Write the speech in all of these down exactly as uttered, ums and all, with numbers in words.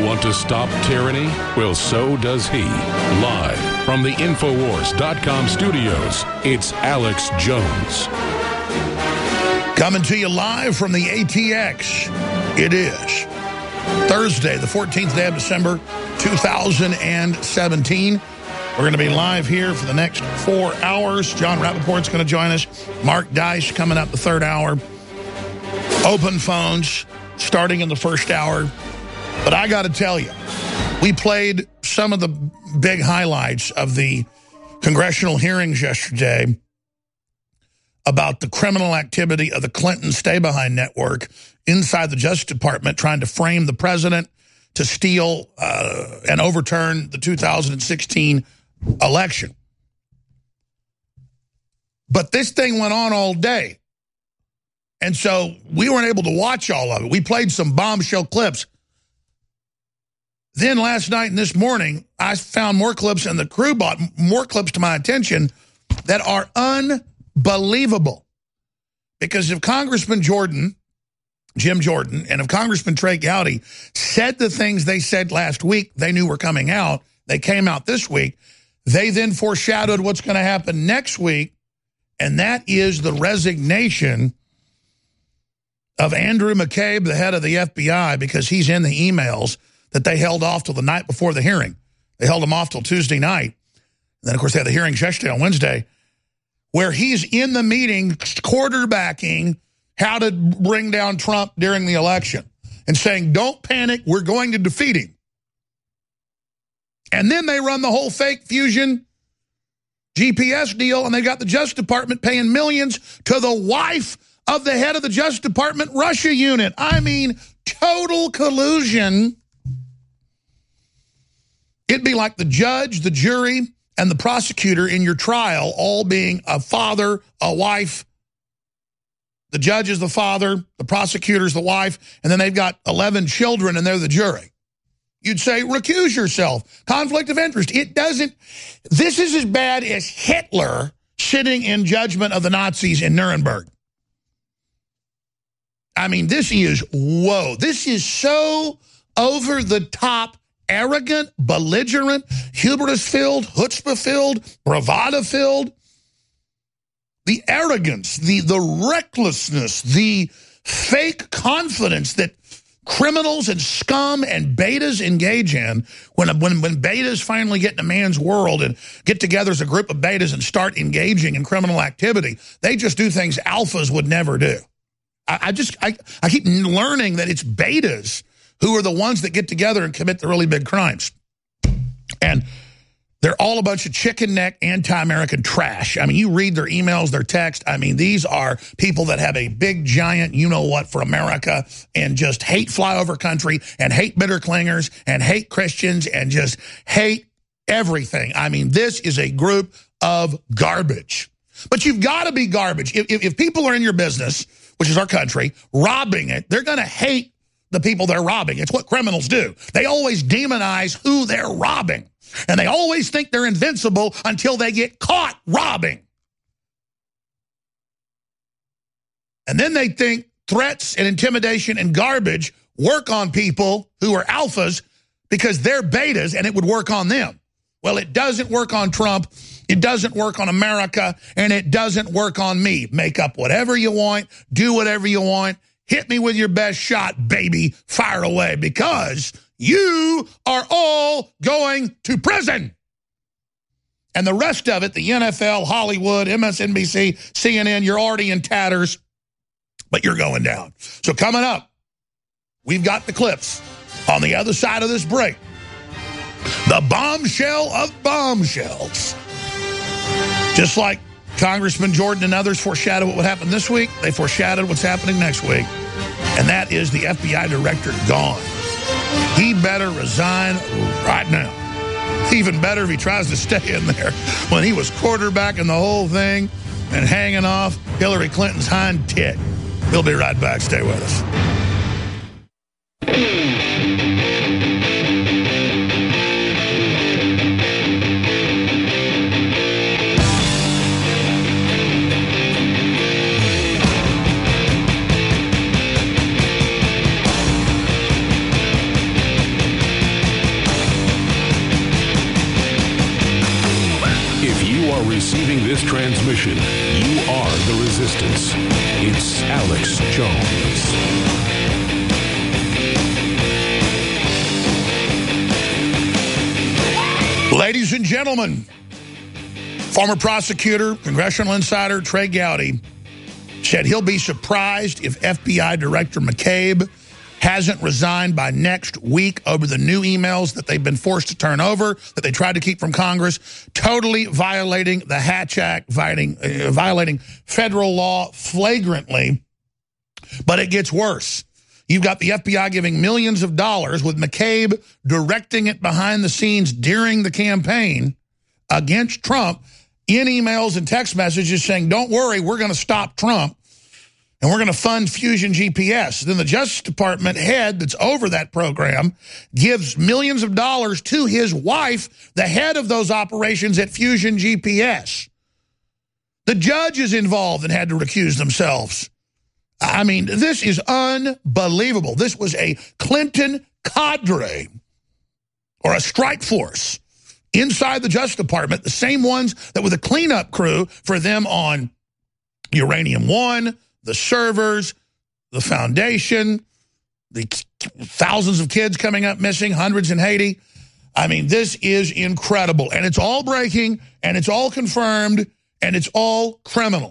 Want to stop tyranny? Well, so does he. Live from the Infowars dot com studios, it's Alex Jones. Coming to you live from the A T X. It is Thursday, the fourteenth day of December, two thousand seventeen. We're going to be live here for the next four hours. John Rappaport's going to join us. Mark Dice coming up the third hour. Open phones starting in the first hour. But I got to tell you, we played some of the big highlights of the congressional hearings yesterday about the criminal activity of the Clinton stay-behind network inside the Justice Department trying to frame the president to steal uh, and overturn the two thousand sixteen election. But this thing went on all day. And so we weren't able to watch all of it. We played some bombshell clips. Then last night and this morning, I found more clips, and the crew brought more clips to my attention that are unbelievable. Because if Congressman Jordan, Jim Jordan, and if Congressman Trey Gowdy said the things they said last week they knew were coming out, they came out this week, they then foreshadowed what's going to happen next week, and that is the resignation of Andrew McCabe, the head of the F B I, because he's in the emails that they held off till the night before the hearing. They held him off till Tuesday night. And then, of course, they had the hearings yesterday on Wednesday, where he's in the meeting quarterbacking how to bring down Trump during the election and saying, don't panic, we're going to defeat him. And then they run the whole fake fusion G P S deal, and they got the Justice Department paying millions to the wife of the head of the Justice Department Russia unit. I mean, total collusion. It'd be like the judge, the jury, and the prosecutor in your trial all being a father, a wife. The judge is the father, the prosecutor's the wife, and then they've got eleven children and they're the jury. You'd say, recuse yourself. Conflict of interest. It doesn't. This is as bad as Hitler sitting in judgment of the Nazis in Nuremberg. I mean, this is, whoa. This is so over the top, arrogant, belligerent, hubris-filled, chutzpah-filled, bravado-filled. The arrogance, the, the recklessness, the fake confidence that criminals and scum and betas engage in when, when, when betas finally get in a man's world and get together as a group of betas and start engaging in criminal activity. They just do things alphas would never do. I, I just, I, I keep learning that it's betas who are the ones that get together and commit the really big crimes. And they're all a bunch of chicken neck, anti-American trash. I mean, you read their emails, their text. I mean, these are people that have a big, giant you-know-what for America and just hate flyover country and hate bitter clingers and hate Christians and just hate everything. I mean, this is a group of garbage. But you've got to be garbage. If, if, if people are in your business, which is our country, robbing it, they're going to hate the people they're robbing. It's what criminals do. They always demonize who they're robbing. And they always think they're invincible until they get caught robbing. And then they think threats and intimidation and garbage work on people who are alphas because they're betas and it would work on them. Well, it doesn't work on Trump. It doesn't work on America. And it doesn't work on me. Make up whatever you want. Do whatever you want. Hit me with your best shot, baby. Fire away, because you are all going to prison. And the rest of it, the N F L, Hollywood, M S N B C, C N N, you're already in tatters, but you're going down. So coming up, we've got the clips on the other side of this break. The bombshell of bombshells. Just like Congressman Jordan and others foreshadowed what would happen this week, they foreshadowed what's happening next week. And that is the F B I director gone. He better resign right now. Even better if he tries to stay in there when he was quarterbacking the whole thing and hanging off Hillary Clinton's hind tit. We'll be right back. Stay with us. you are receiving this transmission, you are the resistance. It's Alex Jones. Ladies and gentlemen, former prosecutor, congressional insider Trey Gowdy said he'll be surprised if F B I Director McCabe hasn't resigned by next week over the new emails that they've been forced to turn over, that they tried to keep from Congress, totally violating the Hatch Act, violating, uh, violating federal law flagrantly. But it gets worse. You've got the F B I giving millions of dollars with McCabe directing it behind the scenes during the campaign against Trump in emails and text messages saying, don't worry, we're going to stop Trump. And we're going to fund Fusion G P S. Then the Justice Department head that's over that program gives millions of dollars to his wife, the head of those operations at Fusion G P S. The judge is involved and had to recuse themselves. I mean, this is unbelievable. This was a Clinton cadre or a strike force inside the Justice Department, the same ones that were the cleanup crew for them on Uranium One, the servers, the foundation, the thousands of kids coming up missing, hundreds in Haiti. I mean, this is incredible. And it's all breaking, and it's all confirmed, and it's all criminal.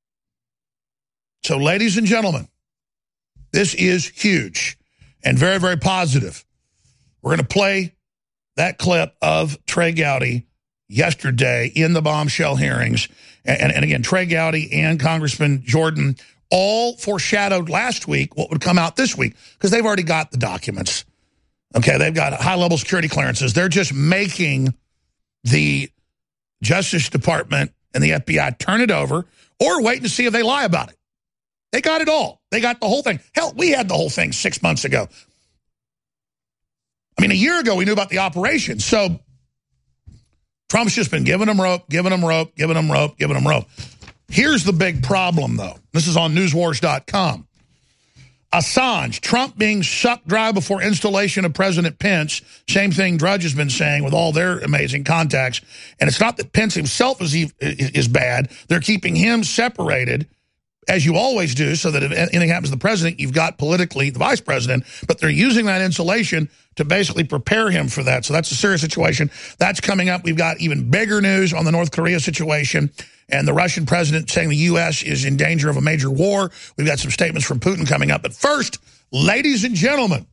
So, ladies and gentlemen, this is huge and very, very positive. We're going to play that clip of Trey Gowdy yesterday in the bombshell hearings. And, and again, Trey Gowdy and Congressman Jordan all foreshadowed last week what would come out this week, because they've already got the documents. Okay, they've got high-level security clearances. They're just making the Justice Department and the F B I turn it over or waiting to see if they lie about it. They got it all. They got the whole thing. Hell, we had the whole thing six months ago. I mean, a year ago, we knew about the operation. So Trump's just been giving them rope, giving them rope, giving them rope, giving them rope. Here's the big problem, though. This is on news wars dot com. Assange, Trump being sucked dry before installation of President Pence. Same thing Drudge has been saying with all their amazing contacts. And it's not that Pence himself is, is bad. They're keeping him separated, as you always do, so that if anything happens to the president, you've got politically the vice president. But they're using that insulation to basically prepare him for that. So that's a serious situation. That's coming up. We've got even bigger news on the North Korea situation and the Russian president saying the U S is in danger of a major war. We've got some statements from Putin coming up. But first, ladies and gentlemen,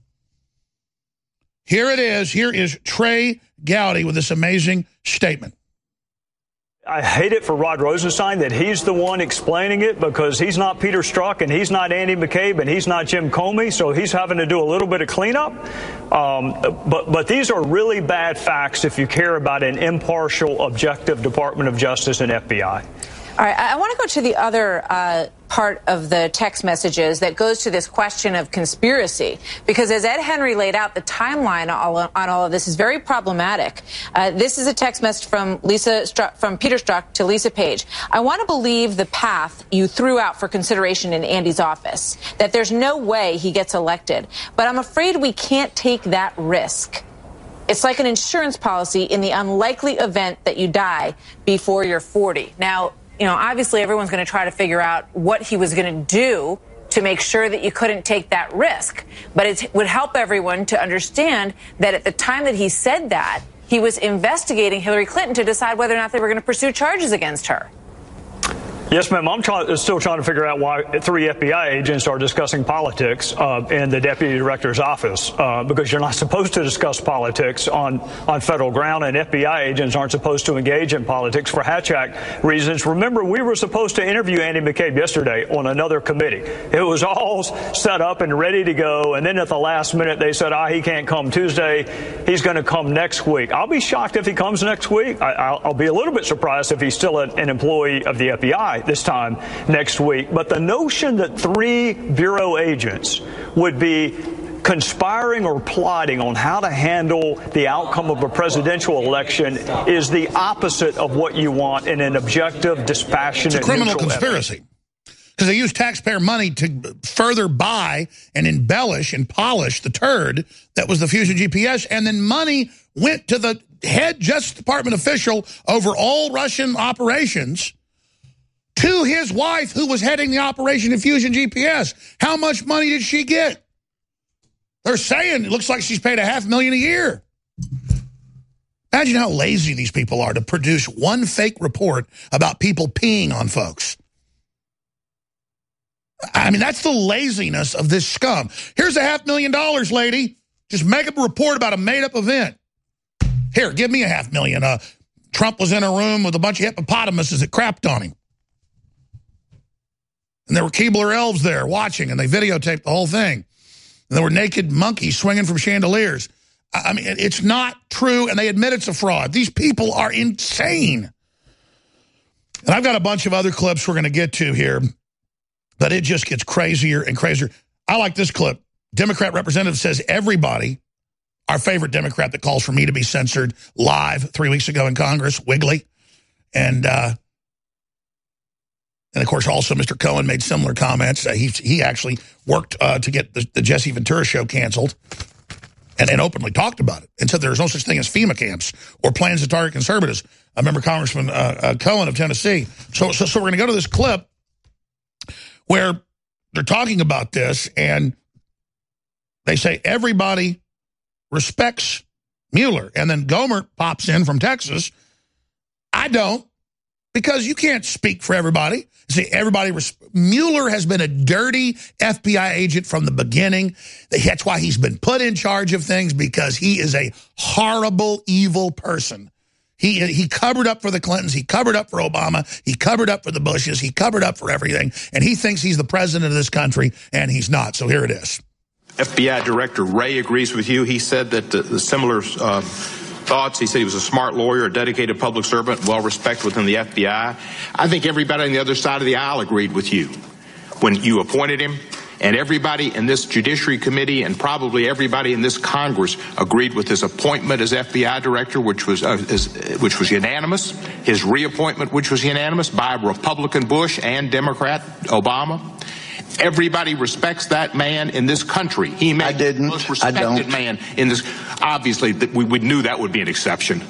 here it is. Here is Trey Gowdy with this amazing statement. I hate it for Rod Rosenstein that he's the one explaining it, because he's not Peter Strzok and he's not Andy McCabe and he's not Jim Comey, so he's having to do a little bit of cleanup. Um, but, but these are really bad facts if you care about an impartial, objective Department of Justice and F B I. All right, I want to go to the other uh, part of the text messages that goes to this question of conspiracy, because as Ed Henry laid out, the timeline on all of this is very problematic. Uh, this is a text message from Lisa Strzok, from Peter Strzok to Lisa Page. I want to believe the path you threw out for consideration in Andy's office, that there's no way he gets elected, but I'm afraid we can't take that risk. It's like an insurance policy in the unlikely event that you die before you're forty. Now, you know, obviously everyone's going to try to figure out what he was going to do to make sure that you couldn't take that risk. But it would help everyone to understand that at the time that he said that, he was investigating Hillary Clinton to decide whether or not they were going to pursue charges against her. Yes, ma'am. I'm try still trying to figure out why three F B I agents are discussing politics uh, in the deputy director's office, uh, because you're not supposed to discuss politics on, on federal ground, and F B I agents aren't supposed to engage in politics for Hatch Act reasons. Remember, we were supposed to interview Andy McCabe yesterday on another committee. It was all set up and ready to go, and then at the last minute they said, ah, he can't come Tuesday. He's going to come next week. I'll be shocked if he comes next week. I, I'll, I'll be a little bit surprised if he's still a, an employee of the F B I this time next week. But the notion that three Bureau agents would be conspiring or plotting on how to handle the outcome of a presidential election is the opposite of what you want in an objective, dispassionate, it's a criminal conspiracy. Because they use taxpayer money to further buy and embellish and polish the turd that was the Fusion G P S, and then money went to the head Justice Department official over all Russian operations, to his wife who was heading the operation in Fusion G P S. How much money did she get? They're saying it looks like she's paid a half million a year. Imagine how lazy these people are to produce one fake report about people peeing on folks. I mean, that's the laziness of this scum. Here's a half million dollars, lady. Just make up a report about a made-up event. Here, give me a half million. Uh, Trump was in a room with a bunch of hippopotamuses that crapped on him. And there were Keebler elves there watching, and they videotaped the whole thing. And there were naked monkeys swinging from chandeliers. I mean, it's not true, and they admit it's a fraud. These people are insane. And I've got a bunch of other clips we're going to get to here, but it just gets crazier and crazier. I like this clip. Democrat representative says everybody, our favorite Democrat that calls for me to be censored live three weeks ago in Congress, Wiggly, and uh, and of course also Mister Cohen made similar comments. Uh, he he actually worked uh, to get the, the Jesse Ventura show canceled. And, and openly talked about it and said there's no such thing as FEMA camps or plans to target conservatives. I remember Congressman uh, uh, Cohen of Tennessee. So, so, so we're going to go to this clip where they're talking about this, and they say everybody respects Mueller. And then Gomer pops in from Texas. I don't, because you can't speak for everybody. See, everybody, Mueller has been a dirty F B I agent from the beginning. That's why he's been put in charge of things, because he is a horrible, evil person. He, he covered up for the Clintons. He covered up for Obama. He covered up for the Bushes. He covered up for everything. And he thinks he's the president of this country, and he's not. So here it is. F B I Director Wray agrees with you. He said that the, the similar uh, thoughts. He said he was a smart lawyer, a dedicated public servant, well-respected within the F B I. I think everybody on the other side of the aisle agreed with you when you appointed him, and everybody in this Judiciary Committee and probably everybody in this Congress agreed with his appointment as F B I Director, which was uh, is, which was unanimous, his reappointment, which was unanimous by Republican Bush and Democrat Obama. Everybody respects that man in this country. He made I didn't. the most respected I don't. man in this. Obviously, that we, we knew that would be an exception.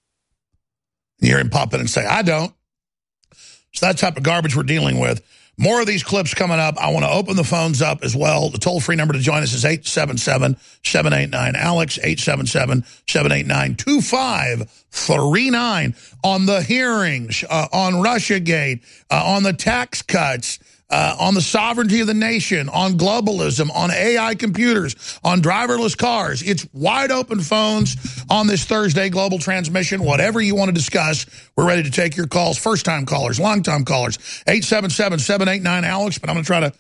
You hear him pop in and say, I don't. So that type of garbage we're dealing with. More of these clips coming up. I want to open the phones up as well. The toll-free number to join us is eight seven seven, seven eight nine, ALEX, eight seven seven, seven eight nine, two five three nine. On the hearings, uh, on Russiagate, uh, on the tax cuts, Uh, on the sovereignty of the nation, on globalism, on A I computers, on driverless cars. It's wide open phones on this Thursday global transmission. Whatever you want to discuss, we're ready to take your calls. First-time callers, long-time callers, eight seven seven, seven eight nine, ALEX. But I'm going to try to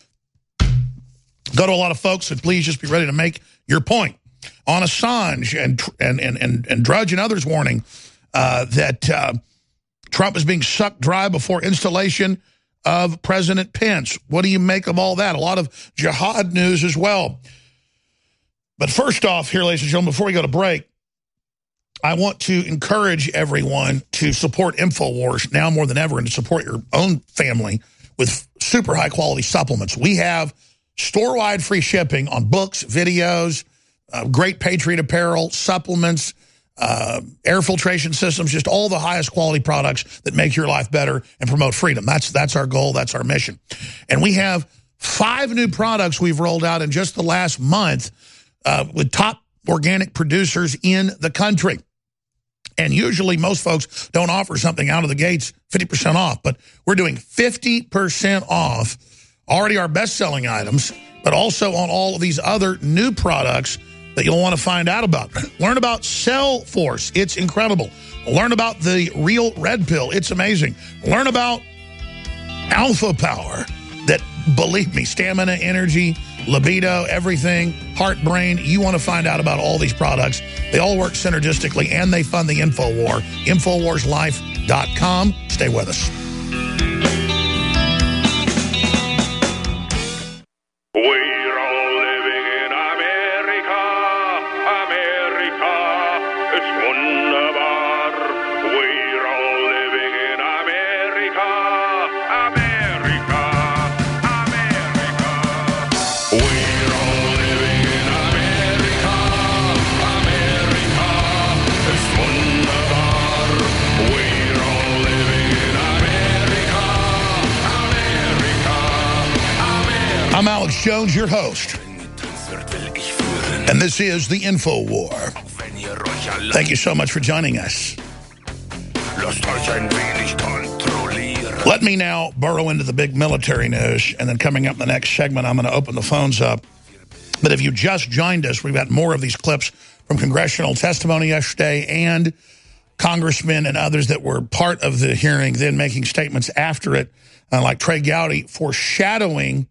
go to a lot of folks, so please just be ready to make your point. On Assange and, and, and, and, and Drudge and others warning uh, that uh, Trump is being sucked dry before installation of President Pence. What do you make of all that? A lot of jihad news as well. But first off here, ladies and gentlemen, before we go to break, I want to encourage everyone to support InfoWars now more than ever, and to support your own family with super high-quality supplements. We have store-wide free shipping on books, videos, uh, great Patriot apparel, supplements, Uh, air filtration systems, just all the highest quality products that make your life better and promote freedom. That's that's our goal. That's our mission. And we have five new products we've rolled out in just the last month uh, with top organic producers in the country. And usually most folks don't offer something out of the gates fifty percent off, but we're doing fifty percent off already our best-selling items, but also on all of these other new products that you'll want to find out about. Learn about Cell Force. It's incredible. Learn about the Real Red Pill. It's amazing. Learn about Alpha Power. That, believe me, stamina, energy, libido, everything, heart, brain. You want to find out about all these products. They all work synergistically, and they fund the InfoWar. Infowars Life dot com. Stay with us. We're all living in America, America, it's wunderbar. We're all living in America, America, America. We're all living in America, America, it's wunderbar. Alex Jones, your host. And this is the Info War. Thank you so much for joining us. Let me now burrow into the big military news, and then coming up in the next segment, I'm going to open the phones up. But if you just joined us, we've got more of these clips from congressional testimony yesterday and congressmen and others that were part of the hearing then making statements after it, uh, like Trey Gowdy, foreshadowing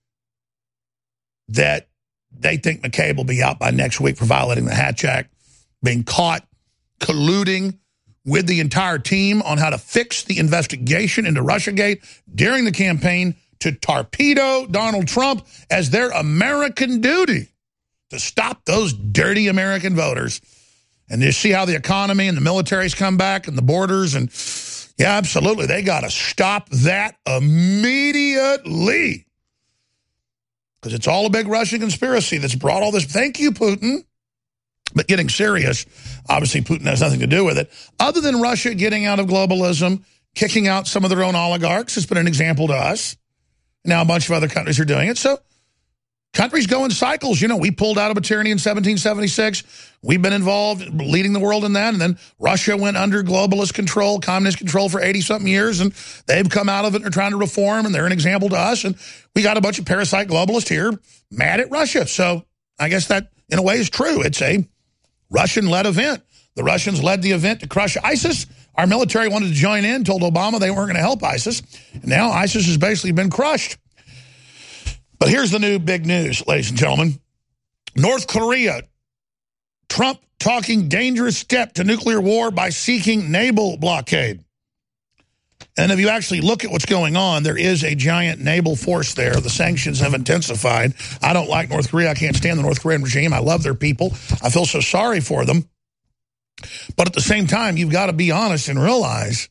that they think McCabe will be out by next week for violating the Hatch Act, being caught colluding with the entire team on how to fix the investigation into Russiagate during the campaign to torpedo Donald Trump as their American duty to stop those dirty American voters. And you see how the economy and the military's come back and the borders. And yeah, absolutely, they got to stop that immediately. Because it's all a big Russian conspiracy that's brought all this. Thank you, Putin. But getting serious, obviously Putin has nothing to do with it. Other than Russia getting out of globalism, kicking out some of their own oligarchs, it's been an example to us. Now a bunch of other countries are doing it. So countries go in cycles. You know, we pulled out of a tyranny in seventeen seventy-six. We've been involved, leading the world in that. And then Russia went under globalist control, communist control for eighty-something years. And they've come out of it and are trying to reform. And they're an example to us. And we got a bunch of parasite globalists here mad at Russia. So I guess that, in a way, is true. It's a Russian-led event. The Russians led the event to crush ISIS. Our military wanted to join in, told Obama they weren't going to help ISIS. And now ISIS has basically been crushed. But here's the new big news, ladies and gentlemen. North Korea, Trump talking dangerous step to nuclear war by seeking naval blockade. And if you actually look at what's going on, there is a giant naval force there. The sanctions have intensified. I don't like North Korea. I can't stand the North Korean regime. I love their people. I feel so sorry for them. But at the same time, you've got to be honest and realize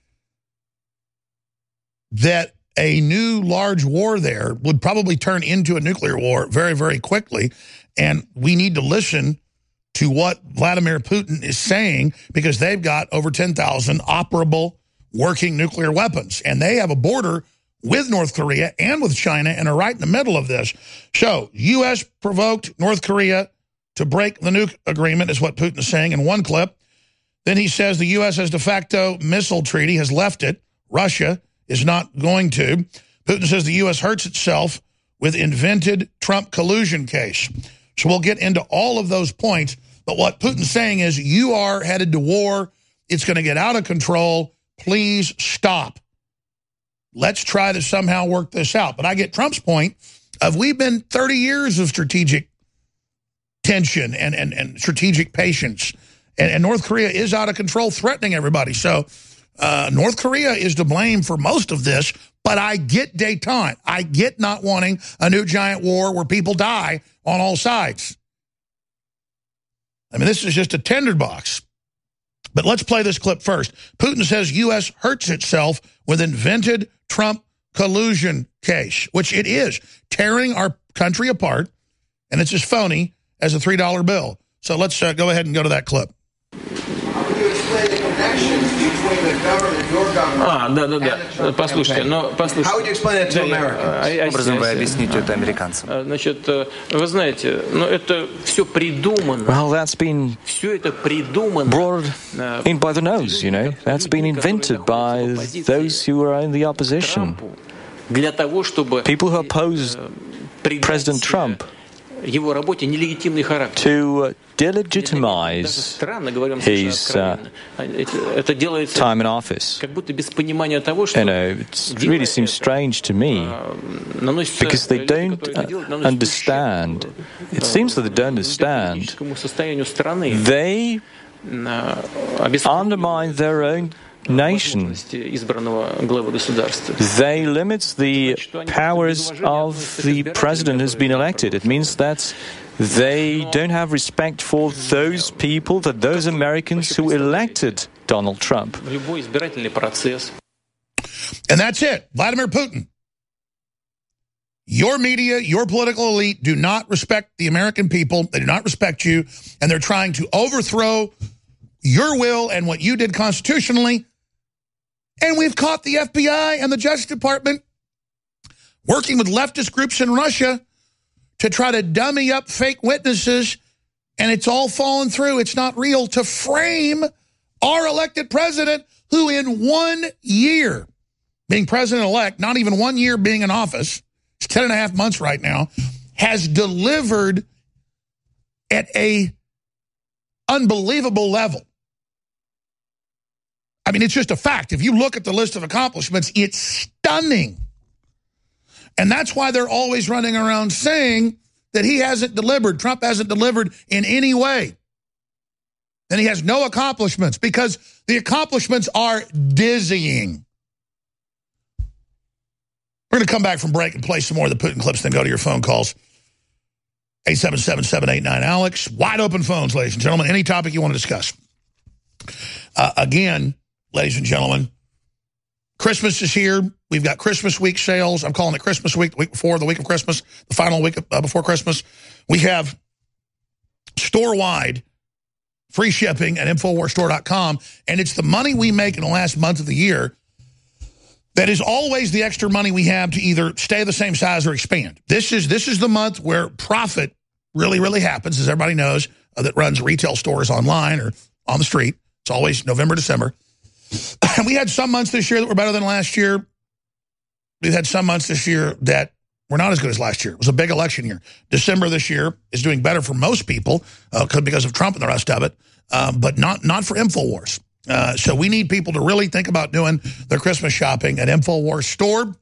that a new large war there would probably turn into a nuclear war very, very quickly. And we need to listen to what Vladimir Putin is saying, because they've got over ten thousand operable working nuclear weapons. And they have a border with North Korea and with China and are right in the middle of this. So U S provoked North Korea to break the nuke agreement, is what Putin is saying in one clip. Then he says the U S has de facto missile treaty, has left it. Russia is not going to. Putin says the U S hurts itself with invented Trump collusion case. So we'll get into all of those points. But what Putin's saying is you are headed to war. It's going to get out of control. Please stop. Let's try to somehow work this out. But I get Trump's point of we've been thirty years of strategic tension and, and, and strategic patience. And, and North Korea is out of control, threatening everybody. So uh, North Korea is to blame for most of this. But I get détente. I get not wanting a new giant war where people die on all sides. I mean, this is just a tinderbox. But let's play this clip first. Putin says U S hurts itself with invented Trump collusion case, which it is, tearing our country apart, and it's as phony as a three dollar bill. So let's uh, go ahead and go to that clip. How would you explain the connection between the government, your government, А, да, да, да. Послушайте, но послушайте. How would you explain it to Americans? Образом вы объясните это американцам. Значит, вы знаете, но это все придумано. Well, that's been Все это придумано. brought in by the nose, you know. That's been invented by those who are in the opposition. Для того, чтобы People who oppose President Trump его работе нелегитимный характер. to delegitimize his uh, time in office. Как будто без понимания того, что You know, it really seems strange to me because they don't uh, understand. It seems that they don't understand. They undermine their own nation. They limit the powers of the president who's been elected. It means that they don't have respect for those people, that those Americans who elected Donald Trump. And that's it. Vladimir Putin. Your media, your political elite do not respect the American people. They do not respect you. And they're trying to overthrow your will and what you did constitutionally. And we've caught the F B I and the Justice Department working with leftist groups in Russia to try to dummy up fake witnesses, and it's all fallen through. It's not real, to frame our elected president, who in one year being president-elect, not even one year being in office, it's ten and a half months right now, has delivered at a unbelievable level. I mean, it's just a fact. If you look at the list of accomplishments, it's stunning. And that's why they're always running around saying that he hasn't delivered, Trump hasn't delivered in any way. And he has no accomplishments, because the accomplishments are dizzying. We're going to come back from break and play some more of the Putin clips, then go to your phone calls. eight seven seven, seven eight nine, Alex. Wide open phones, ladies and gentlemen. Any topic you want to discuss. Uh, again, ladies and gentlemen, Christmas is here. We've got Christmas week sales. I'm calling it Christmas week, the week before, the week of Christmas, the final week of, uh, before Christmas. We have store-wide free shipping at Infowars Store dot com, and it's the money we make in the last month of the year that is always the extra money we have to either stay the same size or expand. This is this is the month where profit really, really happens, as everybody knows, uh, that runs retail stores online or on the street. It's always November, December. And we had some months this year that were better than last year. We've had some months this year that were not as good as last year. It was a big election year. December this year is doing better for most people uh, because of Trump and the rest of it, um, but not, not for InfoWars. Uh, so we need people to really think about doing their Christmas shopping at Infowars Store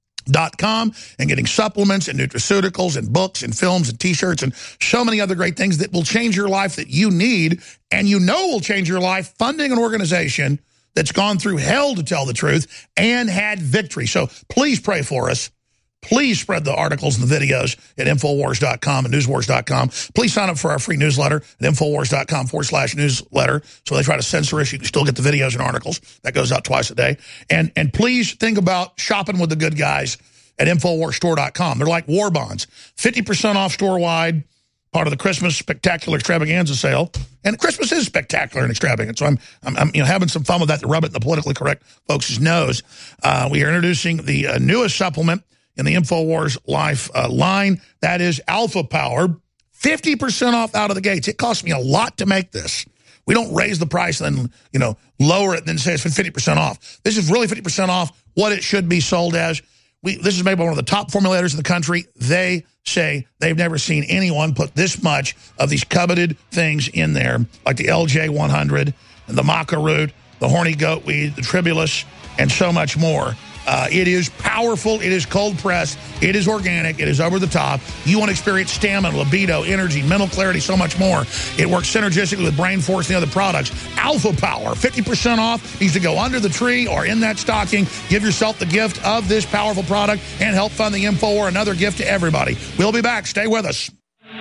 dot com and getting supplements and nutraceuticals and books and films and T-shirts and so many other great things that will change your life, that you need and you know will change your life, funding an organization that's gone through hell, to tell the truth, and had victory. So please pray for us. Please spread the articles and the videos at Infowars dot com and Newswars dot com. Please sign up for our free newsletter at Infowars dot com forward slash newsletter. So they try to censor us, you can still get the videos and articles. That goes out twice a day. And and please think about shopping with the good guys at Infowars Store dot com. They're like war bonds. fifty percent off store-wide, part of the Christmas Spectacular Extravaganza sale. And Christmas is spectacular and extravagant, so I'm, I'm, I'm you know, having some fun with that to rub it in the politically correct folks' nose. Uh, we are introducing the uh, newest supplement in the InfoWars Life uh, line. That is Alpha Power, fifty percent off out of the gates. It cost me a lot to make this. We don't raise the price and then, you know, lower it and then say it's been fifty percent off. This is really fifty percent off what it should be sold as. We, this is made by one of the top formulators in the country. They say they've never seen anyone put this much of these coveted things in there, like the L J one hundred, and the maca root, the horny goat weed, the tribulus, and so much more. Uh, it is powerful. It is cold pressed. It is organic. It is over the top. You want to experience stamina, libido, energy, mental clarity, so much more. It works synergistically with Brain Force and the other products. Alpha Power, fifty percent off. Needs to go under the tree or in that stocking. Give yourself the gift of this powerful product and help fund the info or another gift to everybody. We'll be back. Stay with us.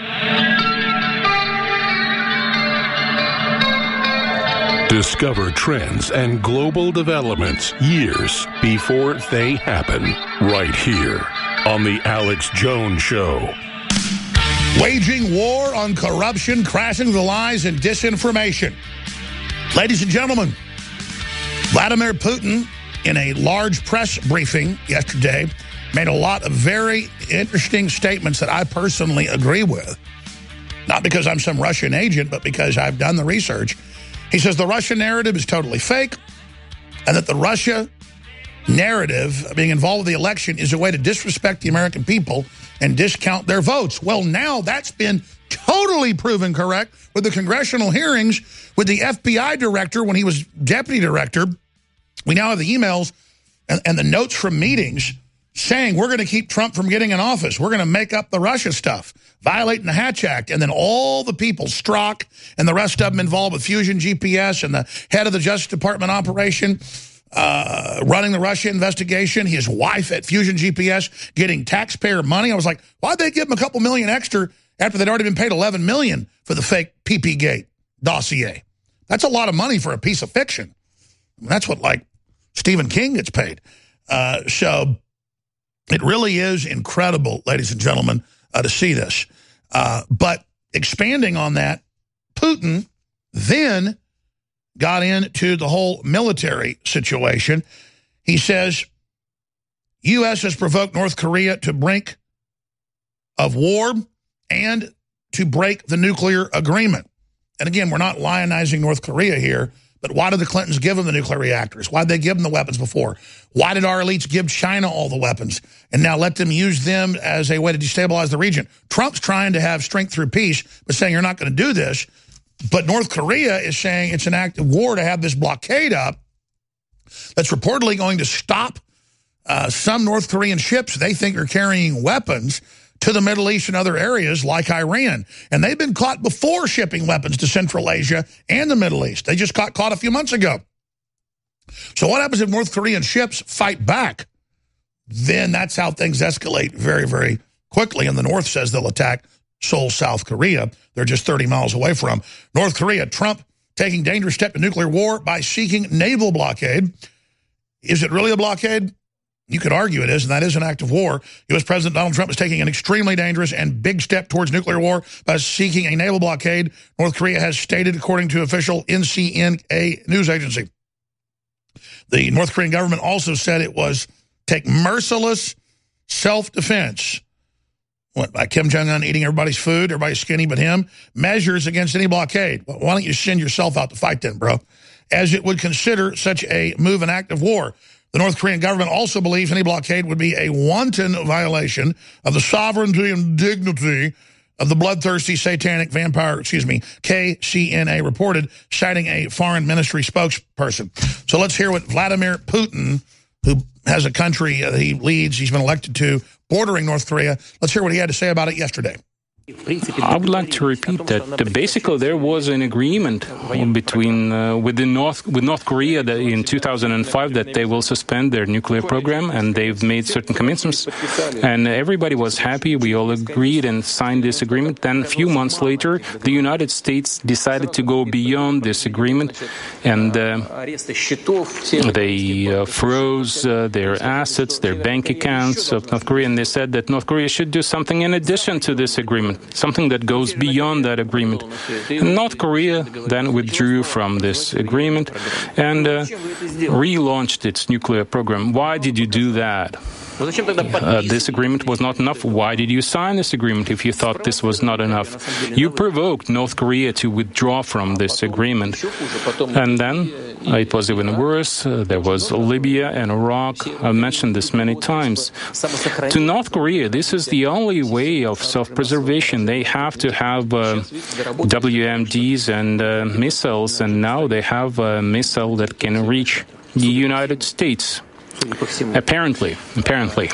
Discover trends and global developments years before they happen, right here on The Alex Jones Show. Waging war on corruption, crashing the lies and disinformation. Ladies and gentlemen, Vladimir Putin, in a large press briefing yesterday, made a lot of very interesting statements that I personally agree with. Not because I'm some Russian agent, but because I've done the research. He says the Russian narrative is totally fake, and that the Russia narrative being involved with the election is a way to disrespect the American people and discount their votes. Well, now that's been totally proven correct with the congressional hearings with the F B I director when he was deputy director. We now have the emails and, and the notes from meetings saying we're going to keep Trump from getting in office. We're going to make up the Russia stuff, violating the Hatch Act. And then all the people, Strzok and the rest of them involved with Fusion G P S and the head of the Justice Department operation, uh, running the Russia investigation, his wife at Fusion G P S getting taxpayer money. I was like, why'd they give him a couple million extra after they'd already been paid eleven million dollars for the fake P P Gate dossier? That's a lot of money for a piece of fiction. That's what, like, Stephen King gets paid. Uh, so it really is incredible, ladies and gentlemen, uh, to see this. Uh, but expanding on that, Putin then got into the whole military situation. He says, U S has provoked North Korea to brink of war and to break the nuclear agreement. And again, we're not lionizing North Korea here, but why did the Clintons give them the nuclear reactors? Why did they give them the weapons before? Why did our elites give China all the weapons and now let them use them as a way to destabilize the region? Trump's trying to have strength through peace, but saying you're not going to do this. But North Korea is saying it's an act of war to have this blockade up that's reportedly going to stop uh, some North Korean ships they think are carrying weapons to the Middle East and other areas like Iran. And they've been caught before shipping weapons to Central Asia and the Middle East. They just got caught a few months ago. So what happens if North Korean ships fight back? Then that's how things escalate very, very quickly. And the North says they'll attack Seoul, South Korea. They're just thirty miles away from North Korea. Trump taking dangerous step to nuclear war by seeking naval blockade. Is it really a blockade? You could argue it is, and that is an act of war. U S President Donald Trump is taking an extremely dangerous and big step towards nuclear war by seeking a naval blockade, North Korea has stated, according to official N C N A news agency. The North Korean government also said it was take merciless self-defense. What, by Kim Jong-un eating everybody's food, everybody's skinny but him, measures against any blockade. Well, why don't you send yourself out to fight then, bro? As it would consider such a move an act of war. The North Korean government also believes any blockade would be a wanton violation of the sovereignty and dignity of the bloodthirsty satanic vampire, excuse me, K C N A reported, citing a foreign ministry spokesperson. So let's hear what Vladimir Putin, who has a country that he leads, he's been elected to, bordering North Korea. Let's hear what he had to say about it yesterday. I would like to repeat that basically there was an agreement between uh, with the North with North Korea that in two thousand five that they will suspend their nuclear program, and they've made certain commitments, and everybody was happy. We all agreed and signed this agreement. Then a few months later, the United States decided to go beyond this agreement, and uh, they uh, froze uh, their assets, their bank accounts of North Korea, and they said that North Korea should do something in addition to this agreement. Something that goes beyond that agreement. And North Korea then withdrew from this agreement and uh, relaunched its nuclear program. Why did you do that? Uh, this agreement was not enough. Why did you sign this agreement if you thought this was not enough? You provoked North Korea to withdraw from this agreement. And then uh, it was even worse. Uh, there was Libya and Iraq. I've mentioned this many times. To North Korea, this is the only way of self-preservation. They have to have uh, W M Ds and uh, missiles, and now they have a missile that can reach the United States. Apparently, apparently.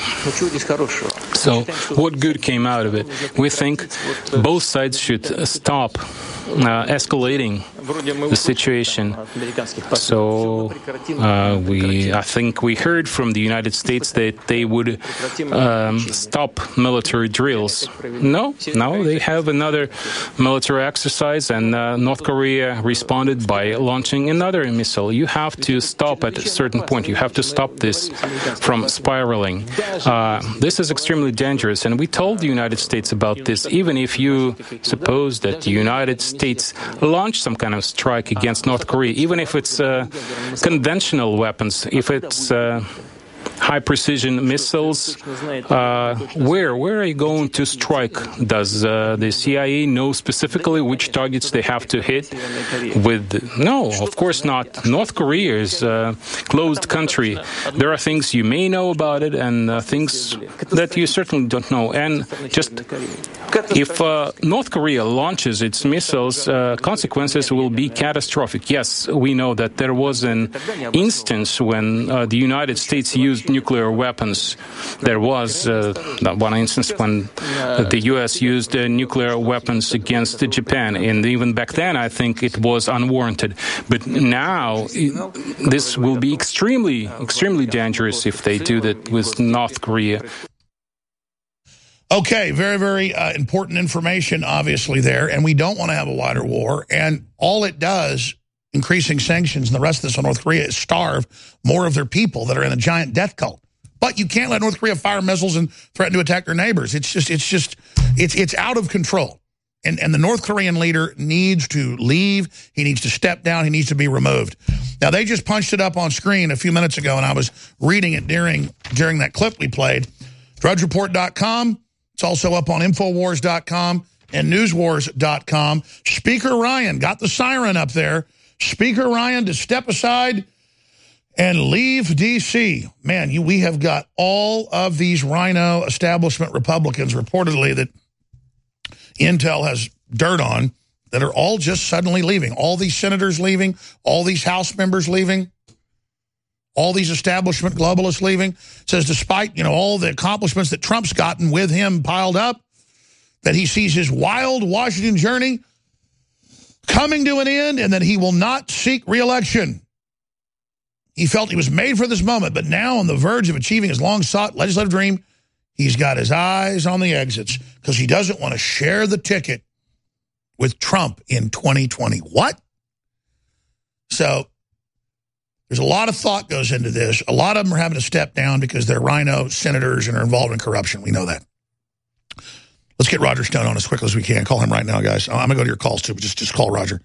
So, what good came out of it? We think both sides should stop uh, escalating the situation. So, uh, we, I think we heard from the United States that they would um, stop military drills. No, no, they have another military exercise, and uh, North Korea responded by launching another missile. You have to stop at a certain point. You have to stop this from spiraling. Uh, this is extremely dangerous, and we told the United States about this. Even if you suppose that the United States launched some kind of strike against North Korea, even if it's uh, conventional weapons, if it's uh, high-precision missiles, uh, where where are you going to strike? Does uh, the C I A know specifically which targets they have to hit? With no, of course not. North Korea is a closed country. There are things you may know about it, and uh, things that you certainly don't know. And just if uh, North Korea launches its missiles, uh, consequences will be catastrophic. Yes, we know that there was an instance when uh, the United States used nuclear weapons. There was uh, one instance when uh, the U S used uh, nuclear weapons against Japan, and even back then I think it was unwarranted. But now it, this will be extremely, extremely dangerous if they do that with North Korea. Okay, very, very uh, important information, obviously, there. And we don't want to have a wider war. And all it does, increasing sanctions and the rest of this on North Korea, is starve more of their people that are in a giant death cult. But you can't let North Korea fire missiles and threaten to attack their neighbors. It's just, it's just, it's it's out of control. And, and the North Korean leader needs to leave. He needs to step down. He needs to be removed. Now, they just punched it up on screen a few minutes ago, and I was reading it during, during that clip we played. Drudge Report dot com. It's also up on Infowars dot com and Newswars dot com. Speaker Ryan got the siren up there. Speaker Ryan to step aside and leave D C Man, you, we have got all of these rhino establishment Republicans reportedly that Intel has dirt on that are all just suddenly leaving. All these senators leaving, all these House members leaving, all these establishment globalists leaving. It says despite, you know, all the accomplishments that Trump's gotten with him piled up, that he sees his wild Washington journey coming to an end and that he will not seek re-election. He felt he was made for this moment, but now on the verge of achieving his long-sought legislative dream, he's got his eyes on the exits because he doesn't want to share the ticket with Trump in twenty twenty. What? So there's a lot of thought goes into this. A lot of them are having to step down because they're rhino senators and are involved in corruption. We know that. Let's get Roger Stone on as quickly as we can. Call him right now, guys. I'm going to go to your calls, too, but just, just call Roger.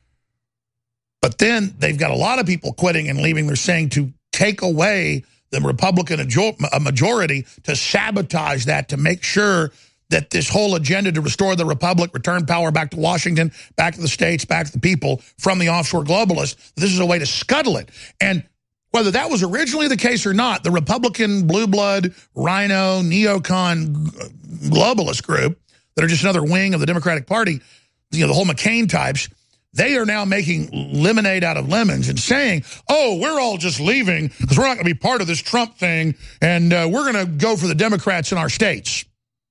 But then they've got a lot of people quitting and leaving. They're saying to take away the Republican majority to sabotage that, to make sure that this whole agenda to restore the republic, return power back to Washington, back to the states, back to the people from the offshore globalists, this is a way to scuttle it. And whether that was originally the case or not, the Republican blue blood, rhino, neocon globalist group that are just another wing of the Democratic Party, you know, the whole McCain types, they are now making lemonade out of lemons and saying, oh, we're all just leaving because we're not going to be part of this Trump thing, and uh, we're going to go for the Democrats in our states.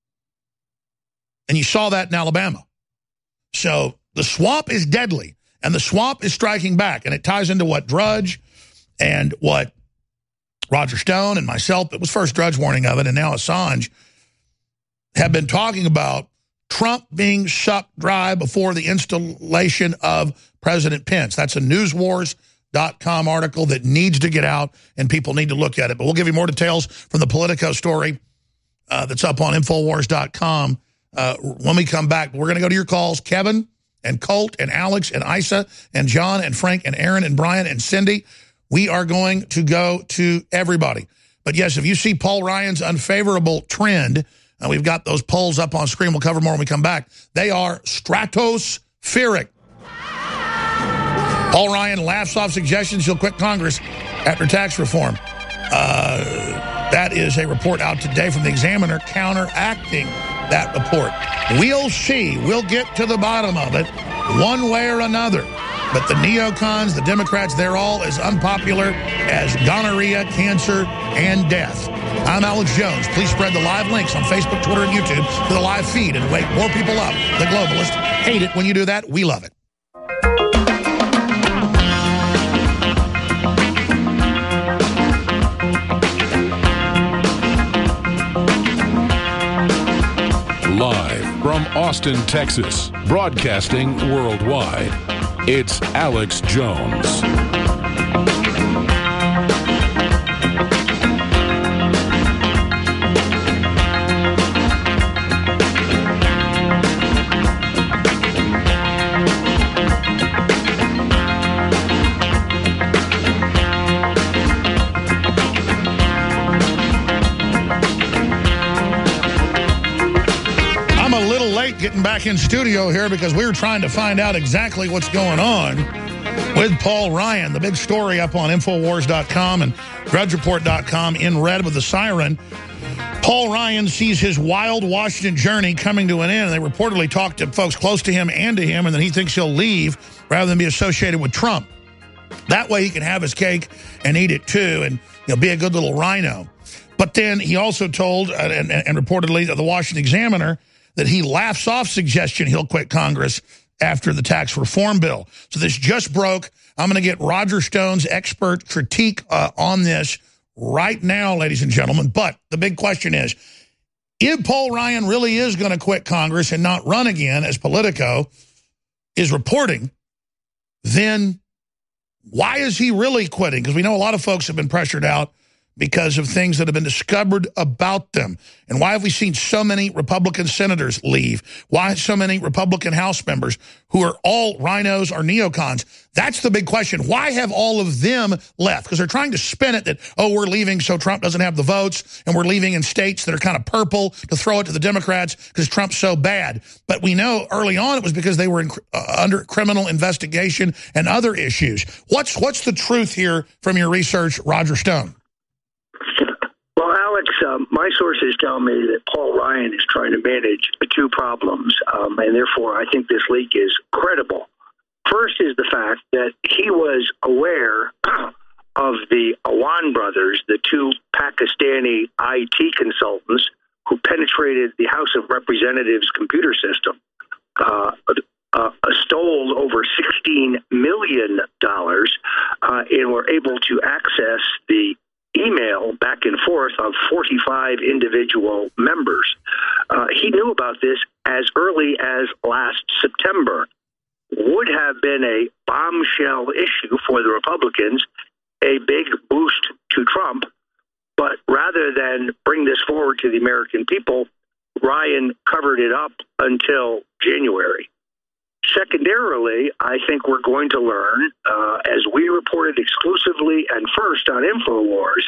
And you saw that in Alabama. So the swamp is deadly, and the swamp is striking back, and it ties into what Drudge and what Roger Stone and myself, it was first Drudge warning of it, and now Assange, have been talking about Trump being sucked dry before the installation of President Pence. That's a Newswars dot com article that needs to get out, and people need to look at it. But we'll give you more details from the Politico story uh, that's up on Infowars dot com uh, when we come back. We're going to go to your calls, Kevin and Colt and Alex and Isa and John and Frank and Aaron and Brian and Cindy. We are going to go to everybody. But, yes, if you see Paul Ryan's unfavorable trend, and we've got those polls up on screen. We'll cover more when we come back. They are stratospheric. Paul Ryan laughs off suggestions he'll quit Congress after tax reform. Uh, that is a report out today from the Examiner counteracting that report. We'll see. We'll get to the bottom of it one way or another. But the neocons, the Democrats, they're all as unpopular as gonorrhea, cancer, and death. I'm Alex Jones. Please spread the live links on Facebook, Twitter, and YouTube to the live feed and wake more people up. The globalists hate it when you do that. We love it. Live from Austin, Texas, broadcasting worldwide, it's Alex Jones. Getting back in studio here because we were trying to find out exactly what's going on with Paul Ryan. The big story up on Infowars dot com and Drudge Report dot com in red with the siren. Paul Ryan sees his wild Washington journey coming to an end. They reportedly talked to folks close to him and to him, and then he thinks he'll leave rather than be associated with Trump. That way he can have his cake and eat it too and, you know, be a good little rhino. But then he also told, uh, and, and reportedly to the Washington Examiner, that he laughs off suggestion he'll quit Congress after the tax reform bill. So this just broke. I'm going to get Roger Stone's expert critique uh, on this right now, ladies and gentlemen. But the big question is, if Paul Ryan really is going to quit Congress and not run again, as Politico is reporting, then why is he really quitting? Because we know a lot of folks have been pressured out because of things that have been discovered about them. And why have we seen so many Republican senators leave? Why so many Republican House members who are all rhinos or neocons? That's the big question. Why have all of them left? Because they're trying to spin it that, oh, we're leaving so Trump doesn't have the votes, and we're leaving in states that are kind of purple to throw it to the Democrats because Trump's so bad. But we know early on it was because they were in, uh, under criminal investigation and other issues. What's, what's the truth here from your research, Roger Stone? Well, Alex, um, my sources tell me that Paul Ryan is trying to manage two problems, um, and therefore I think this leak is credible. First is the fact that he was aware of the Awan brothers, the two Pakistani I T consultants who penetrated the House of Representatives computer system, uh, uh, stole over sixteen million dollars, uh, and were able to access the email back and forth of forty-five individual members. Uh, he knew about this as early as last September. Would have been a bombshell issue for the Republicans, a big boost to Trump. But rather than bring this forward to the American people, Ryan covered it up until January. Secondarily, I think we're going to learn, uh, as we reported exclusively and first on InfoWars,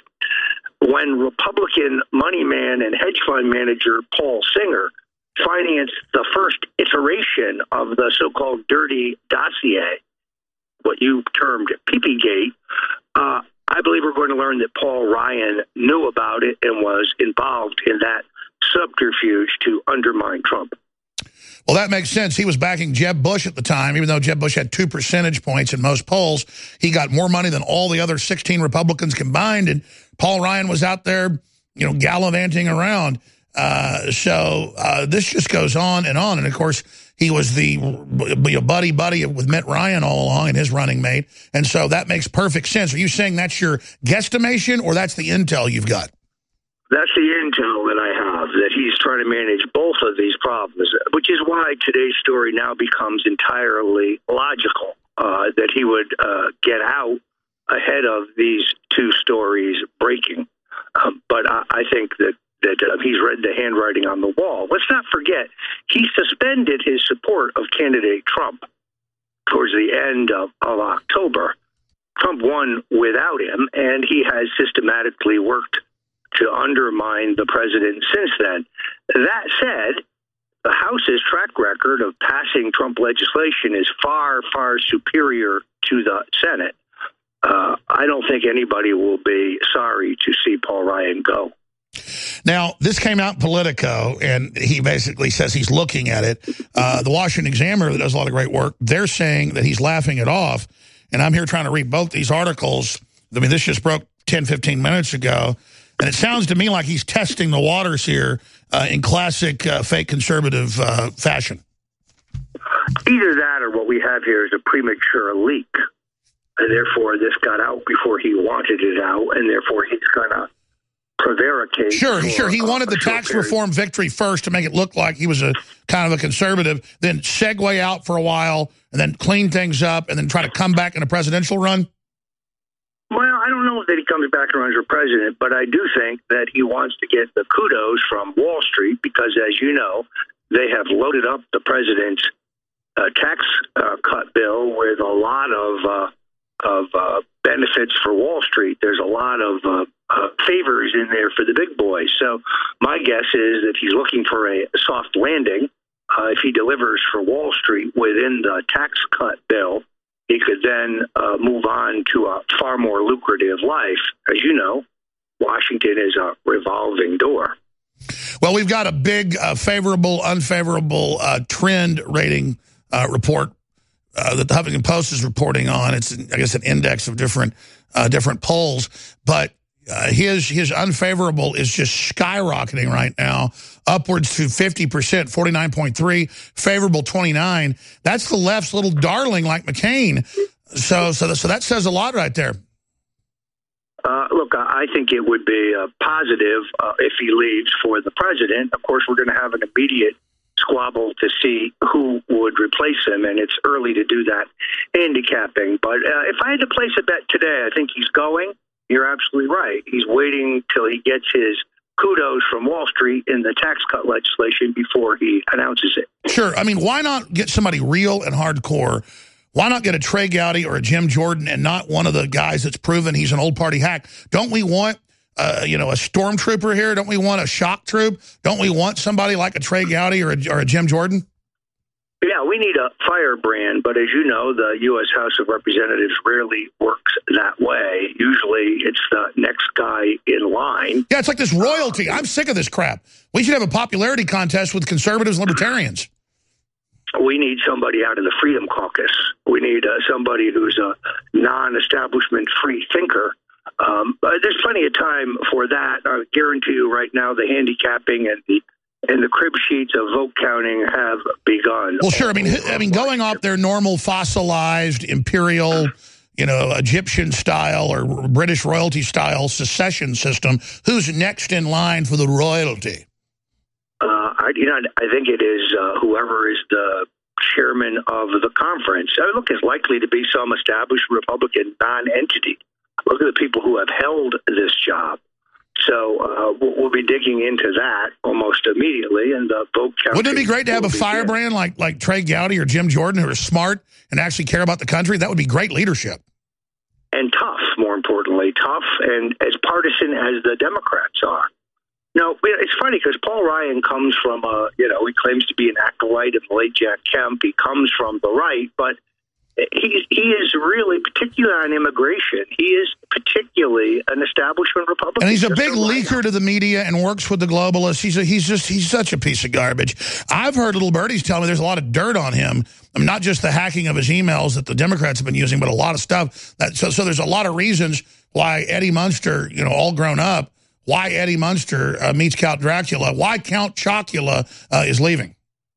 when Republican money man and hedge fund manager Paul Singer financed the first iteration of the so-called dirty dossier, what you termed Pee-Pee-Gate, uh, I believe we're going to learn that Paul Ryan knew about it and was involved in that subterfuge to undermine Trump. Well, that makes sense. He was backing Jeb Bush at the time. Even though Jeb Bush had two percentage points in most polls, he got more money than all the other sixteen Republicans combined. And Paul Ryan was out there, you know, gallivanting around. Uh, so uh, this just goes on and on. And, of course, he was the buddy-buddy with Mitt Ryan all along and his running mate. And so that makes perfect sense. Are you saying that's your guesstimation or that's the intel you've got? That's the intel that I have, that he's trying to manage both of these problems, which is why today's story now becomes entirely logical, uh, that he would uh, get out ahead of these two stories breaking. Um, but I, I think that, that uh, he's read the handwriting on the wall. Let's not forget, he suspended his support of candidate Trump towards the end of, of October. Trump won without him, and he has systematically worked to undermine the president since then. That said, the House's track record of passing Trump legislation is far, far superior to the Senate. Uh, I don't think anybody will be sorry to see Paul Ryan go. Now, this came out in Politico, and he basically says he's looking at it. Uh, the Washington Examiner, that does a lot of great work, they're saying that he's laughing it off. And I'm here trying to read both these articles. I mean, this just broke ten, fifteen minutes ago. And it sounds to me like he's testing the waters here uh, in classic uh, fake conservative uh, fashion. Either that or what we have here is a premature leak. And therefore, this got out before he wanted it out, and therefore he's going to prevaricate. Sure, for, sure. He uh, wanted the tax period. reform victory first to make it look like he was a kind of a conservative, then segue out for a while, and then clean things up, and then try to come back in a presidential run. Well, I don't know that he comes back and runs for president, but I do think that he wants to get the kudos from Wall Street because, as you know, they have loaded up the president's uh, tax uh, cut bill with a lot of uh, of uh, benefits for Wall Street. There's a lot of uh, uh, favors in there for the big boys. So my guess is that he's looking for a soft landing. Uh, if he delivers for Wall Street within the tax cut bill, he could then uh, move on to a far more lucrative life. As you know, Washington is a revolving door. Well, we've got a big uh, favorable, unfavorable uh, trend rating uh, report uh, that the Huffington Post is reporting on. It's, I guess, an index of different uh, different polls. But uh, his his unfavorable is just skyrocketing right now, upwards to fifty percent, forty-nine point three, favorable twenty-nine. That's the left's little darling like McCain. So, so, so that says a lot right there. Uh, look, I think it would be uh, positive uh, if he leaves for the president. Of course, we're going to have an immediate squabble to see who would replace him, and it's early to do that handicapping. But uh, if I had to place a bet today, I think he's going. You're absolutely right. He's waiting till he gets his kudos from Wall Street in the tax cut legislation before he announces it. Sure. I mean, why not get somebody real and hardcore? Why not get a Trey Gowdy or a Jim Jordan and not one of the guys that's proven he's an old party hack? Don't we want, uh, you know, a stormtrooper here? Don't we want a shock troop? Don't we want somebody like a Trey Gowdy or a, or a Jim Jordan? Yeah, we need a firebrand, but as you know, the U S House of Representatives rarely works that way. Usually it's the next guy in line. Yeah, it's like this royalty. I'm sick of this crap. We should have a popularity contest with conservatives and libertarians. We need somebody out of the Freedom Caucus. We need uh, somebody who's a non-establishment free thinker. Um, but there's plenty of time for that. I guarantee you right now the handicapping and the and the crib sheets of vote counting have begun. Well, sure. I mean, I mean, going off their normal fossilized imperial, you know, Egyptian style or British royalty style secession system, who's next in line for the royalty? Uh, I, you know, I think it is uh, whoever is the chairman of the conference. I look, it's likely to be some established Republican non-entity. Look at the people who have held this job. So uh, we'll, we'll be digging into that almost immediately, and the vote count. Wouldn't it be great to have a firebrand like like Trey Gowdy or Jim Jordan who are smart and actually care about the country? That would be great leadership. And tough, more importantly, tough and as partisan as the Democrats are. No, it's funny because Paul Ryan comes from a, you know, he claims to be an acolyte of the late Jack Kemp. He comes from the right, but he, he is really, particularly on immigration, he is particularly an establishment Republican. And he's a big leaker to the media and works with the globalists. He's a, he's just he's such a piece of garbage. I've heard little birdies tell me there's a lot of dirt on him. I mean, not just the hacking of his emails that the Democrats have been using, but a lot of stuff. That, so, so there's a lot of reasons why Eddie Munster, you know, all grown up, why Eddie Munster uh, meets Count Dracula, why Count Chocula uh, is leaving.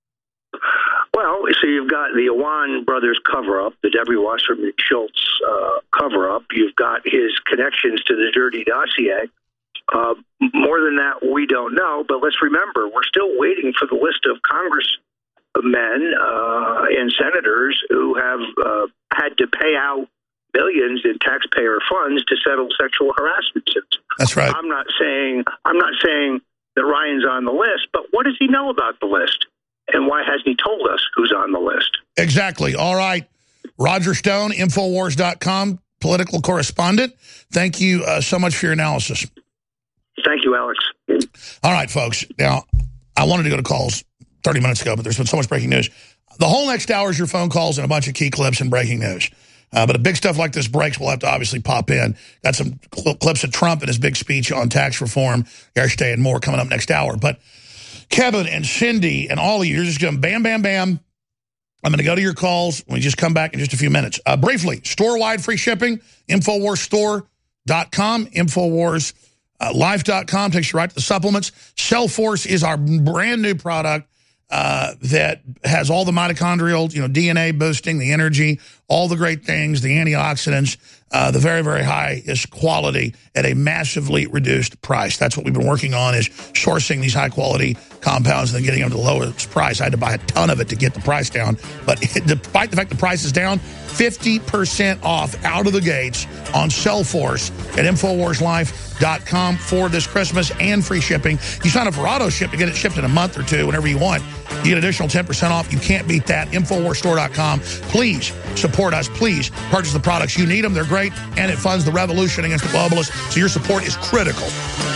Well, so you've got the Awan brothers cover-up, the Debbie Wasserman Schultz uh, cover-up. You've got his connections to the dirty dossier. Uh, more than that, we don't know. But let's remember, we're still waiting for the list of congressmen uh, and senators who have uh, had to pay out billions in taxpayer funds to settle sexual harassment suits. That's right. I'm not saying I'm not saying that Ryan's on the list, but what does he know about the list? And why hasn't he told us who's on the list? Exactly. All right. Roger Stone, Infowars dot com, political correspondent. Thank you uh, so much for your analysis. Thank you, Alex. All right, folks. Now, I wanted to go to calls thirty minutes ago, but there's been so much breaking news. The whole next hour is your phone calls and a bunch of key clips and breaking news. Uh, but if big stuff like this breaks, we'll have to obviously pop in. Got some cl clips of Trump and his big speech on tax reform, airstate, and more coming up next hour. But Kevin and Cindy and all of you, you're just going bam, bam, bam. I'm going to go to your calls when we just come back in just a few minutes. Uh, briefly, store-wide free shipping, Infowars store dot com, Infowars life dot com takes you right to the supplements. Cellforce is our brand new product uh, that has all the mitochondrial, you know, D N A boosting, the energy, all the great things, the antioxidants, uh, the very, very highest quality at a massively reduced price. That's what we've been working on, is sourcing these high-quality compounds and then getting them to the lowest price. I had to buy a ton of it to get the price down. But despite the fact the price is down, fifty percent off out of the gates on Cellforce at Infowars life dot com for this Christmas and free shipping. You sign up for auto ship to get it shipped in a month or two, whenever you want. You get additional ten percent off. You can't beat that. Infowars store dot com. Please support us. Please purchase the products. You need them. They're great. And it funds the revolution against the globalists. So your support is critical.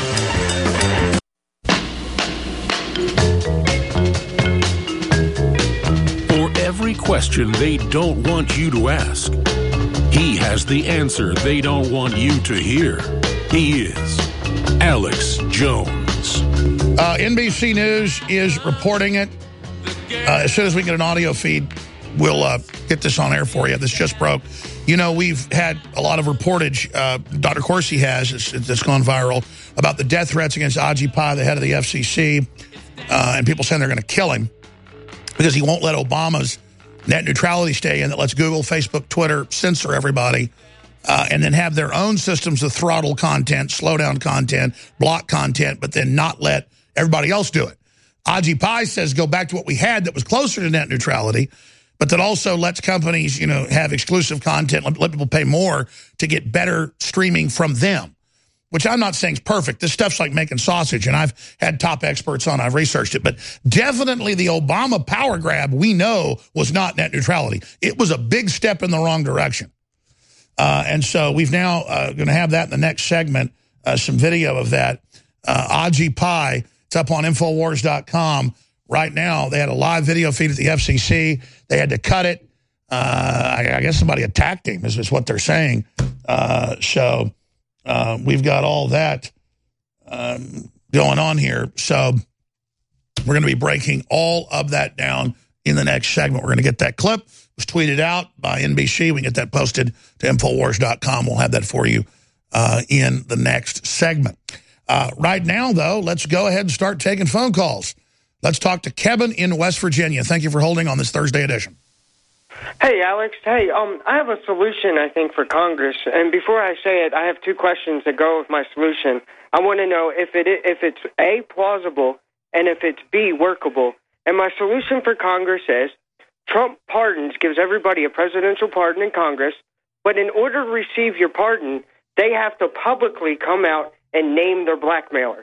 For every question they don't want you to ask, he has the answer they don't want you to hear. He is Alex Jones. Uh, N B C News is reporting it. Uh, as soon as we get an audio feed, we'll uh, get this on air for you. This just broke. You know, we've had a lot of reportage, uh, Doctor Corsi has, it's, it's gone viral, about the death threats against Ajit Pai, the head of the F C C, uh, and people saying they're going to kill him because he won't let Obama's net neutrality stay in that lets Google, Facebook, Twitter censor everybody. Uh, and then have their own systems to throttle content, slow down content, block content, but then not let everybody else do it. Ajit Pai says go back to what we had that was closer to net neutrality, but that also lets companies, you know, have exclusive content, let, let people pay more to get better streaming from them, which I'm not saying is perfect. This stuff's like making sausage, and I've had top experts on. I've researched it. But definitely the Obama power grab, we know, was not net neutrality. It was a big step in the wrong direction. Uh, and so we've now uh, going to have that in the next segment, uh, some video of that. Uh, Occupy, it's up on Infowars dot com right now. They had a live video feed at the F C C. They had to cut it. Uh, I, I guess somebody attacked him, is, is what they're saying. Uh, so uh, we've got all that um, going on here. So we're going to be breaking all of that down in the next segment. We're going to get that clip. It was tweeted out by N B C. We can get that posted to Infowars dot com. We'll have that for you uh, in the next segment. Uh, right now, though, let's go ahead and start taking phone calls. Let's talk to Kevin in West Virginia. Thank you for holding on this Thursday edition. Hey, Alex. Hey, um, I have a solution, I think, for Congress. And before I say it, I have two questions that go with my solution. I want to know if it if it's A, plausible, and if it's B, workable. And my solution for Congress is Trump pardons, gives everybody a presidential pardon in Congress, but in order to receive your pardon, they have to publicly come out and name their blackmailers.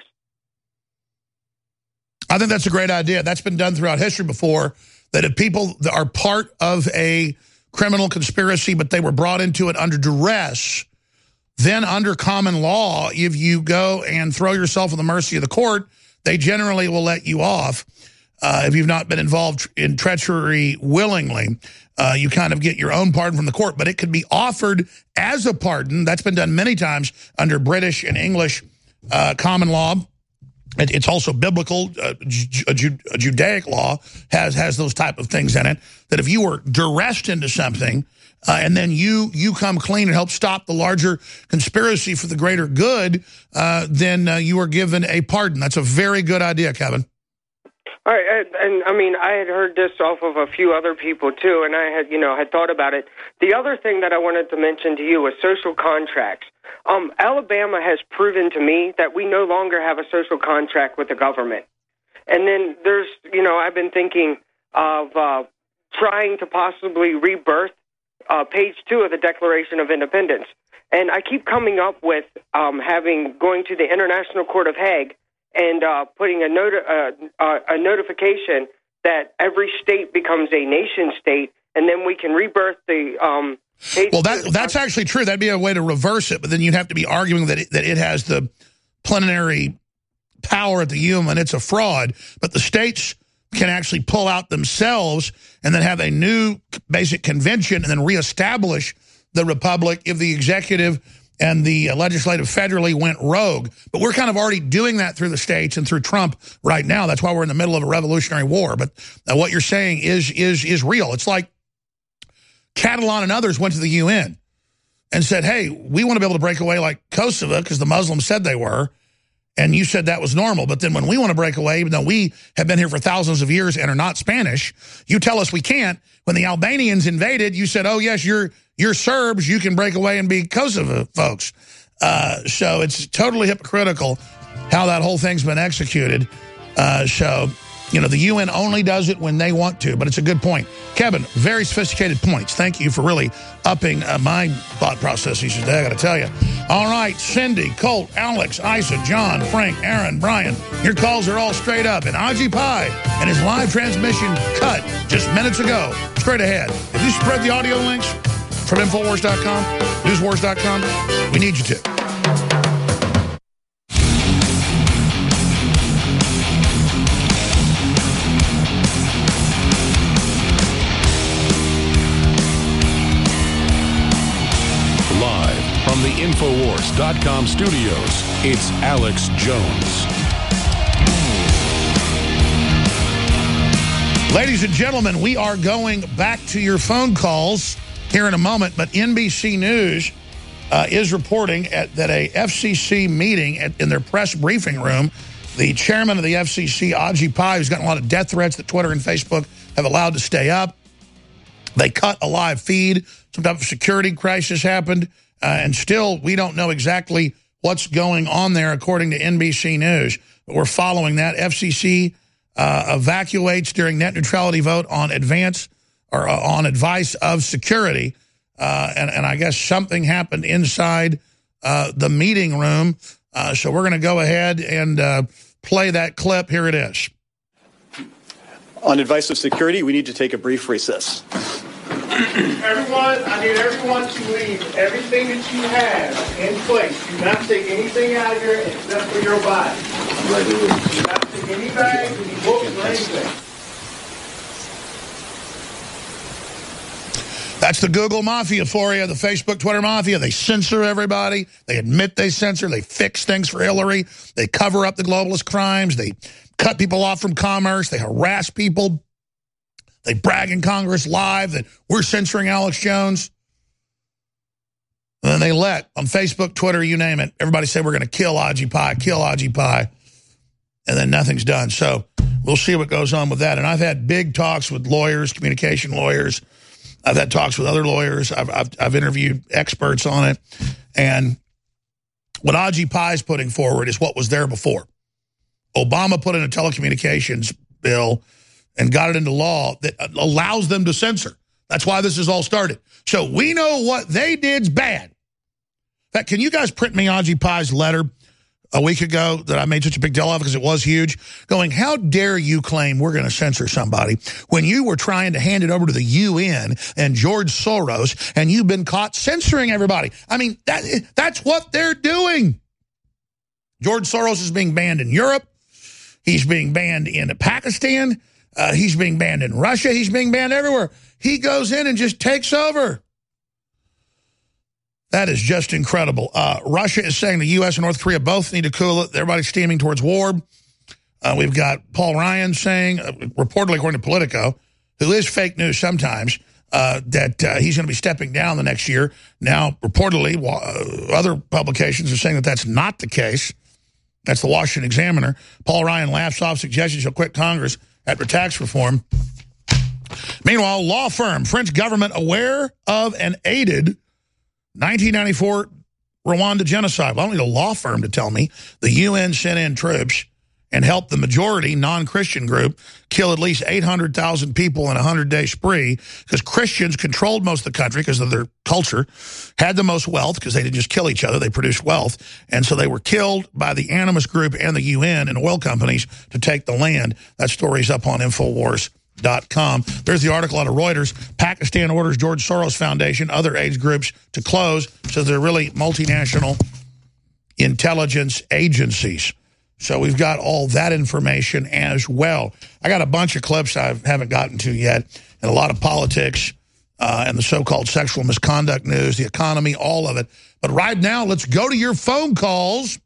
I think that's a great idea. That's been done throughout history before, that if people are part of a criminal conspiracy, but they were brought into it under duress, then under common law, if you go and throw yourself at the mercy of the court, they generally will let you off. Uh, if you've not been involved in treachery willingly, uh, you kind of get your own pardon from the court. But it could be offered as a pardon. That's been done many times under British and English uh, common law. It, it's also biblical. Uh, Ju Ju Judaic law has has those type of things in it, that if you were duressed into something uh, and then you you come clean and help stop the larger conspiracy for the greater good, uh, then uh, you are given a pardon. That's a very good idea, Kevin. All right, and, and I mean, I had heard this off of a few other people too, and I had, you know, had thought about it. The other thing that I wanted to mention to you was social contracts. Um, Alabama has proven to me that we no longer have a social contract with the government. And then there's, you know, I've been thinking of uh, trying to possibly rebirth uh, page two of the Declaration of Independence. And I keep coming up with um, having going to the International Court of Hague and uh, putting a, noti uh, uh, a notification that every state becomes a nation state, and then we can rebirth the um, Well, that that's actually true. That'd be a way to reverse it, but then you'd have to be arguing that it, that it has the plenary power at the U N and it's a fraud. But the states can actually pull out themselves and then have a new basic convention and then reestablish the republic if the executive and the legislative federally went rogue. But we're kind of already doing that through the states and through Trump right now. That's why we're in the middle of a revolutionary war. But uh, what you're saying is is is real. It's like Catalan and others went to the U N and said, hey, we want to be able to break away like Kosovo because the Muslims said they were, and you said that was normal. But then when we want to break away, even though we have been here for thousands of years and are not Spanish, you tell us we can't. When the Albanians invaded, you said, oh, yes, you're, you're Serbs, you can break away and be Kosovo folks. Uh, so it's totally hypocritical how that whole thing's been executed. Uh, so... You know, the U N only does it when they want to, but it's a good point. Kevin, very sophisticated points. Thank you for really upping uh, my thought processes today, I got to tell you. All right, Cindy, Colt, Alex, Isa, John, Frank, Aaron, Brian, your calls are all straight up. And Occupy and his live transmission cut just minutes ago. Straight ahead. If you spread the audio links from Infowars dot com, Newswars dot com, we need you to. From the Infowars dot com studios, it's Alex Jones. Ladies and gentlemen, we are going back to your phone calls here in a moment, but N B C News uh, is reporting at, that a F C C meeting at, in their press briefing room, the chairman of the F C C, Occupy, who's gotten a lot of death threats that Twitter and Facebook have allowed to stay up, they cut a live feed. Some type of security crisis happened. Uh, and still, we don't know exactly what's going on there, according to N B C News. But we're following that. F C C uh, evacuates during net neutrality vote on advanced or uh, on advice of security. Uh, and, and I guess something happened inside uh, the meeting room. Uh, so we're going to go ahead and uh, play that clip. Here it is. On advice of security, we need to take a brief recess. Everyone, I need everyone to leave everything that you have in place. Do not take anything out of here except for your body. Do not take any bags, any books, or anything. That's the Google Mafia for you, the Facebook, Twitter Mafia. They censor everybody. They admit they censor. They fix things for Hillary. They cover up the globalist crimes. They cut people off from commerce. They harass people. They brag in Congress live that we're censoring Alex Jones. And then they let, on Facebook, Twitter, you name it, everybody say we're going to kill Occupy, kill Occupy. And then nothing's done. So we'll see what goes on with that. And I've had big talks with lawyers, communication lawyers. I've had talks with other lawyers. I've, I've, I've interviewed experts on it. And what Occupy is putting forward is what was there before. Obama put in a telecommunications bill and got it into law that allows them to censor. That's why this has all started. So we know what they did's bad. In fact, can you guys print me Occupy's letter a week ago that I made such a big deal of because it was huge, going, how dare you claim we're going to censor somebody when you were trying to hand it over to the U N and George Soros and you've been caught censoring everybody? I mean, that that's what they're doing. George Soros is being banned in Europe. He's being banned in Pakistan. Uh, he's being banned in Russia. He's being banned everywhere. He goes in and just takes over. That is just incredible. Uh, Russia is saying the U S and North Korea both need to cool it. Everybody's steaming towards war. Uh, we've got Paul Ryan saying, uh, reportedly according to Politico, who is fake news sometimes, uh, that uh, he's going to be stepping down the next year. Now, reportedly, uh, other publications are saying that that's not the case. That's the Washington Examiner. Paul Ryan laughs off suggestions he'll quit Congress after tax reform. Meanwhile, law firm, French government aware of and aided nineteen ninety-four Rwanda genocide. Well, I don't need a law firm to tell me. The U N sent in troops and helped the majority non-Christian group kill at least eight hundred thousand people in a hundred-day spree because Christians controlled most of the country because of their culture, had the most wealth because they didn't just kill each other, they produced wealth. And so they were killed by the Animus Group and the U N and oil companies to take the land. That story's up on Infowars dot com. There's the article out of Reuters. Pakistan orders George Soros Foundation, other AIDS groups to close. So they're really multinational intelligence agencies. So we've got all that information as well. I got a bunch of clips I haven't gotten to yet, and a lot of politics uh, and the so-called sexual misconduct news, the economy, all of it. But right now, let's go to your phone calls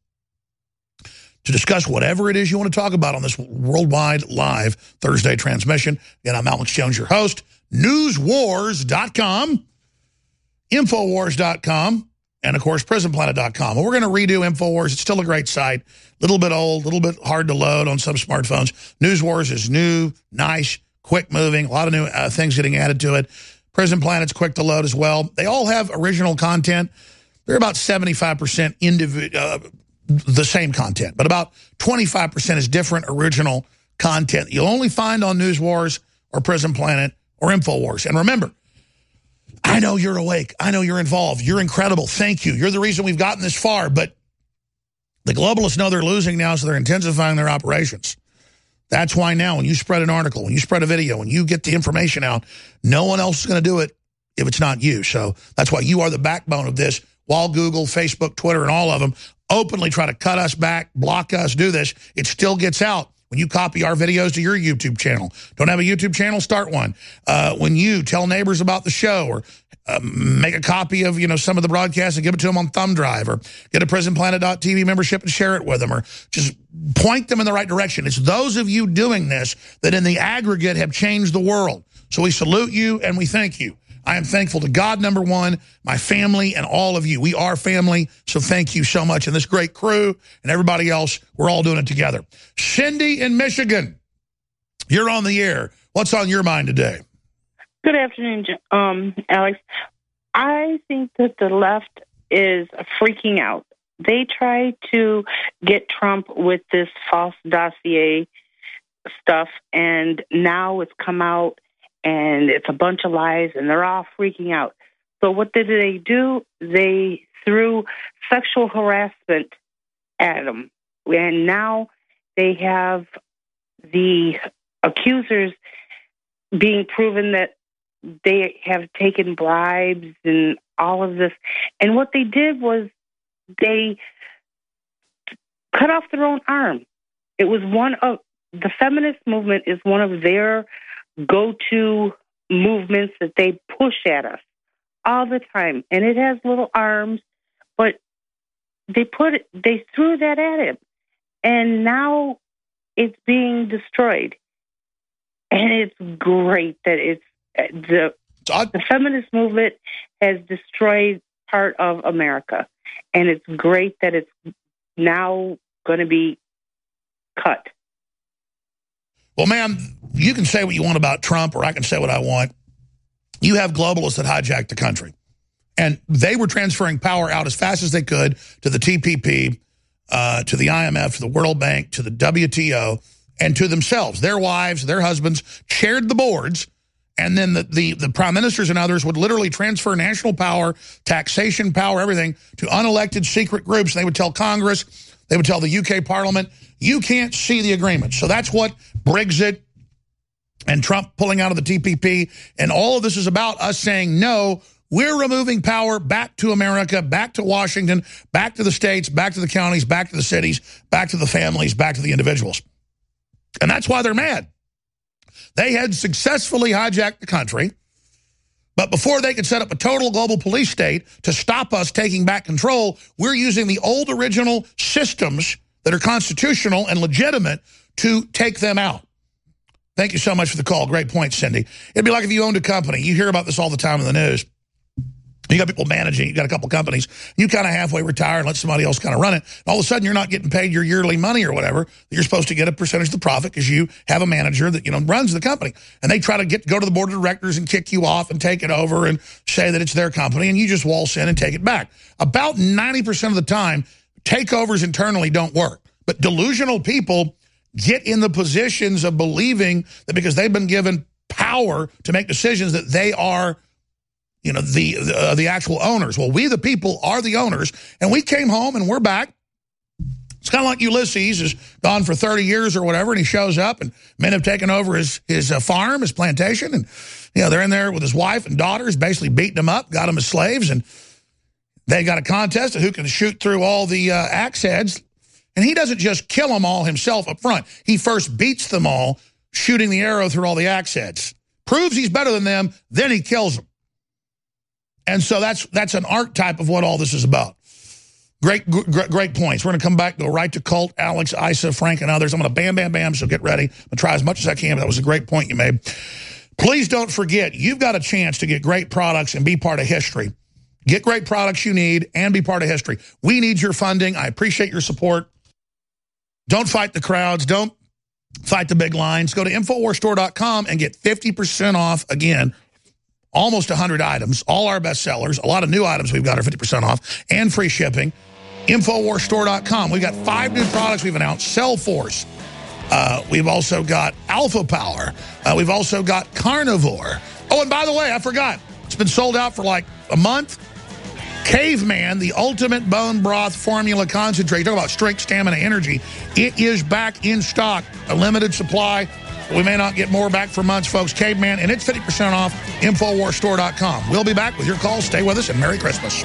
to discuss whatever it is you want to talk about on this worldwide live Thursday transmission. Again, I'm Alex Jones, your host. News Wars dot com, Infowars dot com, and, of course, Prison Planet dot com. We're going to redo Infowars. It's still a great site. A little bit old, a little bit hard to load on some smartphones. News Wars is new, nice, quick-moving, a lot of new uh, things getting added to it. Prison Planet's quick to load as well. They all have original content. They're about seventy-five percent individual. Uh, the same content, but about twenty-five percent is different original content you'll only find on News Wars or Prison Planet or Infowars. And remember, I know you're awake. I know you're involved. You're incredible. Thank you. You're the reason we've gotten this far, but the globalists know they're losing now, so they're intensifying their operations. That's why now when you spread an article, when you spread a video, when you get the information out, no one else is going to do it if it's not you. So that's why you are the backbone of this. While Google, Facebook, Twitter, and all of them openly try to cut us back, block us, do this, it still gets out when you copy our videos to your YouTube channel. Don't have a YouTube channel? Start one. Uh, when you tell neighbors about the show or um, make a copy of, you know, some of the broadcasts and give it to them on thumb drive, or get a Prison Planet dot T V membership and share it with them, or just point them in the right direction. It's those of you doing this that in the aggregate have changed the world. So we salute you and we thank you. I am thankful to God, number one, my family, and all of you. We are family, so thank you so much. And this great crew and everybody else, we're all doing it together. Cindy in Michigan, you're on the air. What's on your mind today? Good afternoon, um, Alex. I think that the left is freaking out. They tried to get Trump with this false dossier stuff, and now it's come out, and it's a bunch of lies, and they're all freaking out. So what did they do? They threw sexual harassment at them, and now they have the accusers being proven that they have taken bribes and all of this. And what they did was they cut off their own arm. It was one of the feminist movement is one of their go-to movements that they push at us all the time. And it has little arms, but they put it, they threw that at him. And now it's being destroyed. And it's great that it's the the feminist movement has destroyed part of America. And it's great that it's now going to be cut. Well, ma'am, you can say what you want about Trump, or I can say what I want. You have globalists that hijacked the country. And they were transferring power out as fast as they could to the T P P, uh, to the I M F, to the World Bank, to the W T O, and to themselves. Their wives, their husbands chaired the boards, and then the, the, the prime ministers and others would literally transfer national power, taxation power, everything, to unelected secret groups. They would tell Congress, they would tell the U K Parliament, you can't see the agreement. So that's what Brexit and Trump pulling out of the T P P, and all of this is about us saying, no, we're removing power back to America, back to Washington, back to the states, back to the counties, back to the cities, back to the families, back to the individuals. And that's why they're mad. They had successfully hijacked the country, but before they could set up a total global police state to stop us taking back control, we're using the old original systems that are constitutional and legitimate to take them out. Thank you so much for the call. Great point, Cindy. It'd be like if you owned a company. You hear about this all the time in the news. You got people managing, you got a couple companies, you kind of halfway retire and let somebody else kind of run it. And all of a sudden, you're not getting paid your yearly money or whatever. You're supposed to get a percentage of the profit because you have a manager that, you know, runs the company. And they try to get go to the board of directors and kick you off and take it over and say that it's their company, and you just waltz in and take it back. About ninety percent of the time, takeovers internally don't work. But delusional people get in the positions of believing that because they've been given power to make decisions that they are, you know, the the, uh, the actual owners. Well, we the people are the owners, and we came home and we're back. It's kind of like Ulysses is gone for thirty years or whatever, and he shows up, and men have taken over his his uh, farm, his plantation, and you know they're in there with his wife and daughters, basically beating them up, got them as slaves, and they got a contest of who can shoot through all the uh, axe heads. And he doesn't just kill them all himself up front. He first beats them all, shooting the arrow through all the axe heads. Proves he's better than them, then he kills them. And so that's that's an archetype of what all this is about. Great, great, great points. We're going to come back, go right to Colt, Alex, Isa, Frank, and others. I'm going to bam, bam, bam, so get ready. I'm going to try as much as I can, but that was a great point you made. Please don't forget, you've got a chance to get great products and be part of history. Get great products you need and be part of history. We need your funding. I appreciate your support. Don't fight the crowds. Don't fight the big lines. Go to Infowars Store dot com and get fifty percent off, again, almost one hundred items, all our best sellers. A lot of new items we've got are fifty percent off and free shipping. Infowars Store dot com. We've got five new products we've announced. Cellforce. Uh, we've also got Alpha Power. Uh, we've also got Carnivore. Oh, and by the way, I forgot. It's been sold out for like a month. Caveman, the ultimate bone broth formula concentrate. Talk about strength, stamina, energy. It is back in stock. A limited supply. We may not get more back for months, folks. Caveman, and it's fifty percent off. Infowars Store dot com. We'll be back with your calls. Stay with us, and Merry Christmas.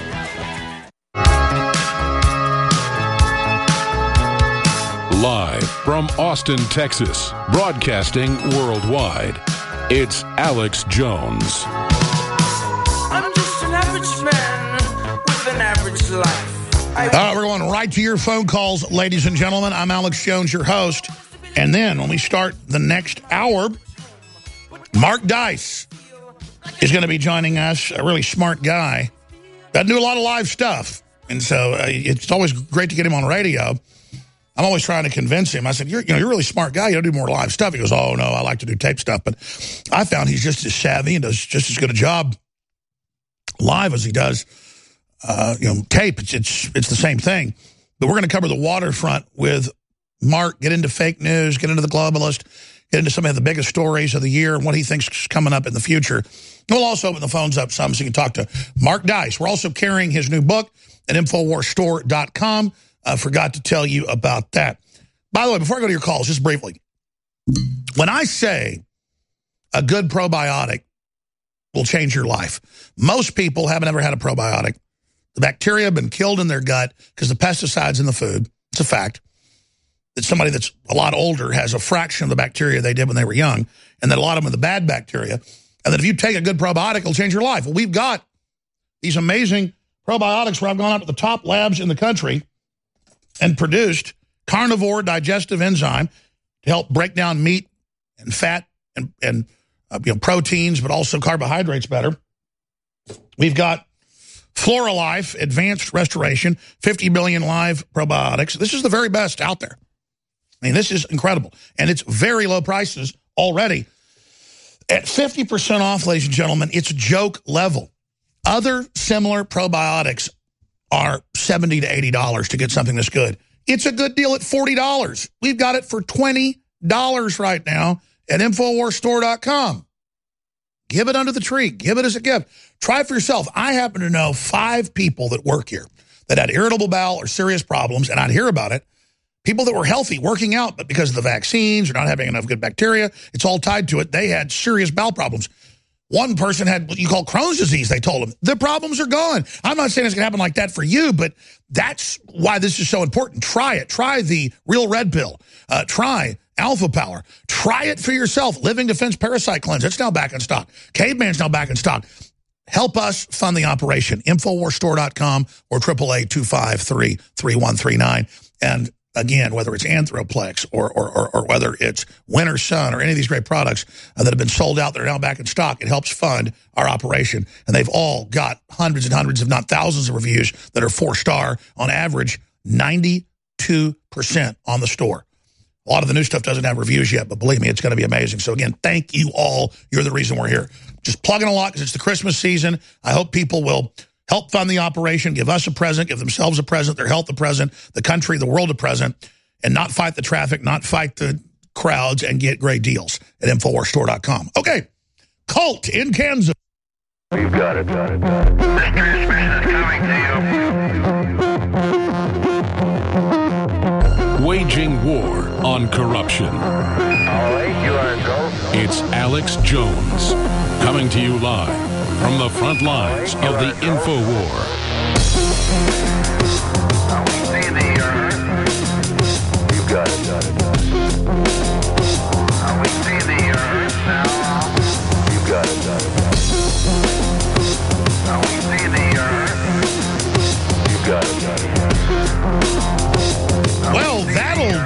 Live from Austin, Texas, broadcasting worldwide, it's Alex Jones. I'm just an average man with an average life. I All right, we're going right to your phone calls, ladies and gentlemen. I'm Alex Jones, your host. And then when we start the next hour, Mark Dice is going to be joining us, a really smart guy. Doesn't do a lot of live stuff. And so uh, it's always great to get him on radio. I'm always trying to convince him. I said, you're, you know, you're a really smart guy. You don't do more live stuff. He goes, oh, no, I like to do tape stuff. But I found he's just as savvy and does just as good a job live as he does, uh, you know, tape. It's, it's, it's the same thing. But we're going to cover the waterfront with Mark get into fake news, get into the globalist, get into some of the biggest stories of the year and what he thinks is coming up in the future. We'll also open the phones up some so you can talk to Mark Dice. We're also carrying his new book at Infowars Store dot com. I forgot to tell you about that. By the way, before I go to your calls, just briefly, when I say a good probiotic will change your life, most people haven't ever had a probiotic. The bacteria have been killed in their gut because the pesticides in the food. It's a fact that somebody that's a lot older has a fraction of the bacteria they did when they were young, and that a lot of them are the bad bacteria, and that if you take a good probiotic, it'll change your life. Well, we've got these amazing probiotics where I've gone out to the top labs in the country and produced carnivore digestive enzyme to help break down meat and fat and, and uh, you know, proteins, but also carbohydrates better. We've got Floralife Advanced Restoration, fifty billion live probiotics. This is the very best out there. I mean, this is incredible. And it's very low prices already. At fifty percent off, ladies and gentlemen, it's joke level. Other similar probiotics are seventy to eighty dollars to get something this good. It's a good deal at forty dollars. We've got it for twenty dollars right now at Infowars Store dot com. Give it under the tree. Give it as a gift. Try it for yourself. I happen to know five people that work here that had irritable bowel or serious problems, and I'd hear about it. People that were healthy, working out, but because of the vaccines or not having enough good bacteria, it's all tied to it. They had serious bowel problems. One person had what you call Crohn's disease, they told him. The problems are gone. I'm not saying it's going to happen like that for you, but that's why this is so important. Try it. Try the Real Red Pill. Uh, try Alpha Power. Try it for yourself. Living Defense Parasite Cleanse. It's now back in stock. Caveman's now back in stock. Help us fund the operation. Infowars Store dot com or eight eight eight, two five three, three one three nine. And again, whether it's Anthroplex or, or, or, or whether it's Winter Sun or any of these great products uh, that have been sold out that are now back in stock, it helps fund our operation. And they've all got hundreds and hundreds, if not thousands of reviews that are four-star. On average, ninety-two percent on the store. A lot of the new stuff doesn't have reviews yet, but believe me, it's going to be amazing. So again, thank you all. You're the reason we're here. Just plugging a lot because it's the Christmas season. I hope people will help fund the operation, give us a present, give themselves a present, their health a present, the country, the world a present, and not fight the traffic, not fight the crowds, and get great deals at Infowars Store dot com. Okay, Colt in Kansas. You've got it, got it, got it. This transmission is coming to you. Waging war on corruption. All right, you are go. It's Alex Jones, coming to you live from the front lines of the Info War. You've got it, got it, got it. We see the earth now. You've got it, got it, got it. We see the earth. You've got it, got it, got it. Well, that'll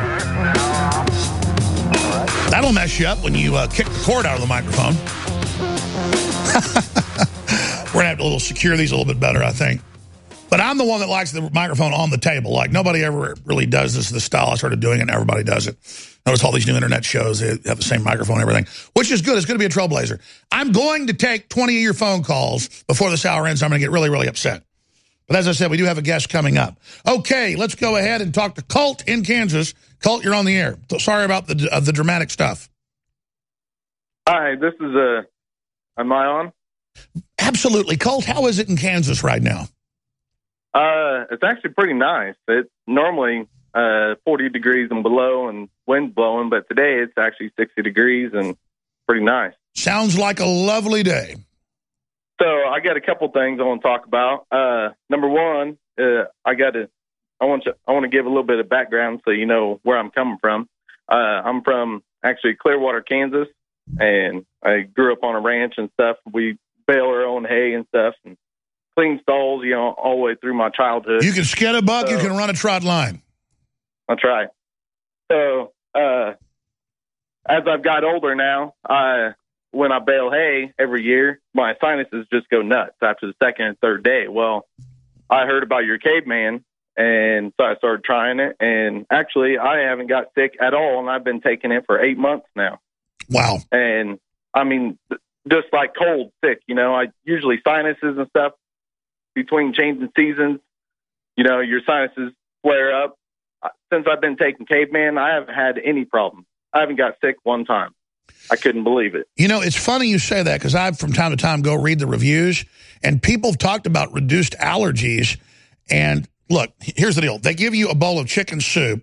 that'll mess you up when you uh, kick the cord out of the microphone. We're going to have to a little secure these a little bit better, I think. But I'm the one that likes the microphone on the table. Like, nobody ever really does this, this style. I started doing it, and everybody does it. Notice all these new internet shows, they have the same microphone and everything, which is good. It's going to be a trailblazer. I'm going to take twenty of your phone calls before this hour ends. I'm going to get really, really upset. But as I said, we do have a guest coming up. Okay, let's go ahead and talk to Colt in Kansas. Colt, you're on the air. Sorry about the uh, the dramatic stuff. Hi, this is, uh, am I on? Absolutely. Colt, how is it in Kansas right now? Uh, it's actually pretty nice. It's normally uh, forty degrees and below and wind blowing, but today it's actually sixty degrees and pretty nice. Sounds like a lovely day. So I got a couple things I want to talk about. Uh, number one, uh, I got to, I want to, I want to give a little bit of background so you know where I'm coming from. Uh, I'm from actually Clearwater, Kansas, and I grew up on a ranch and stuff. We bale our own hay and stuff and clean stalls, you know, all the way through my childhood. You can skin a buck, so, you can run a trot line. That's right. So uh, as I've got older now, I, when I bale hay every year, my sinuses just go nuts after the second and third day. Well, I heard about your caveman, and so I started trying it, and actually I haven't got sick at all, and I've been taking it for eight months now. Wow. And, I mean, just like cold sick, you know, I usually sinuses and stuff between changing seasons, you know, your sinuses flare up. since I've been taking Caveman, I haven't had any problem. I haven't got sick one time. I couldn't believe it. You know, it's funny you say that because I, from time to time, go read the reviews, and people have talked about reduced allergies. And look, here's the deal. They give you a bowl of chicken soup,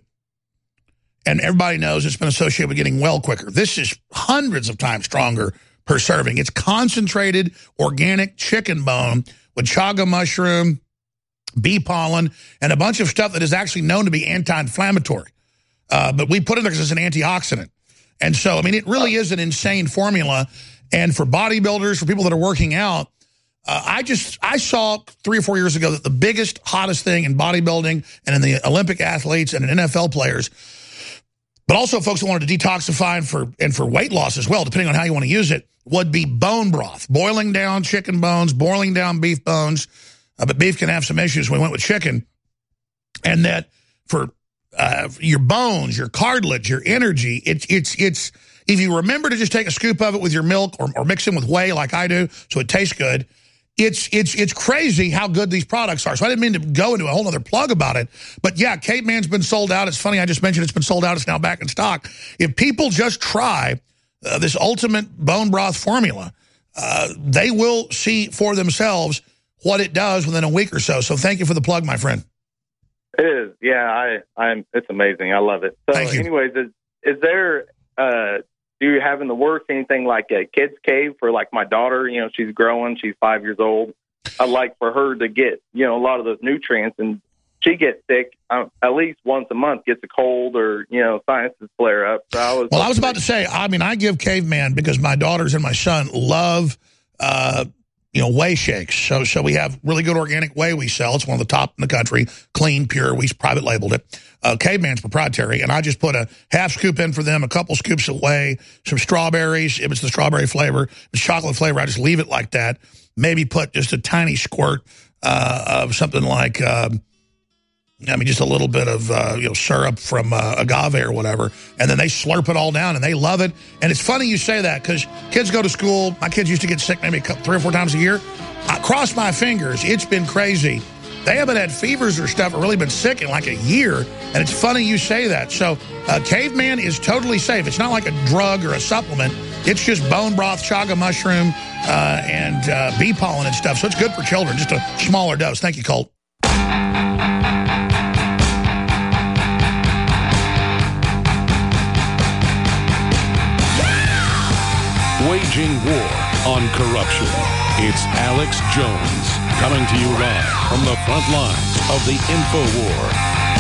and everybody knows it's been associated with getting well quicker. This is hundreds of times stronger per serving. It's concentrated organic chicken bone with chaga mushroom, bee pollen, and a bunch of stuff that is actually known to be anti-inflammatory. Uh, but we put it there because it's an antioxidant. And so, I mean, it really is an insane formula. And for bodybuilders, for people that are working out, uh, I just, I saw three or four years ago that the biggest, hottest thing in bodybuilding and in the Olympic athletes and in N F L players, but also folks that wanted to detoxify and for, and for weight loss as well, depending on how you want to use it, would be bone broth. Boiling down chicken bones, boiling down beef bones. Uh, but beef can have some issues. We went with chicken. And that for uh, your bones, your cartilage, your energy, it's, it's, it's, if you remember to just take a scoop of it with your milk or, or mix it with whey like I do so it tastes good, it's, it's, it's crazy how good these products are. So I didn't mean to go into a whole other plug about it. But yeah, Caveman's been sold out. It's funny, I just mentioned it's been sold out. It's now back in stock. If people just try uh, this ultimate bone broth formula, uh, they will see for themselves what it does within a week or so. So thank you for the plug, my friend. It is. Yeah, I, I'm, it's amazing. I love it. So Thank you. anyways, is, is there, uh, do you have in the works anything like a kid's cave for like my daughter? You know, she's growing, she's five years old. I'd like for her to get, you know, a lot of those nutrients, and she gets sick um, at least once a month, gets a cold or, you know, sinuses flare up. So I was well, I was about to say, I mean, I give Caveman because my daughters and my son love, uh, you know, whey shakes. So so we have really good organic whey we sell. It's one of the top in the country. Clean, pure. We private labeled it. Uh, Caveman's proprietary. And I just put a half scoop in for them, a couple scoops of whey, some strawberries. If it's the strawberry flavor, if it's chocolate flavor, I just leave it like that. Maybe put just a tiny squirt uh, of something like, uh, I mean, just a little bit of, uh, you know, syrup from uh, agave or whatever. And then they slurp it all down and they love it. And it's funny you say that because kids go to school. My kids used to get sick maybe a couple, three or four times a year. I cross my fingers. It's been crazy. They haven't had fevers or stuff or really been sick in like a year. And it's funny you say that. So uh, Caveman is totally safe. It's not like a drug or a supplement. It's just bone broth, chaga mushroom, uh, and uh, bee pollen and stuff. So it's good for children, just a smaller dose. Thank you, Colt. Waging war on corruption. It's Alex Jones coming to you live from the front lines of the InfoWar.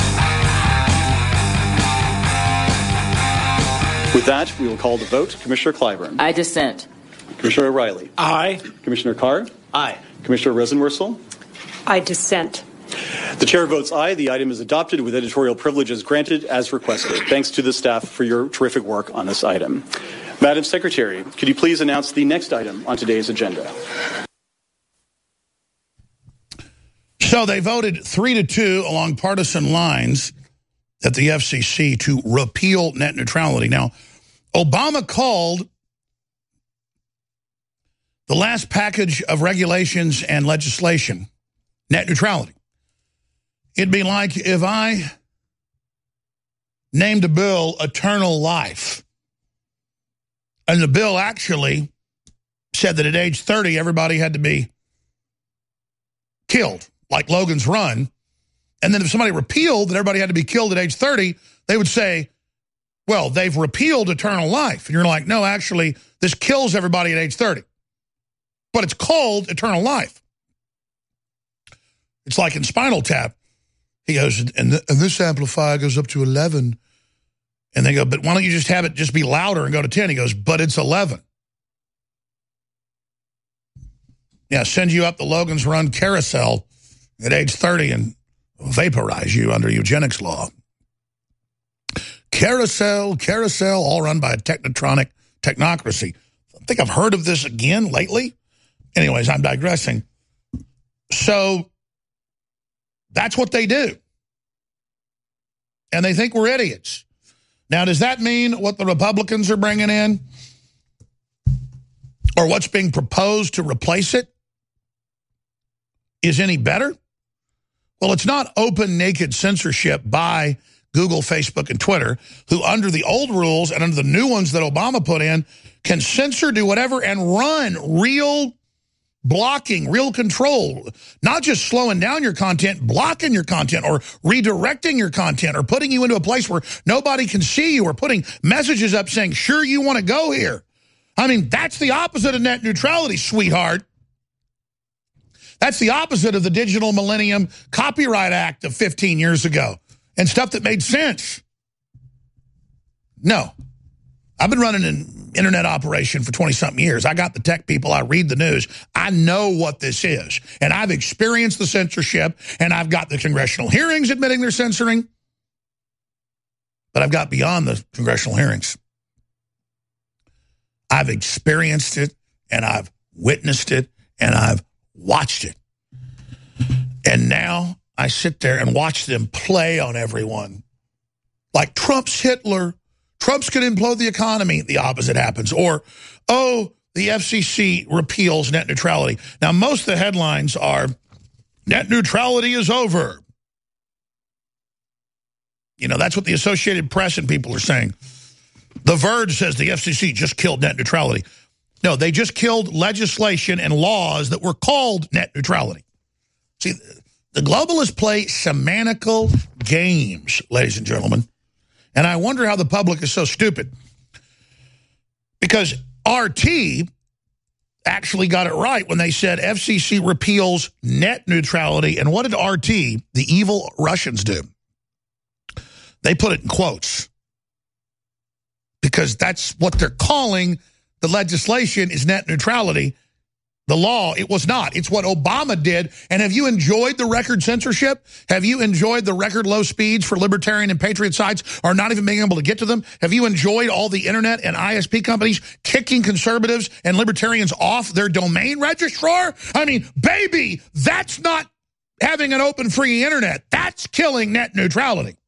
With that, we will call the vote. Commissioner Clyburn. I dissent. Commissioner O'Reilly. Aye. Commissioner Carr. Aye. Commissioner Rosenworcel. I dissent. The chair votes aye. The item is adopted with editorial privileges granted as requested. Thanks to the staff for your terrific work on this item. Madam Secretary, could you please announce the next item on today's agenda? So they voted three to two along partisan lines at the F C C to repeal net neutrality. Now, Obama called the last package of regulations and legislation net neutrality. It'd be like if I named a bill Eternal Life. And the bill actually said that at age thirty, everybody had to be killed, like Logan's Run. And then if somebody repealed that everybody had to be killed at age thirty, they would say, well, they've repealed eternal life. And you're like, no, actually, this kills everybody at age thirty. But it's called eternal life. It's like in Spinal Tap. He goes, and, th and this amplifier goes up to eleven. And they go, but why don't you just have it just be louder and go to ten? He goes, but it's eleven. Yeah, send you up the Logan's Run carousel at age thirty and vaporize you under eugenics law. Carousel, carousel, all run by a technotronic technocracy. I think I've heard of this again lately. Anyways, I'm digressing. So that's what they do. And they think we're idiots. Now, does that mean what the Republicans are bringing in or what's being proposed to replace it is any better? Well, it's not open, naked censorship by Google, Facebook, and Twitter, who under the old rules and under the new ones that Obama put in, can censor, do whatever, and run real blocking, real control, not just slowing down your content, blocking your content, or redirecting your content, or putting you into a place where nobody can see you, or putting messages up saying, sure, you want to go here. I mean, that's the opposite of net neutrality, sweetheart. That's the opposite of the Digital Millennium Copyright Act of fifteen years ago and stuff that made sense. No. I've been running an internet operation for twenty-something years. I got the tech people. I read the news. I know what this is. And I've experienced the censorship, and I've got the congressional hearings admitting they're censoring. But I've got beyond the congressional hearings. I've experienced it, and I've witnessed it, and I've watched it. And now I sit there and watch them play on everyone. Like Trump's Hitler. Trump's going to implode the economy. The opposite happens. Or, oh, the F C C repeals net neutrality. Now, most of the headlines are, net neutrality is over. You know, that's what the Associated Press and people are saying. The Verge says the F C C just killed net neutrality. No, they just killed legislation and laws that were called net neutrality. See, the globalists play semantical games, ladies and gentlemen. And I wonder how the public is so stupid. Because R T actually got it right when they said F C C repeals net neutrality. And what did R T, the evil Russians, do? They put it in quotes. Because that's what they're calling the legislation is net neutrality. The law, it was not. It's what Obama did. And have you enjoyed the record censorship? Have you enjoyed the record low speeds for libertarian and patriot sites or not even being able to get to them? Have you enjoyed all the internet and I S P companies kicking conservatives and libertarians off their domain registrar? I mean, baby, that's not having an open free internet. That's killing net neutrality.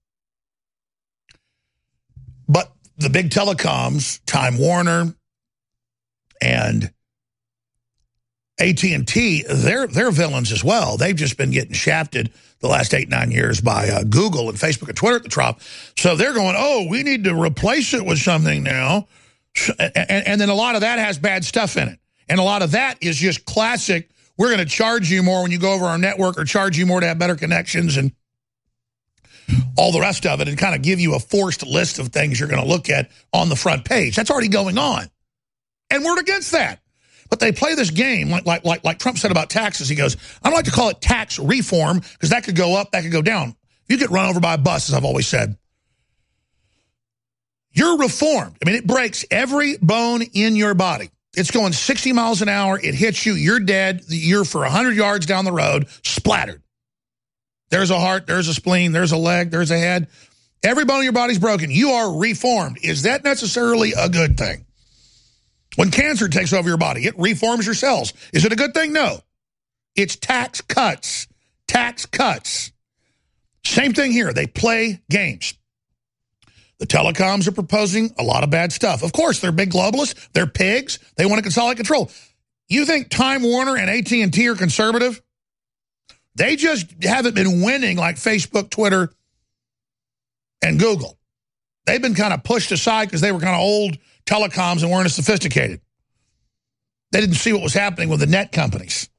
But the big telecoms, Time Warner and A T and T, they're, they're villains as well. They've just been getting shafted the last eight, nine years by uh, Google and Facebook and Twitter at the top. So they're going, oh, we need to replace it with something now. And, and, and then a lot of that has bad stuff in it. And a lot of that is just classic, we're going to charge you more when you go over our network or charge you more to have better connections and all the rest of it, and kind of give you a forced list of things you're going to look at on the front page. That's already going on. And we're against that. But they play this game, like like like like Trump said about taxes. He goes, I don't like to call it tax reform, because that could go up, that could go down. You get run over by a bus, as I've always said. You're reformed. I mean, it breaks every bone in your body. It's going sixty miles an hour. It hits you. You're dead. You're for one hundred yards down the road, splattered. There's a heart. There's a spleen. There's a leg. There's a head. Every bone in your body's broken. You are reformed. Is that necessarily a good thing? When cancer takes over your body, it reforms your cells. Is it a good thing? No. It's tax cuts. Tax cuts. Same thing here. They play games. The telecoms are proposing a lot of bad stuff. Of course, they're big globalists. They're pigs. They want to consolidate control. You think Time Warner and A T and T are conservative? They just haven't been winning like Facebook, Twitter, and Google. They've been kind of pushed aside because they were kind of old telecoms and weren't as sophisticated. They didn't see what was happening with the net companies.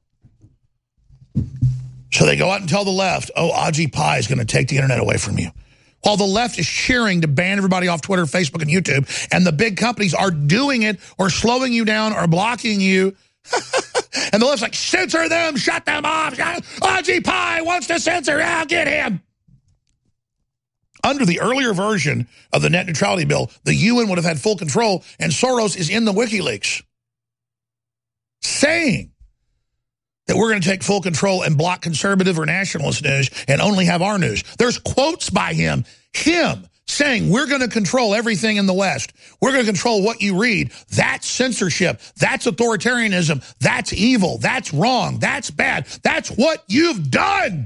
So they go out and tell the left, oh, Ajit Pai is going to take the internet away from you. While the left is cheering to ban everybody off Twitter, Facebook, and YouTube, and the big companies are doing it or slowing you down or blocking you. And the left's like, censor them, shut them off. Ajit Pai wants to censor, I'll get him. Under the earlier version of the net neutrality bill, the U N would have had full control, and Soros is in the WikiLeaks saying that we're going to take full control and block conservative or nationalist news and only have our news. There's quotes by him, him saying we're going to control everything in the West. We're going to control what you read. That's censorship. That's authoritarianism. That's evil. That's wrong. That's bad. That's what you've done.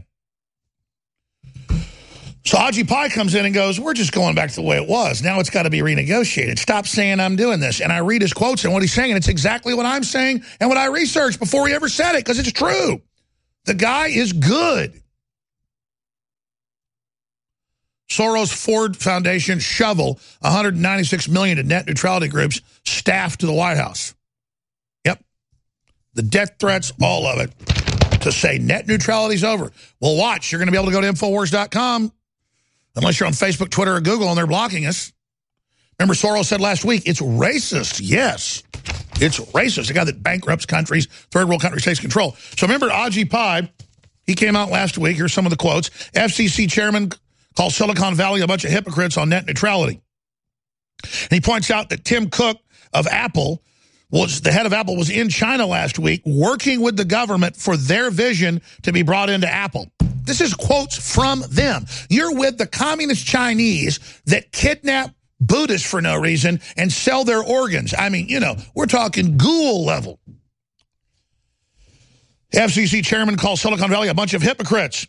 So Ajit Pai comes in and goes, we're just going back to the way it was. Now it's got to be renegotiated. Stop saying I'm doing this. And I read his quotes and what he's saying, and it's exactly what I'm saying and what I researched before he ever said it, because it's true. The guy is good. Soros Ford Foundation shovel one hundred ninety-six million dollars to net neutrality groups staffed to the White House. Yep. The death threats, all of it, to say net neutrality's over. Well, watch. You're going to be able to go to Infowars dot com unless you're on Facebook, Twitter, or Google, and they're blocking us. Remember, Soros said last week, it's racist. Yes, it's racist. A guy that bankrupts countries, third world countries, takes control. So remember, Ajit Pai, he came out last week. Here's some of the quotes. F C C chairman calls Silicon Valley a bunch of hypocrites on net neutrality. And he points out that Tim Cook of Apple, was the head of Apple, was in China last week working with the government for their vision to be brought into Apple. This is quotes from them. You're with the communist Chinese that kidnap Buddhists for no reason and sell their organs. I mean, you know, we're talking ghoul level. F C C chairman calls Silicon Valley a bunch of hypocrites.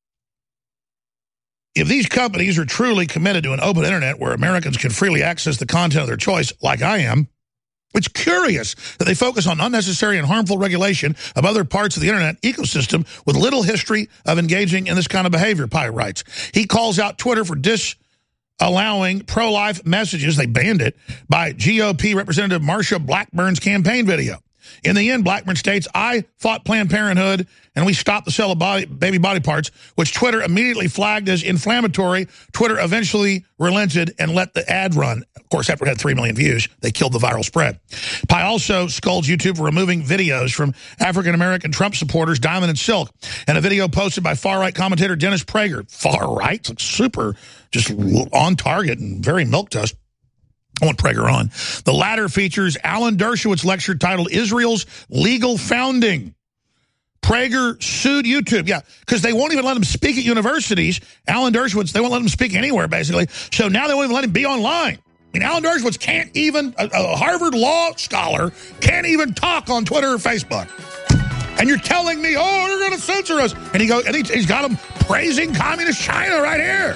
If these companies are truly committed to an open internet where Americans can freely access the content of their choice, like I am, it's curious that they focus on unnecessary and harmful regulation of other parts of the internet ecosystem with little history of engaging in this kind of behavior, Pai writes. He calls out Twitter for disallowing pro-life messages, they banned it, by G O P Representative Marsha Blackburn's campaign video. In the end, Blackburn states, I fought Planned Parenthood and we stopped the sale of body, baby body parts, which Twitter immediately flagged as inflammatory. Twitter eventually relented and let the ad run. Of course, after it had three million views, they killed the viral spread. Pai also scolds YouTube for removing videos from African-American Trump supporters, Diamond and Silk, and a video posted by far-right commentator Dennis Prager. Far-right? It's like super, just on target and very milquetoast. I want Prager on. The latter features Alan Dershowitz lecture titled Israel's Legal Founding. Prager sued YouTube. Yeah, because they won't even let him speak at universities. Alan Dershowitz, they won't let him speak anywhere, basically. So now they won't even let him be online. I mean, Alan Dershowitz can't even, a, a Harvard law scholar, can't even talk on Twitter or Facebook. And you're telling me, oh, they're going to censor us. And he goes, and he, he's got him praising communist China right here.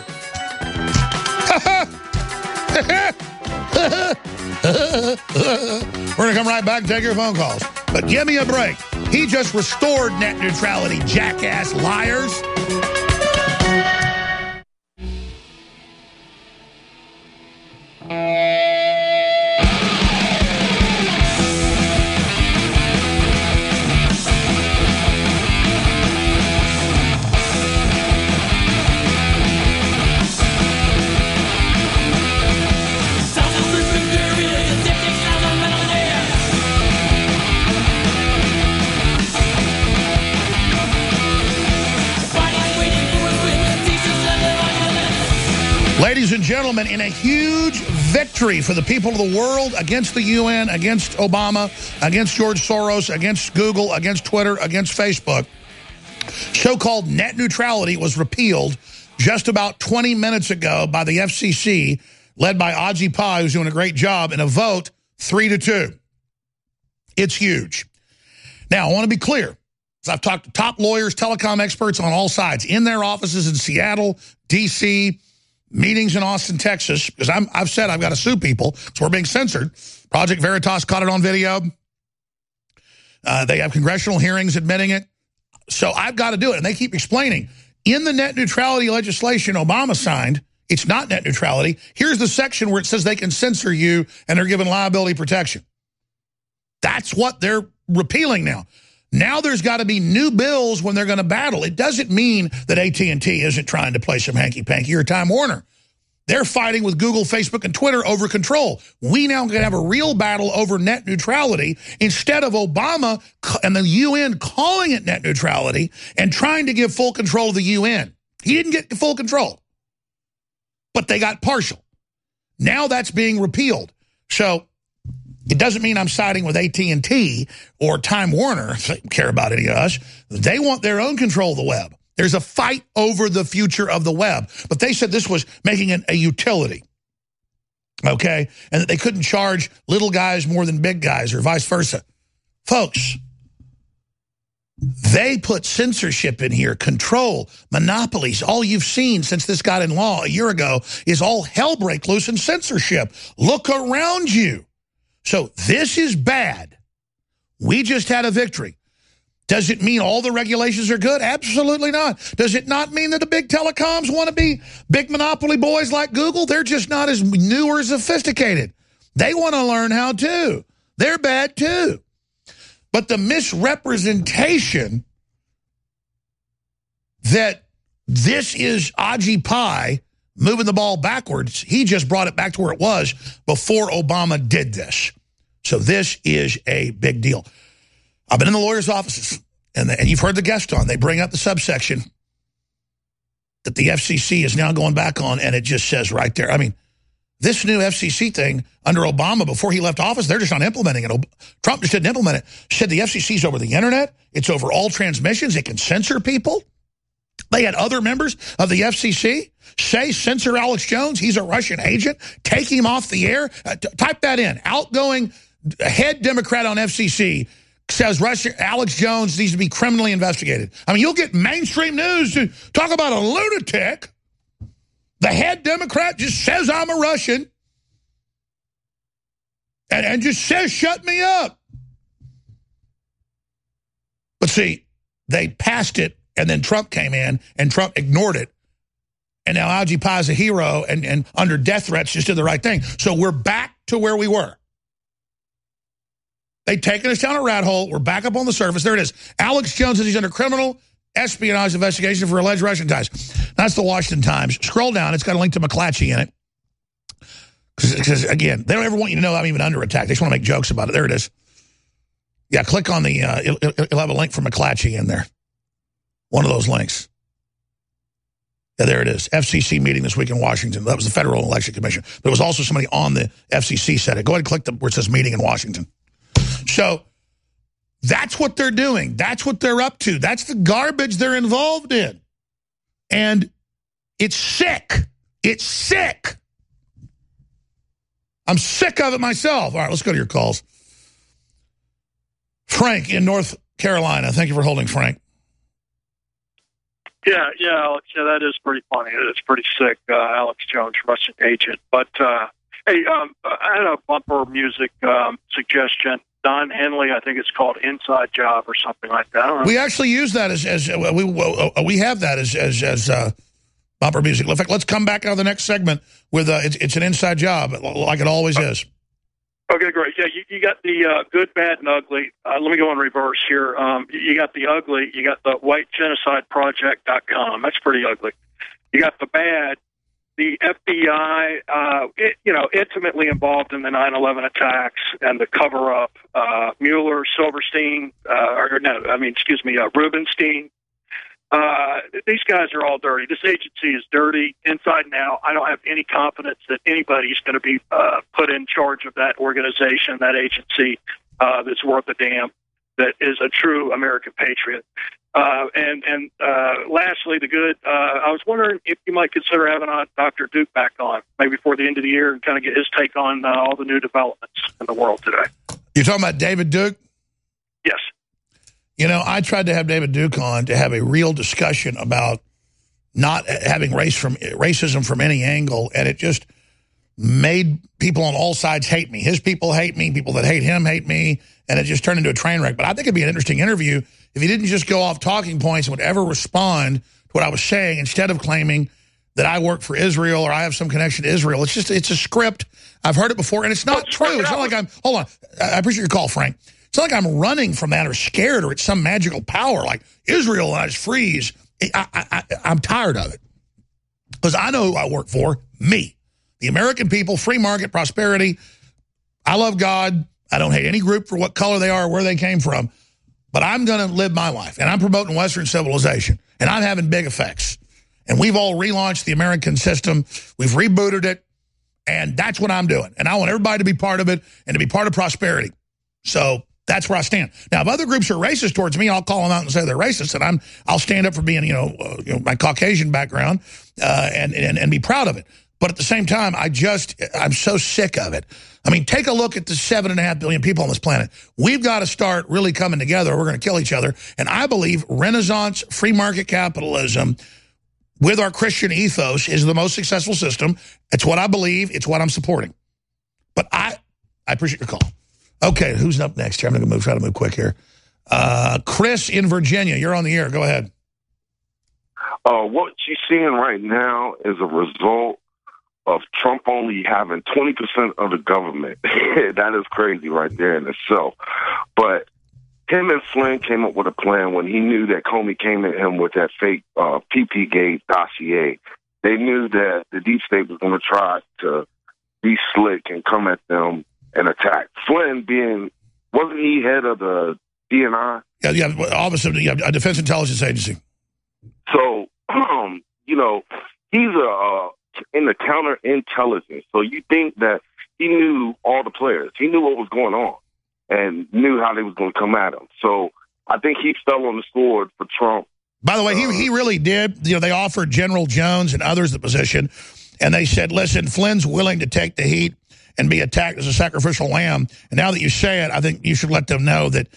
We're going to come right back and take your phone calls. But give me a break. He just restored net neutrality, jackass liars. Ladies and gentlemen, in a huge victory for the people of the world against the U N, against Obama, against George Soros, against Google, against Twitter, against Facebook, so-called net neutrality was repealed just about twenty minutes ago by the F C C, led by Ajit Pai, who's doing a great job, in a vote three to two. It's huge. Now, I want to be clear. I've talked to top lawyers, telecom experts on all sides, in their offices in Seattle, D C, meetings in Austin, Texas, because I'm, I've said I've got to sue people, so we're being censored. Project Veritas caught it on video. Uh, they have congressional hearings admitting it. So I've got to do it. And they keep explaining, in the net neutrality legislation Obama signed, it's not net neutrality. Here's the section where it says they can censor you and they're given liability protection. That's what they're repealing now. Now there's got to be new bills when they're going to battle. It doesn't mean that A T and T isn't trying to play some hanky-panky or Time Warner. They're fighting with Google, Facebook, and Twitter over control. We now can have a real battle over net neutrality instead of Obama and the U N calling it net neutrality and trying to give full control to the U N. He didn't get full control, but they got partial. Now that's being repealed. So it doesn't mean I'm siding with A T and T or Time Warner. They don't care about any of us. They want their own control of the web. There's a fight over the future of the web. But they said this was making it a utility, okay, and that they couldn't charge little guys more than big guys or vice versa. Folks, they put censorship in here, control, monopolies. All you've seen since this got in law a year ago is all hell break loose in censorship. Look around you. So this is bad. We just had a victory. Does it mean all the regulations are good? Absolutely not. Does it not mean that the big telecoms want to be big monopoly boys like Google? They're just not as new or sophisticated. They want to learn how to. They're bad too. But the misrepresentation that this is Ajit Pai moving the ball backwards, he just brought it back to where it was before Obama did this. So this is a big deal. I've been in the lawyers' offices, and, the, and you've heard the guest on. They bring up the subsection that the F C C is now going back on, and it just says right there. I mean, this new F C C thing under Obama, before he left office, they're just not implementing it. Trump just didn't implement it. Said the F C C's over the internet. It's over all transmissions. It can censor people. They had other members of the F C C say censor Alex Jones. He's a Russian agent. Take him off the air. Uh, type that in. Outgoing head Democrat on F C C says Russia, Alex Jones needs to be criminally investigated. I mean, you'll get mainstream news to talk about a lunatic. The head Democrat just says I'm a Russian and, and just says shut me up. But see, they passed it, and then Trump came in, and Trump ignored it. And now Ajit Pai is a hero, and, and under death threats just did the right thing. So we're back to where we were. They've taken us down a rat hole. We're back up on the surface. There it is. Alex Jones says he's under criminal espionage investigation for alleged Russian ties. That's the Washington Times. Scroll down. It's got a link to McClatchy in it. Because, again, they don't ever want you to know I'm even under attack. They just want to make jokes about it. There it is. Yeah, click on the, uh, it'll, it'll have a link for McClatchy in there. One of those links. Yeah, there it is. F C C meeting this week in Washington. That was the Federal Election Commission. But it was also somebody on the F C C said it. Go ahead and click the, where it says meeting in Washington. So that's what they're doing. That's what they're up to. That's the garbage they're involved in. And it's sick. It's sick. I'm sick of it myself. All right, let's go to your calls. Frank in North Carolina. Thank you for holding, Frank. Yeah, yeah, Alex. Yeah, that is pretty funny. It's pretty sick, uh, Alex Jones, Russian agent. But, uh, hey, um, I had a bumper music um, suggestion. Don Henley, I think it's called Inside Job or something like that. I don't know. We actually use that as, as uh, we uh, we have that as as, as uh, bumper music. In fact, let's come back out of the next segment with uh, it's, it's an inside job, like it always is. Okay, great. Yeah, you, you got the uh, good, bad, and ugly. Uh, let me go in reverse here. Um, you got the ugly. You got the white genocide project dot com. That's pretty ugly. You got the bad. The F B I, uh, it, you know, intimately involved in the nine eleven attacks and the cover-up. Uh, Mueller, Silverstein, uh, or no, I mean, excuse me, uh, Rubenstein. Uh, these guys are all dirty. This agency is dirty inside and out. I don't have any confidence that anybody's going to be uh, put in charge of that organization, that agency uh, that's worth a damn, that is a true American patriot. Uh, and and uh, lastly, the good, uh, I was wondering if you might consider having uh, Doctor Duke back on, maybe before the end of the year, and kind of get his take on uh, all the new developments in the world today. You're talking about David Duke? Yes. You know, I tried to have David Duke on to have a real discussion about not having race from racism from any angle, and it just made people on all sides hate me. His people hate me, people that hate him hate me, and it just turned into a train wreck. But I think it'd be an interesting interview if he didn't just go off talking points and would ever respond to what I was saying instead of claiming that I work for Israel or I have some connection to Israel. It's just, it's a script. I've heard it before, and it's not true. It's not like I'm, hold on, I appreciate your call, Frank. It's not like I'm running from that or scared or it's some magical power like Israel and I just freeze. I, I, I, I'm tired of it because I know who I work for, me. The American people, free market, prosperity. I love God. I don't hate any group for what color they are or where they came from. But I'm going to live my life, and I'm promoting Western civilization, and I'm having big effects. And we've all relaunched the American system. We've rebooted it, and that's what I'm doing. And I want everybody to be part of it and to be part of prosperity. So that's where I stand. Now, if other groups are racist towards me, I'll call them out and say they're racist, and I'm, I'll stand up for being, you know, uh, you know my Caucasian background uh, and, and, and be proud of it. But at the same time, I just, I'm so sick of it. I mean, take a look at the seven and a half billion people on this planet. We've got to start really coming together or we're going to kill each other. And I believe Renaissance free market capitalism with our Christian ethos is the most successful system. It's what I believe. It's what I'm supporting. But I, I appreciate your call. Okay, who's up next here? I'm going to move, try to move quick here. Uh, Chris in Virginia, you're on the air. Go ahead. Uh, what you're seeing right now is a result of Trump only having twenty percent of the government. That is crazy right there in itself. But him and Flynn came up with a plan when he knew that Comey came at him with that fake uh, P P Gate dossier. They knew that the deep state was going to try to be slick and come at them and attack. Flynn being, wasn't he head of the D N I? Yeah, yeah, obviously, yeah, a Defense Intelligence Agency. So, um, you know, he's a, uh, in the counterintelligence. So you think that he knew all the players. He knew what was going on and knew how they was going to come at him. So I think he fell on the sword for Trump. By the way, he he really did. You know, they offered General Jones and others the position, and they said, listen, Flynn's willing to take the heat and be attacked as a sacrificial lamb. And now that you say it, I think you should let them know that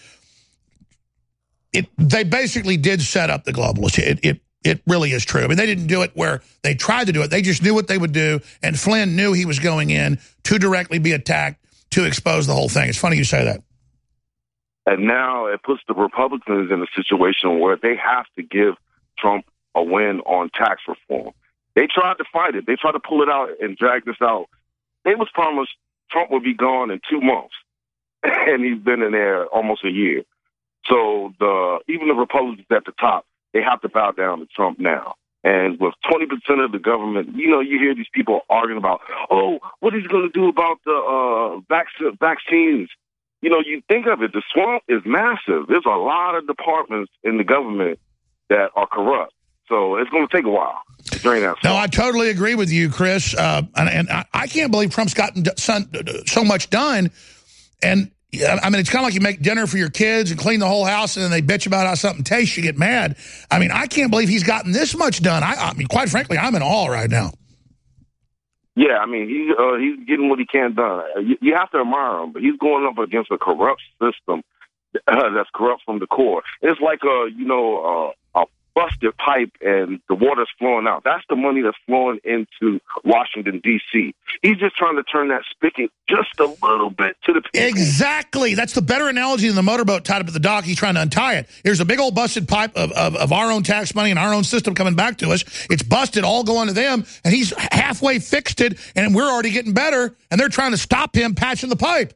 it. They basically did set up the globalists. It, it, it really is true. I mean, they didn't do it where they tried to do it. They just knew what they would do, and Flynn knew he was going in to directly be attacked to expose the whole thing. It's funny you say that. And now it puts the Republicans in a situation where they have to give Trump a win on tax reform. They tried to fight it. They tried to pull it out and drag this out. They was promised Trump would be gone in two months, and he's been in there almost a year. So the even the Republicans at the top, they have to bow down to Trump now. And with twenty percent of the government, you know, you hear these people arguing about, oh, what is he going to do about the uh, vac- vaccines? You know, you think of it, the swamp is massive. There's a lot of departments in the government that are corrupt. So it's going to take a while to drain that swamp. No, I totally agree with you, Chris. Uh, and and I, I can't believe Trump's gotten so much done. And, I mean, it's kind of like you make dinner for your kids and clean the whole house, and then they bitch about how something tastes, you get mad. I mean, I can't believe he's gotten this much done. I, I mean, quite frankly, I'm in awe right now. Yeah, I mean, he, uh, he's getting what he can done. You, you have to admire him, but he's going up against a corrupt system uh, that's corrupt from the core. It's like a, you know, uh, a busted pipe and the water's flowing out. That's the money that's flowing into Washington, D C He's just trying to turn that spigot just a little bit to the people. Exactly. That's the better analogy than the motorboat tied up at the dock. He's trying to untie it. Here's a big old busted pipe of, of, of our own tax money and our own system coming back to us. It's busted, all going to them, and he's halfway fixed it, and we're already getting better, and they're trying to stop him patching the pipe.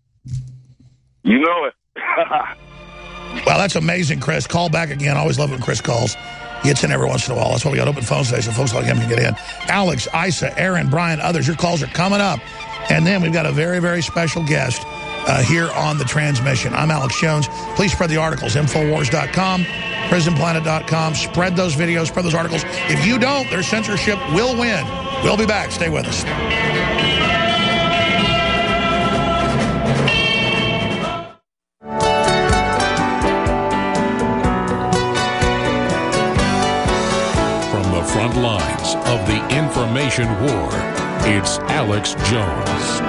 You know it. Well, that's amazing, Chris. Call back again. I always love when Chris calls. He gets in every once in a while. That's why we got open phones today, so folks like him can get in. Alex, Isa, Aaron, Brian, others, your calls are coming up. And then we've got a very, very special guest uh, here on the transmission. I'm Alex Jones. Please spread the articles, Infowars dot com, Prison Planet dot com. Spread those videos, spread those articles. If you don't, their censorship will win. We'll be back. Stay with us. Front lines of the information war, it's Alex Jones.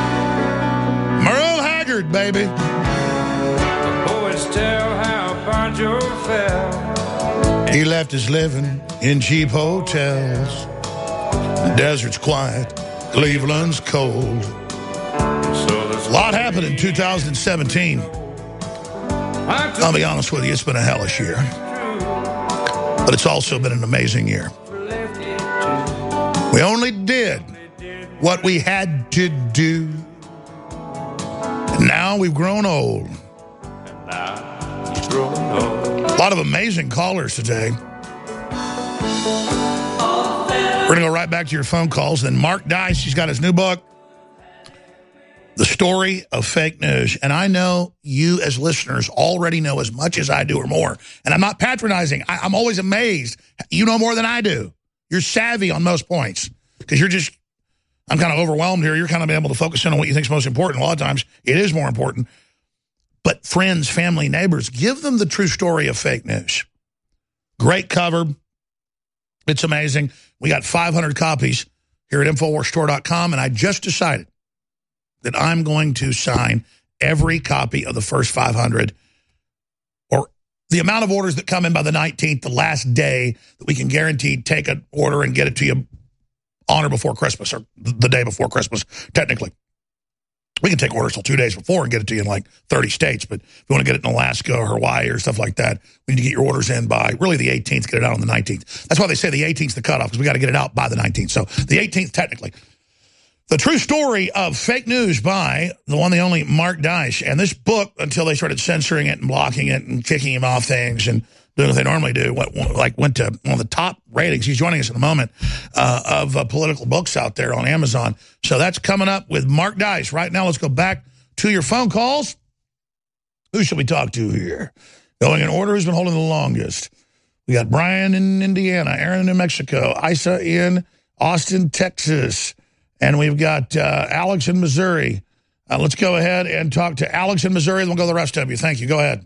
Merle Haggard, baby. The poets tell how Pancho fell. He left his living in cheap hotels. The desert's quiet, Cleveland's cold. A lot happened in two thousand seventeen. I'll be honest with you, it's been a hellish year. But it's also been an amazing year. We only did what we had to do. And now we've grown old. A lot of amazing callers today. We're going to go right back to your phone calls. Then Mark Dice, he's got his new book, The Story of Fake News. And I know you as listeners already know as much as I do or more. And I'm not patronizing. I, I'm always amazed. You know more than I do. You're savvy on most points because you're just, I'm kind of overwhelmed here. You're kind of able to focus in on what you think is most important. A lot of times it is more important. But friends, family, neighbors, give them the true story of fake news. Great cover. It's amazing. We got five hundred copies here at Infowars Store dot com, and I just decided that I'm going to sign every copy of the first five hundred, or the amount of orders that come in by the nineteenth, the last day that we can guarantee take an order and get it to you on or before Christmas, or the day before Christmas, technically. We can take orders till two days before and get it to you in like thirty states. But if you want to get it in Alaska or Hawaii or stuff like that, we need to get your orders in by really the eighteenth, get it out on the nineteenth. That's why they say the eighteenth is the cutoff, because we got to get it out by the nineteenth. So the eighteenth, technically. The true story of fake news by the one, the only Mark Dice. And this book, until they started censoring it and blocking it and kicking him off things and doing what they normally do, went, like went to one of the top ratings. He's joining us in a moment uh, of uh, political books out there on Amazon. So that's coming up with Mark Dice. Right now, let's go back to your phone calls. Who should we talk to here? Going in order, who's been holding the longest? We got Brian in Indiana, Aaron in New Mexico, Isa in Austin, Texas. And we've got uh, Alex in Missouri. Uh, let's go ahead and talk to Alex in Missouri, and we'll go to the rest of you. Thank you. Go ahead.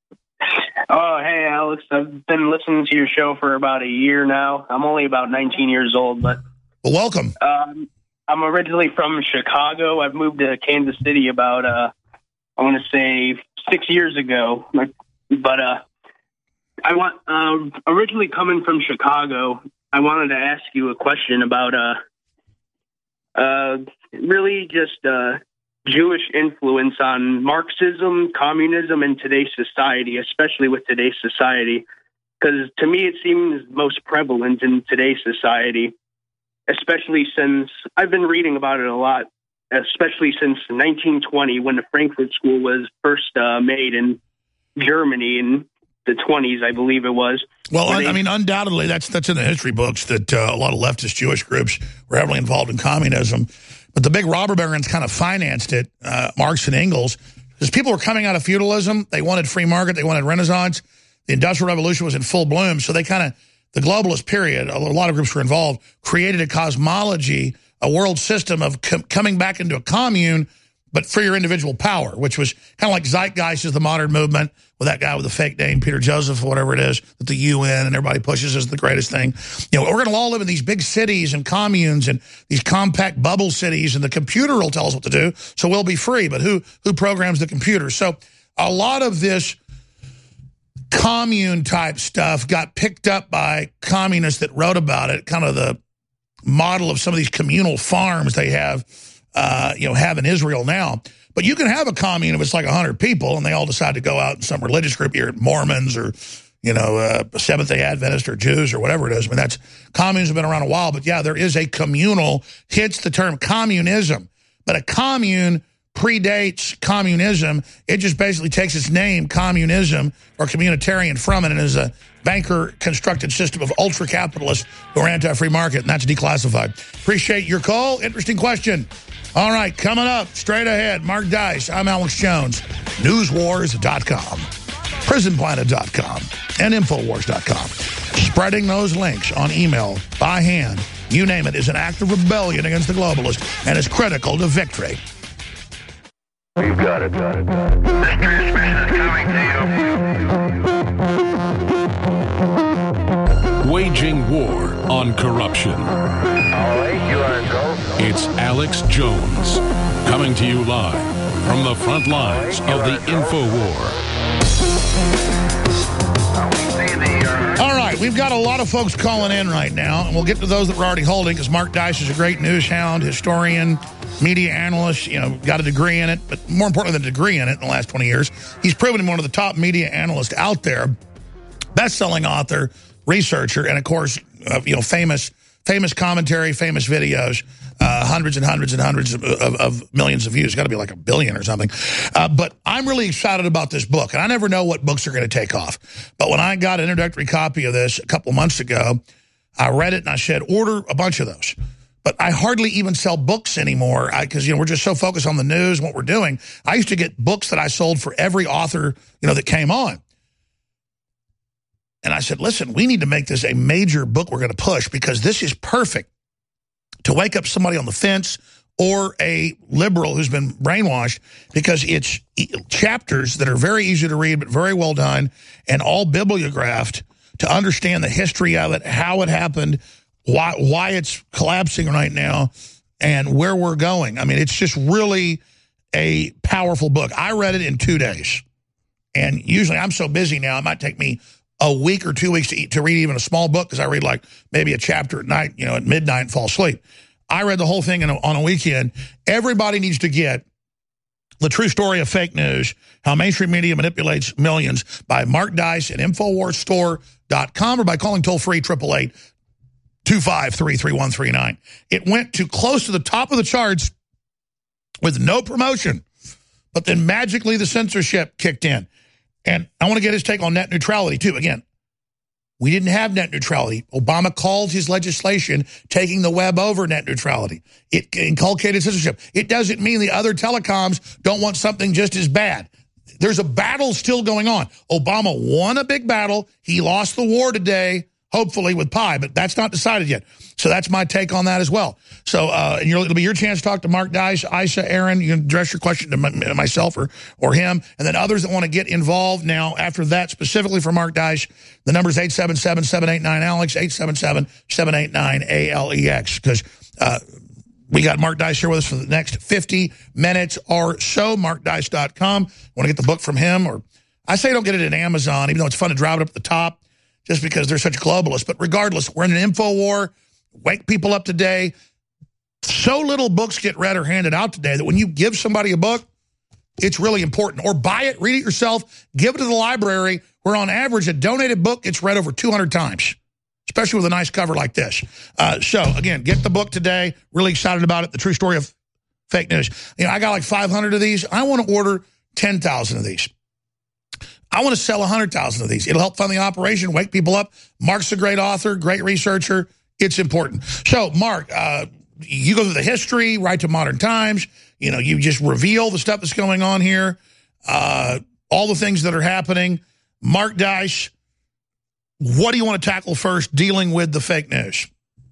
Oh, hey, Alex. I've been listening to your show for about a year now. I'm only about nineteen years old, but... Well, welcome. Um, I'm originally from Chicago. I've moved to Kansas City about, uh, I want to say, six years ago. But uh, I want uh, originally coming from Chicago, I wanted to ask you a question about... Uh, Uh, really just uh, Jewish influence on Marxism, communism, and today's society, especially with today's society. Because to me, it seems most prevalent in today's society, especially since I've been reading about it a lot, especially since nineteen twenty, when the Frankfurt School was first uh, made in Germany in the twenties, I believe it was. Well, I, I mean, undoubtedly, that's that's in the history books that uh, a lot of leftist Jewish groups were heavily involved in communism. But the big robber barons kind of financed it, uh, Marx and Engels, because people were coming out of feudalism. They wanted free market. They wanted Renaissance. The Industrial Revolution was in full bloom. So they kind of, the globalist period, a lot of groups were involved, created a cosmology, a world system of com coming back into a commune, but for your individual power, which was kind of like Zeitgeist is the modern movement with that guy with the fake name, Peter Joseph, or whatever it is, that the U N and everybody pushes as the greatest thing. You know, we're going to all live in these big cities and communes and these compact bubble cities, and the computer will tell us what to do, so we'll be free. But who, who programs the computer? So a lot of this commune-type stuff got picked up by communists that wrote about it, kind of the model of some of these communal farms they have, Uh, you know, have in Israel now. But you can have a commune if it's like one hundred people and they all decide to go out in some religious group, you're Mormons or, you know, uh, Seventh-day Adventists or Jews or whatever it is. I mean, that's, communes have been around a while, but yeah, there is a communal, hits the term communism. But a commune predates communism. It just basically takes its name, communism, or communitarian, from it, and is a banker-constructed system of ultra-capitalists who are anti-free market, and that's declassified. Appreciate your call. Interesting question. All right, coming up, straight ahead, Mark Dice. I'm Alex Jones. news wars dot com, prison planet dot com, and infowars dot com. Spreading those links on email by hand, you name it, is an act of rebellion against the globalists and is critical to victory. You've got it, got it, got it. This transmission is coming to you. Waging war on corruption. All right, you are go. It's Alex Jones, coming to you live from the front lines of the InfoWar. All right, we've got a lot of folks calling in right now, and we'll get to those that we're already holding, because Mark Dice is a great news hound, historian, media analyst, you know, got a degree in it, but more importantly than a degree in it in the last twenty years, he's proven him one of the top media analysts out there, best-selling author, researcher, and of course, uh, you know, famous famous commentary, famous videos, uh, hundreds and hundreds and hundreds of, of, of millions of views. Got to be like a billion or something. Uh, but I'm really excited about this book, and I never know what books are going to take off. But when I got an introductory copy of this a couple of months ago, I read it and I said, order a bunch of those. But I hardly even sell books anymore because, you know, we're just so focused on the news and what we're doing. I used to get books that I sold for every author, you know, that came on. And I said, listen, we need to make this a major book we're going to push, because this is perfect to wake up somebody on the fence or a liberal who's been brainwashed, because it's chapters that are very easy to read but very well done and all bibliographed to understand the history of it, how it happened, why why it's collapsing right now, and where we're going. I mean, it's just really a powerful book. I read it in two days. And usually I'm so busy now, it might take me a week or two weeks to eat, to read even a small book, because I read like maybe a chapter at night, you know, at midnight and fall asleep. I read the whole thing in a, on a weekend. Everybody needs to get The True Story of Fake News, How Mainstream Media Manipulates Millions, by Mark Dice at Infowars Store dot com or by calling toll-free eight eight eight, two five three, three one three nine. It went to close to the top of the charts with no promotion, but then magically the censorship kicked in. And I want to get his take on net neutrality, too. Again, we didn't have net neutrality. Obama called his legislation taking the web over net neutrality. It inculcated censorship. It doesn't mean the other telecoms don't want something just as bad. There's a battle still going on. Obama won a big battle. He lost the war today, hopefully with Pi, but that's not decided yet. So that's my take on that as well. So uh, and it'll be your chance to talk to Mark Dice, Aisha, Aaron. You can address your question to my, myself or, or him. And then others that want to get involved now after that, specifically for Mark Dice, the number is eight seven seven, seven eight nine, ALEX, eight seven seven, seven eight nine, A L E X. Because uh, we got Mark Dice here with us for the next fifty minutes or so, mark dice dot com. Want to get the book from him? Or I say don't get it at Amazon, even though it's fun to drive it up at the top, just because they're such globalists. But regardless, we're in an info war. Wake people up today. So little books get read or handed out today that when you give somebody a book, it's really important. Or buy it, read it yourself, give it to the library, where on average a donated book gets read over two hundred times, especially with a nice cover like this. Uh, so, again, get the book today. Really excited about it. The True Story of Fake News. You know, I got like five hundred of these. I want to order ten thousand of these. I want to sell one hundred thousand of these. It'll help fund the operation, wake people up. Mark's a great author, great researcher. It's important. So, Mark, uh, you go through the history, right to modern times. You know, you just reveal the stuff that's going on here, uh, all the things that are happening. Mark Dice, what do you want to tackle first dealing with the fake news?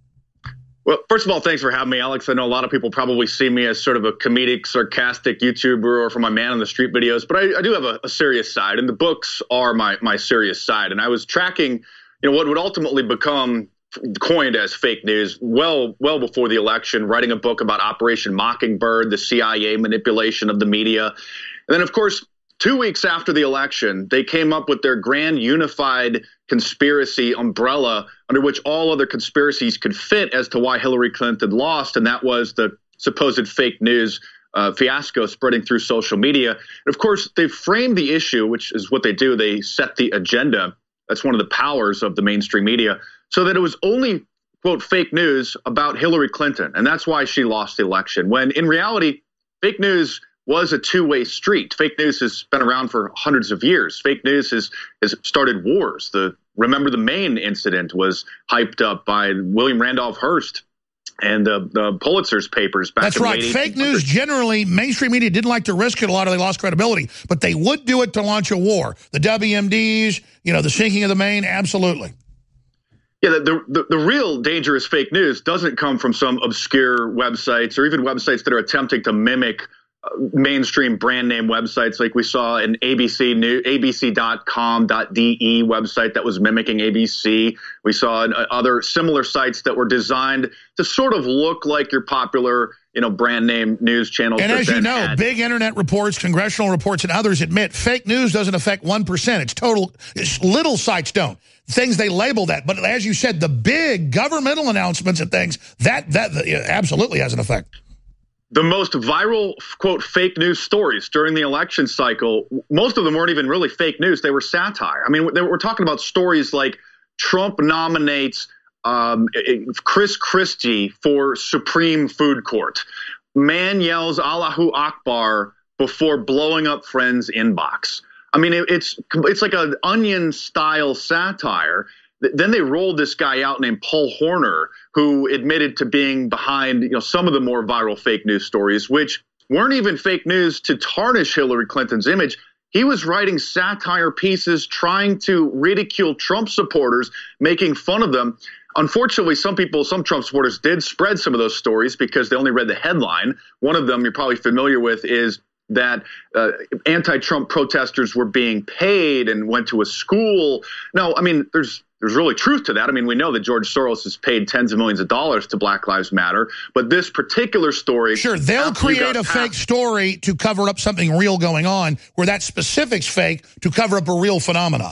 Well, first of all, thanks for having me, Alex. I know a lot of people probably see me as sort of a comedic, sarcastic YouTuber or for my man on the street videos, but I, I do have a, a serious side, and the books are my, my serious side. And I was tracking, you know, what would ultimately become coined as fake news well well before the election, writing a book about Operation Mockingbird, the C I A manipulation of the media. And then, of course, two weeks after the election, they came up with their grand unified conspiracy umbrella under which all other conspiracies could fit as to why Hillary Clinton lost, and that was the supposed fake news uh, fiasco spreading through social media. And of course, they framed the issue, which is what they do. They set the agenda. That's one of the powers of the mainstream media, so that it was only, quote, fake news about Hillary Clinton. And that's why she lost the election, when in reality, fake news was a two-way street. Fake news has been around for hundreds of years. Fake news has, has started wars. The Remember the Maine incident was hyped up by William Randolph Hearst and the, the Pulitzer's papers back That's in right. the late Fake news, generally, mainstream media didn't like to risk it. A lot of they lost credibility, but they would do it to launch a war. The W M Ds, you know, the sinking of the Maine, absolutely. Yeah, the, the the real dangerous fake news doesn't come from some obscure websites or even websites that are attempting to mimic uh, mainstream brand name websites, like we saw an A B C new A B C dot com dot D E website that was mimicking A B C. We saw an, uh, other similar sites that were designed to sort of look like your popular, you know, brand name news channels. And as you know, had. big internet reports, congressional reports, and others admit fake news doesn't affect one percent. It's total. It's little sites don't. Things they label that. But as you said, the big governmental announcements and things, that that absolutely has an effect. The most viral, quote, fake news stories during the election cycle, most of them weren't even really fake news. They were satire. I mean, they were talking about stories like Trump nominates um, Chris Christie for Supreme Food Court. Man yells Allahu Akbar before blowing up friend's inbox. I mean, it, it's it's like an Onion-style satire. Then they rolled this guy out named Paul Horner, who admitted to being behind, you know, some of the more viral fake news stories, which weren't even fake news to tarnish Hillary Clinton's image. He was writing satire pieces trying to ridicule Trump supporters, making fun of them. Unfortunately, some people, some Trump supporters did spread some of those stories because they only read the headline. One of them you're probably familiar with is that uh, anti-Trump protesters were being paid and went to a school. No, I mean, there's there's really truth to that. I mean, we know that George Soros has paid tens of millions of dollars to Black Lives Matter, but this particular story... Sure, they'll create a fake story to cover up something real going on, where that specific's fake to cover up a real phenomena.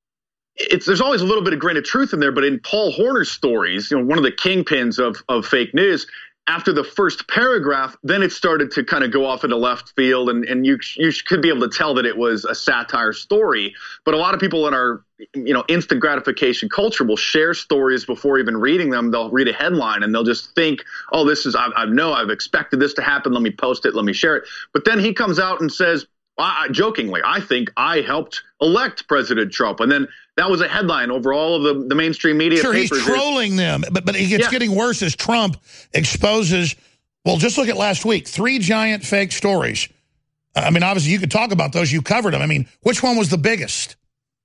It's, there's always a little bit of grain of truth in there, but in Paul Horner's stories, you know, one of the kingpins of, of fake news, after the first paragraph, then it started to kind of go off into left field, and, and you you could be able to tell that it was a satire story. But a lot of people in our you know instant gratification culture will share stories before even reading them. They'll read a headline and they'll just think, oh, this is I, I know I've expected this to happen. Let me post it. Let me share it. But then he comes out and says, I, jokingly, I think I helped elect President Trump. And then that was a headline over all of the, the mainstream media sure, papers. He's trolling them, but, but it gets yeah. getting worse as Trump exposes, well, just look at last week, three giant fake stories. I mean, obviously, you could talk about those. You covered them. I mean, which one was the biggest?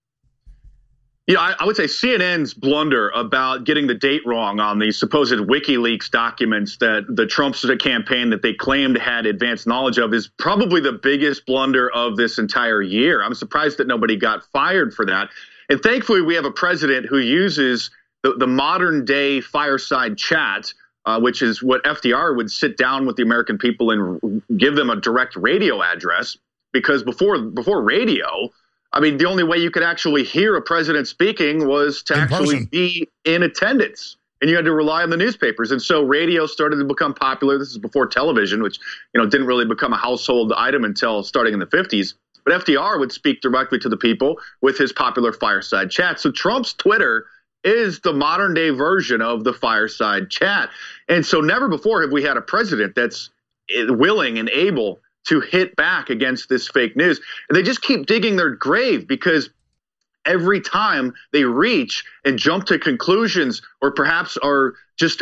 Yeah, you know, I, I would say C N N's blunder about getting the date wrong on the supposed WikiLeaks documents that the Trump campaign that they claimed had advanced knowledge of is probably the biggest blunder of this entire year. I'm surprised that nobody got fired for that. And thankfully, we have a president who uses the, the modern day fireside chat, uh, which is what F D R would sit down with the American people and give them a direct radio address. Because before before radio, I mean, the only way you could actually hear a president speaking was to in actually person. be in attendance. And you had to rely on the newspapers. And so radio started to become popular. This is before television, which, you know, didn't really become a household item until starting in the fifties. But F D R would speak directly to the people with his popular fireside chat. So Trump's Twitter is the modern day version of the fireside chat. And so never before have we had a president that's willing and able to hit back against this fake news. And they just keep digging their grave because every time they reach and jump to conclusions or perhaps are just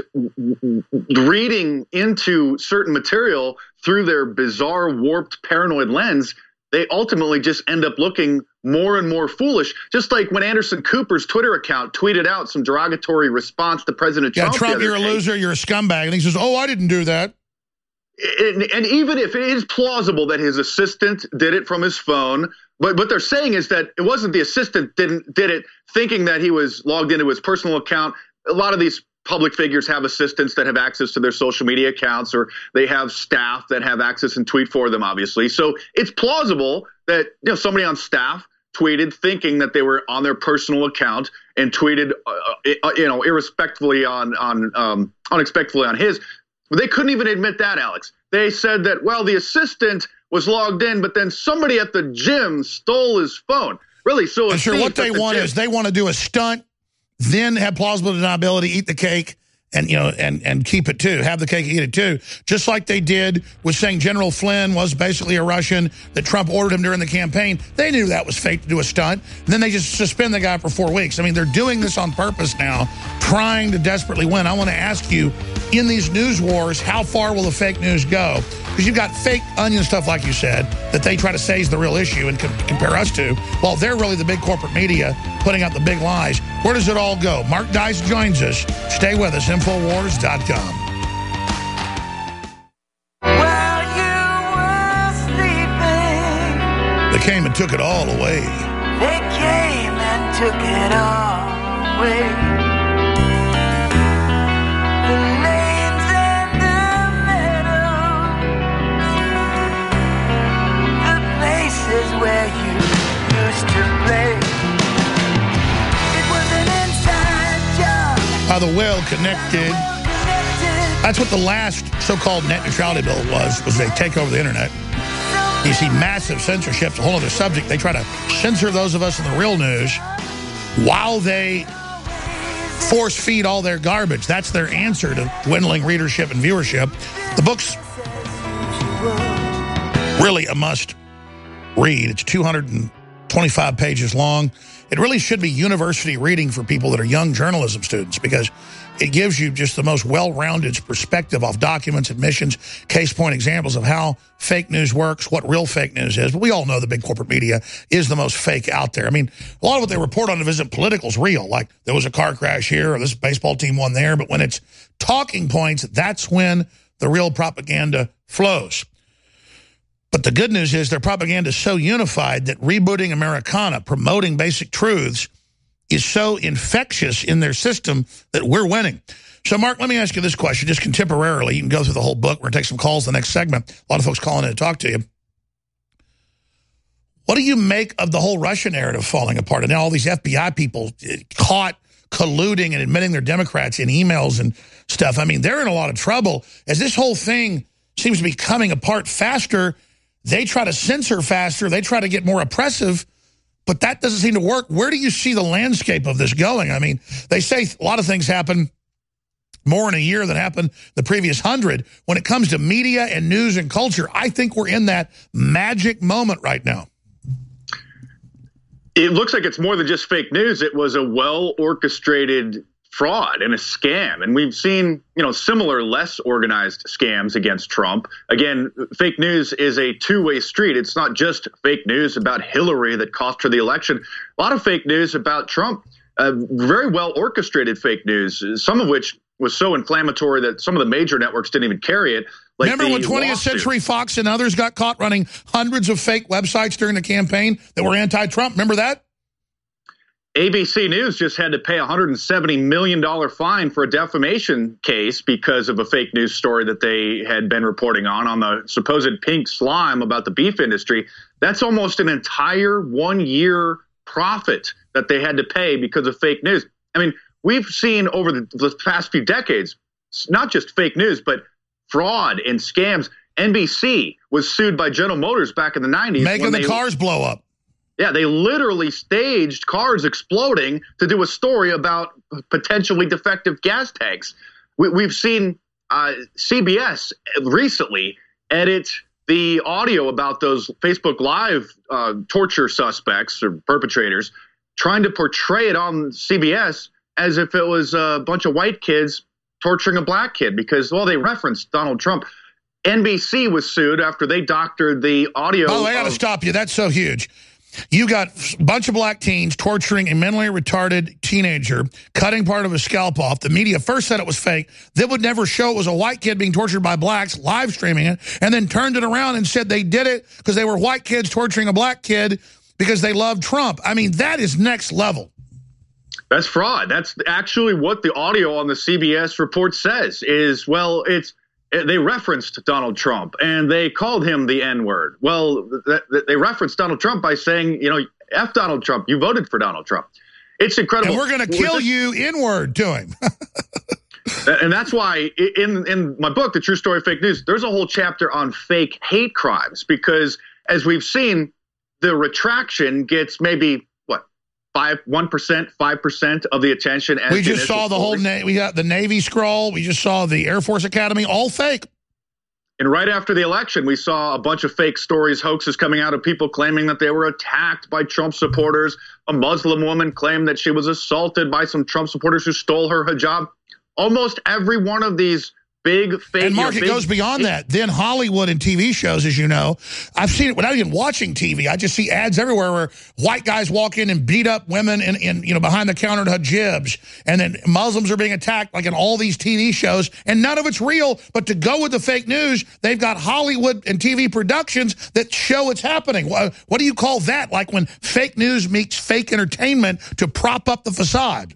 reading into certain material through their bizarre, warped, paranoid lens, they ultimately just end up looking more and more foolish. Just like when Anderson Cooper's Twitter account tweeted out some derogatory response to President Trump. Yeah, Trump, you're a day. loser, you're a scumbag. And he says, oh, I didn't do that. And, and even if it is plausible that his assistant did it from his phone, but what they're saying is that it wasn't the assistant didn't did it thinking that he was logged into his personal account. A lot of these public figures have assistants that have access to their social media accounts, or they have staff that have access and tweet for them, obviously. So it's plausible that you know somebody on staff tweeted thinking that they were on their personal account and tweeted, uh, you know, irrespectfully on on um, unexpectedly on his. But they couldn't even admit that, Alex. They said that, well, the assistant was logged in, but then somebody at the gym stole his phone. Really? So and sure, what they the want gym. is they want to do a stunt, then have plausible deniability, eat the cake, and you know, and and keep it too, have the cake, eat it too. Just like they did with saying General Flynn was basically a Russian, that Trump ordered him during the campaign. They knew that was fake to do a stunt. And then they just suspend the guy for four weeks. I mean, they're doing this on purpose now, trying to desperately win. I want to ask you, in these news wars, how far will the fake news go? Because you've got fake onion stuff, like you said, that they try to say is the real issue and com compare us to. Well, they're really the big corporate media putting out the big lies. Where does it all go? Mark Dice joins us. Stay with us, Infowars dot com. While you were sleeping, they came and took it all away. They came and took it all away. Where you used to play. It was an inside job. How the well connected. That's what the last so-called net neutrality bill was, was they take over the internet. You see massive censorship. It's a whole other subject. They try to censor those of us in the real news while they force feed all their garbage. That's their answer to dwindling readership and viewership. The book's really a must read. It's two hundred twenty-five pages long. It really should be university reading for people that are young journalism students, because it gives you just the most well-rounded perspective off documents, admissions, case point examples of how fake news works, what real fake news is. But we all know the big corporate media is the most fake out there. I mean, a lot of what they report on isn't political is real. Like there was a car crash here, or this baseball team won there. But when it's talking points, that's when the real propaganda flows. But the good news is their propaganda is so unified that rebooting Americana, promoting basic truths, is so infectious in their system that we're winning. So, Mark, let me ask you this question, just contemporarily. You can go through the whole book. We're going to take some calls in the next segment. A lot of folks calling in to talk to you. What do you make of the whole Russia narrative falling apart? And now all these F B I people caught colluding and admitting they're Democrats in emails and stuff. I mean, they're in a lot of trouble. As this whole thing seems to be coming apart faster, they try to censor faster, they try to get more oppressive, but that doesn't seem to work. Where do you see the landscape of this going? I mean, they say a lot of things happen more in a year than happened the previous hundred. When it comes to media and news and culture, I think we're in that magic moment right now. It looks like it's more than just fake news. It was a well-orchestrated fraud and a scam. And we've seen, you know, similar, less organized scams against Trump. Again, fake news is a two-way street. It's not just fake news about Hillary that cost her the election. A lot of fake news about Trump, uh, very well-orchestrated fake news, some of which was so inflammatory that some of the major networks didn't even carry it. Like Remember when twentieth lawsuit. Century Fox and others got caught running hundreds of fake websites during the campaign that were anti-Trump? Remember that? A B C News just had to pay a one hundred seventy million dollars fine for a defamation case because of a fake news story that they had been reporting on, on the supposed pink slime about the beef industry. That's almost an entire one-year profit that they had to pay because of fake news. I mean, we've seen over the, the past few decades, not just fake news, but fraud and scams. N B C was sued by General Motors back in the nineties. Making the they, cars blow up. Yeah, they literally staged cars exploding to do a story about potentially defective gas tanks. We, we've seen uh, C B S recently edit the audio about those Facebook Live uh, torture suspects or perpetrators, trying to portray it on C B S as if it was a bunch of white kids torturing a black kid because, well, they referenced Donald Trump. N B C was sued after they doctored the audio. Oh, I got to stop you. That's so huge. You got a bunch of black teens torturing a mentally retarded teenager, cutting part of his scalp off. The media first said it was fake. They would never show it was a white kid being tortured by blacks, live streaming it, and then turned it around and said they did it because they were white kids torturing a black kid because they loved Trump. I mean, that is next level. That's fraud. That's actually what the audio on the C B S report says is, well, it's they referenced Donald Trump and they called him the N-word. Well, they referenced Donald Trump by saying, you know, F Donald Trump, you voted for Donald Trump. It's incredible. And we're going to kill you N-word to him. And that's why in, in my book, The True Story of Fake News, there's a whole chapter on fake hate crimes because as we've seen, the retraction gets maybe Five, one percent, five percent of the attention. As we just saw the whole, na we got the Navy scroll. We just saw the Air Force Academy, all fake. And right after the election, we saw a bunch of fake stories, hoaxes coming out of people claiming that they were attacked by Trump supporters. A Muslim woman claimed that she was assaulted by some Trump supporters who stole her hijab. Almost every one of these big fake. And Mark, you know, it goes beyond that. Then Hollywood and T V shows, as you know, I've seen it without even watching T V. I just see ads everywhere where white guys walk in and beat up women in, in you know, behind the counter hijabs. And then Muslims are being attacked like in all these T V shows. And none of it's real. But to go with the fake news, they've got Hollywood and T V productions that show it's happening. What, what do you call that? Like when fake news meets fake entertainment to prop up the facade?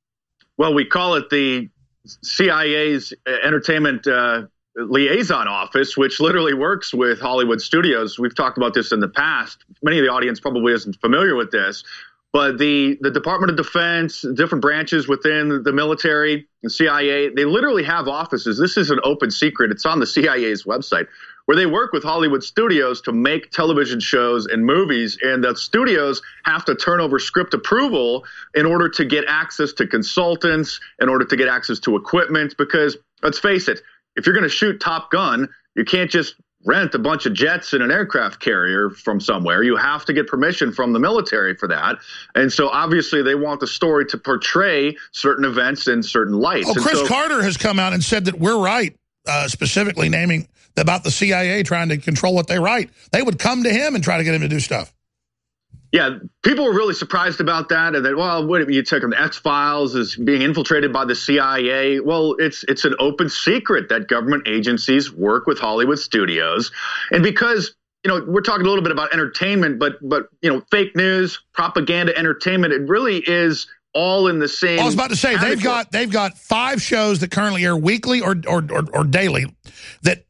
Well, we call it the C I A's entertainment uh, liaison office, which literally works with Hollywood studios. We've talked about this in the past. Many of the audience probably isn't familiar with this, but the, the Department of Defense, different branches within the military, the C I A, they literally have offices. This is an open secret. It's on the C I A's website, where they work with Hollywood studios to make television shows and movies, and the studios have to turn over script approval in order to get access to consultants, in order to get access to equipment, because let's face it, if you're going to shoot Top Gun, you can't just rent a bunch of jets and an aircraft carrier from somewhere. You have to get permission from the military for that. And so obviously they want the story to portray certain events in certain lights. Oh, Chris so, Carter has come out and said that we're right, uh, specifically naming about the C I A trying to control what they write. They would come to him and try to get him to do stuff. Yeah, people were really surprised about that. And that, well, what you took the X-Files is being infiltrated by the C I A. Well, it's it's an open secret that government agencies work with Hollywood studios. And because, you know, we're talking a little bit about entertainment, but, but you know, fake news, propaganda, entertainment, it really is all in the same. I was about to say, category. they've got they've got five shows that currently air weekly or, or, or, or daily that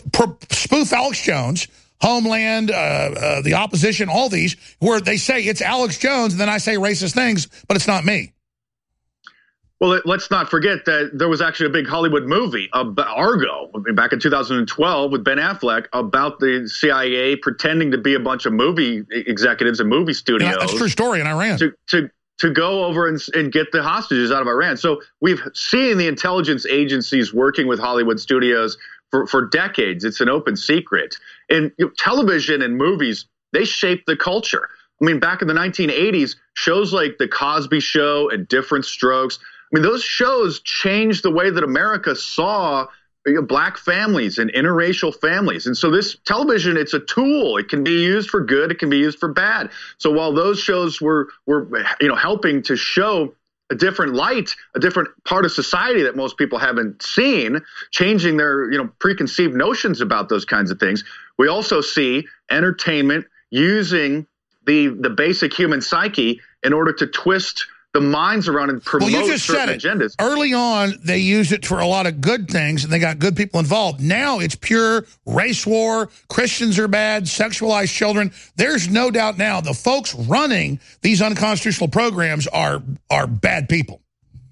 spoof Alex Jones, Homeland, uh, uh, the opposition, all these, where they say it's Alex Jones, and then I say racist things, but it's not me. Well, let's not forget that there was actually a big Hollywood movie, about Argo, back in two thousand twelve with Ben Affleck, about the C I A pretending to be a bunch of movie executives and movie studios. Yeah, that's a true story in Iran. To, to, to go over and, and get the hostages out of Iran. So we've seen the intelligence agencies working with Hollywood studios for, for decades. It's an open secret. And you know, television and movies, they shape the culture. I mean, back in the nineteen eighties, shows like The Cosby Show and Different Strokes, I mean, those shows changed the way that America saw you know, black families and interracial families. And so this television, it's a tool. It can be used for good. It can be used for bad. So while those shows were, were you know, helping to show a different light, a different part of society that most people haven't seen, changing their, you know, preconceived notions about those kinds of things, we also see entertainment using the the basic human psyche in order to twist the minds around and promote well, you just certain said it. agendas. Early on, they used it for a lot of good things, and they got good people involved. Now it's pure race war. Christians are bad, sexualized children. There's no doubt now the folks running these unconstitutional programs are are bad people.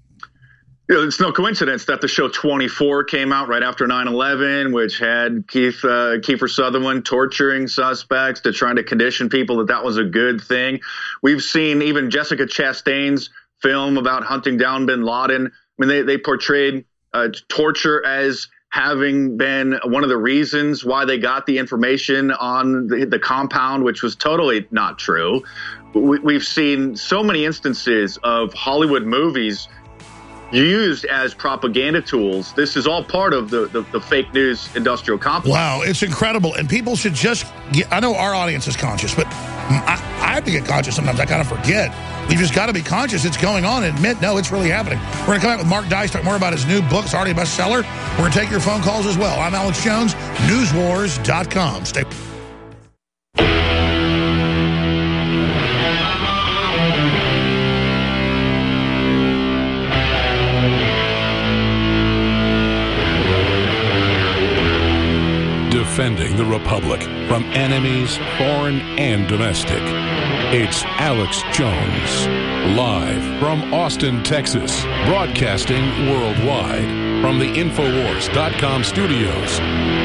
You know, it's no coincidence that the show twenty-four came out right after nine eleven, which had Keith uh, Kiefer Sutherland torturing suspects to trying to condition people that that was a good thing. We've seen even Jessica Chastain's film about hunting down bin Laden. I mean, they, they portrayed uh, torture as having been one of the reasons why they got the information on the, the compound, which was totally not true. We, we've seen so many instances of Hollywood movies used as propaganda tools. This is all part of the, the, the fake news industrial complex. Wow, it's incredible. And people should just get, I know our audience is conscious, but I, I have to get conscious sometimes. I kind of forget. We've just got to be conscious it's going on and admit, no, it's really happening. We're going to come back with Mark Dice, talk more about his new book. It's already a bestseller. We're going to take your phone calls as well. I'm Alex Jones, news wars dot com. Stay Defending the Republic from enemies, foreign and domestic. It's Alex Jones, live from Austin, Texas, broadcasting worldwide from the Infowars dot com studios.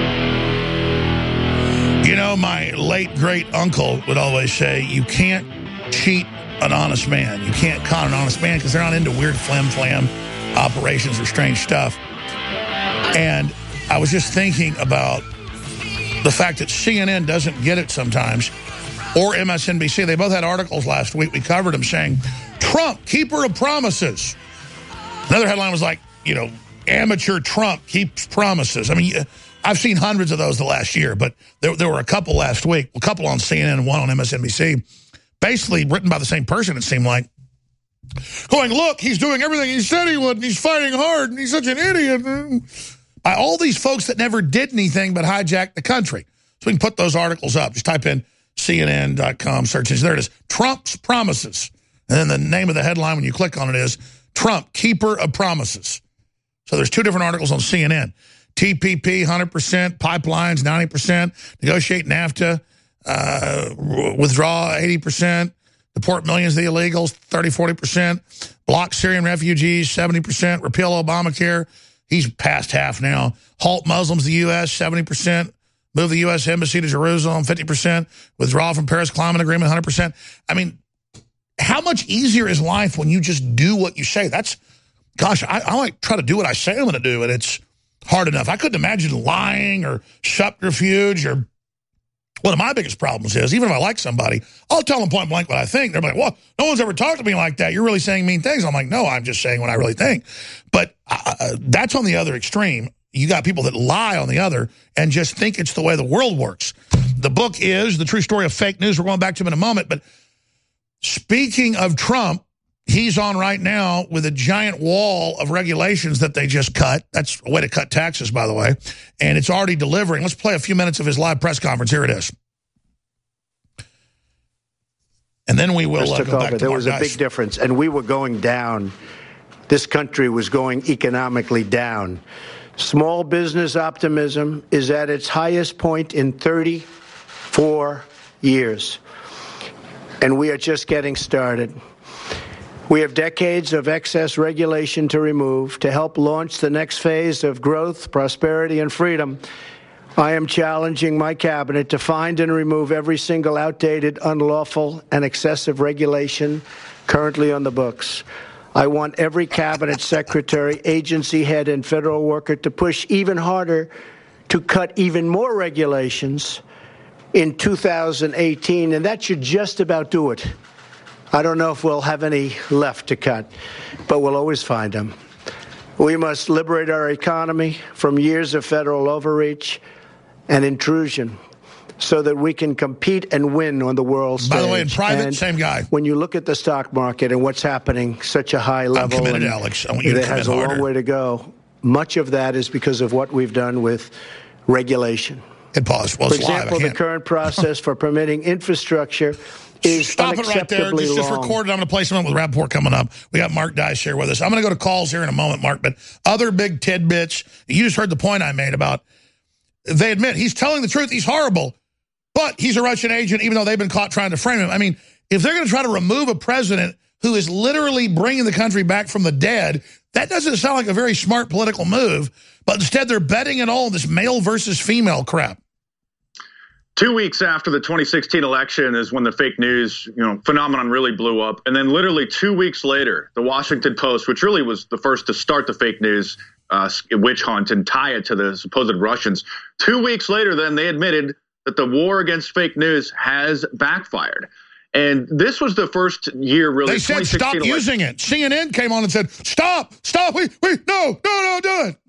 You know, my late great uncle would always say, you can't cheat an honest man. You can't con an honest man because they're not into weird flam-flam operations or strange stuff. And I was just thinking about the fact that C N N doesn't get it sometimes, or M S N B C. They both had articles last week. We covered them saying, Trump, keeper of promises. Another headline was like, you know, amateur Trump keeps promises. I mean, I've seen hundreds of those the last year, but there, there were a couple last week, a couple on C N N and one on M S N B C, basically written by the same person, it seemed like, going, look, he's doing everything he said he would, and he's fighting hard, and he's such an idiot. By all these folks that never did anything but hijack the country. So we can put those articles up. Just type in C N N dot com, search engine. There it is. Trump's promises. And then the name of the headline when you click on it is Trump, keeper of promises. So there's two different articles on C N N. T P P, one hundred percent. Pipelines, ninety percent. Negotiate NAFTA. Uh, withdraw, eighty percent. Deport millions of the illegals, thirty, forty percent. Block Syrian refugees, seventy percent. Repeal Obamacare. He's past half now. Halt Muslims, the U S, seventy percent. Move the U S embassy to Jerusalem, fifty percent. Withdraw from Paris Climate Agreement, one hundred percent. I mean, how much easier is life when you just do what you say? That's, gosh, I, I like try to do what I say I'm going to do, and it's hard enough. I couldn't imagine lying or subterfuge. Or one of my biggest problems is, even if I like somebody, I'll tell them point blank what I think. They're like, well, no one's ever talked to me like that. You're really saying mean things. I'm like, no, I'm just saying what I really think. But uh, that's on the other extreme. You got people that lie on the other and just think it's the way the world works. The book is The True Story of Fake News. We're going back to him in a moment. But speaking of Trump, he's on right now with a giant wall of regulations that they just cut. That's a way to cut taxes, by the way. And it's already delivering. Let's play a few minutes of his live press conference. Here it is. And then we will uh, go back to There Mark was a Dice. big difference, and we were going down. This country was going economically down. Small business optimism is at its highest point in thirty-four years, and we are just getting started. We have decades of excess regulation to remove to help launch the next phase of growth, prosperity, and freedom. I am challenging my cabinet to find and remove every single outdated, unlawful, and excessive regulation currently on the books. I want every cabinet secretary, agency head, and federal worker to push even harder to cut even more regulations in two thousand eighteen, and that should just about do it. I don't know if we'll have any left to cut, but we'll always find them. We must liberate our economy from years of federal overreach and intrusion so that we can compete and win on the world stage. By the way, in private, and same guy. When you look at the stock market and what's happening, such a high level, I'm committed, and Alex. I want you to it commit has a harder. long way to go. Much of that is because of what we've done with regulation. Hit pause. Well, For it's live. I example, the can't- current process for permitting infrastructure is Stop it right there. unacceptably Just, just long. record it. I'm going to play something with Rappaport coming up. We got Mark Dice here with us. I'm going to go to calls here in a moment, Mark, but other big tidbits. You just heard the point I made about they admit he's telling the truth. He's horrible, but he's a Russian agent, even though they've been caught trying to frame him. I mean, if they're going to try to remove a president who is literally bringing the country back from the dead, that doesn't sound like a very smart political move, but instead they're betting it all on this male versus female crap. Two weeks after the twenty sixteen election is when the fake news, you know, phenomenon really blew up. And then literally two weeks later, the Washington Post, which really was the first to start the fake news uh, witch hunt and tie it to the supposed Russians, two weeks later, then they admitted that the war against fake news has backfired. And this was the first year really. They said stop election. using it. C N N came on and said, stop, stop, wait, wait, no, no, no, do it.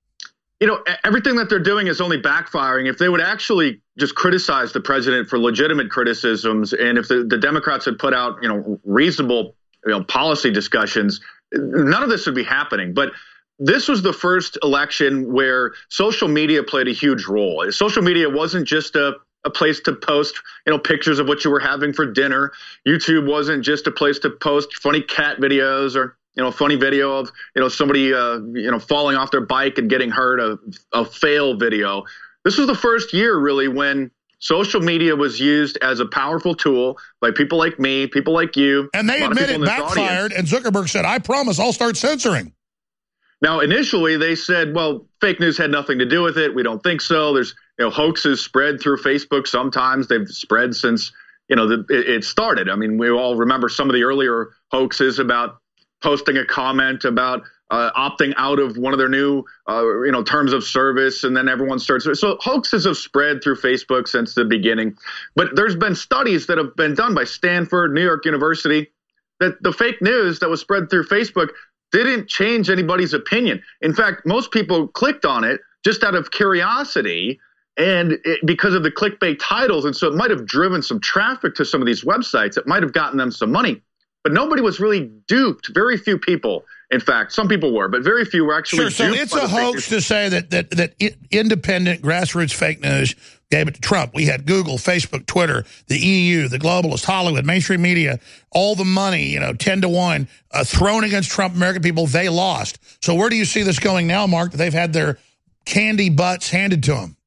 You know, everything that they're doing is only backfiring. If they would actually just criticize the president for legitimate criticisms, and if the, the Democrats had put out, you know, reasonable, you know, policy discussions, none of this would be happening. But this was the first election where social media played a huge role. Social media wasn't just a, a place to post, you know, pictures of what you were having for dinner. YouTube wasn't just a place to post funny cat videos or, you know, funny video of, you know, somebody, uh, you know, falling off their bike and getting hurt, a, a fail video. This was the first year, really, when social media was used as a powerful tool by people like me, people like you. And they admit it backfired, and Zuckerberg said, I promise I'll start censoring. Now, initially, they said, well, fake news had nothing to do with it. We don't think so. There's, you know, hoaxes spread through Facebook. Sometimes they've spread since, you know, the, it, it started. I mean, we all remember some of the earlier hoaxes about posting a comment about uh, opting out of one of their new, uh, you know, terms of service, and then everyone starts. So hoaxes have spread through Facebook since the beginning. But there's been studies that have been done by Stanford, New York University, that the fake news that was spread through Facebook didn't change anybody's opinion. In fact, most people clicked on it just out of curiosity and it, because of the clickbait titles. And so it might have driven some traffic to some of these websites. It might have gotten them some money. But nobody was really duped. Very few people, in fact, some people were, but very few were actually sure, duped. So it's by a the fake hoax news. to say that that that it, independent grassroots fake news gave it to Trump. We had Google, Facebook, Twitter, the E U, the globalists, Hollywood, mainstream media, all the money, you know, ten to one, uh, thrown against Trump. American people, they lost. So where do you see this going now, Mark, that they've had their candy butts handed to them?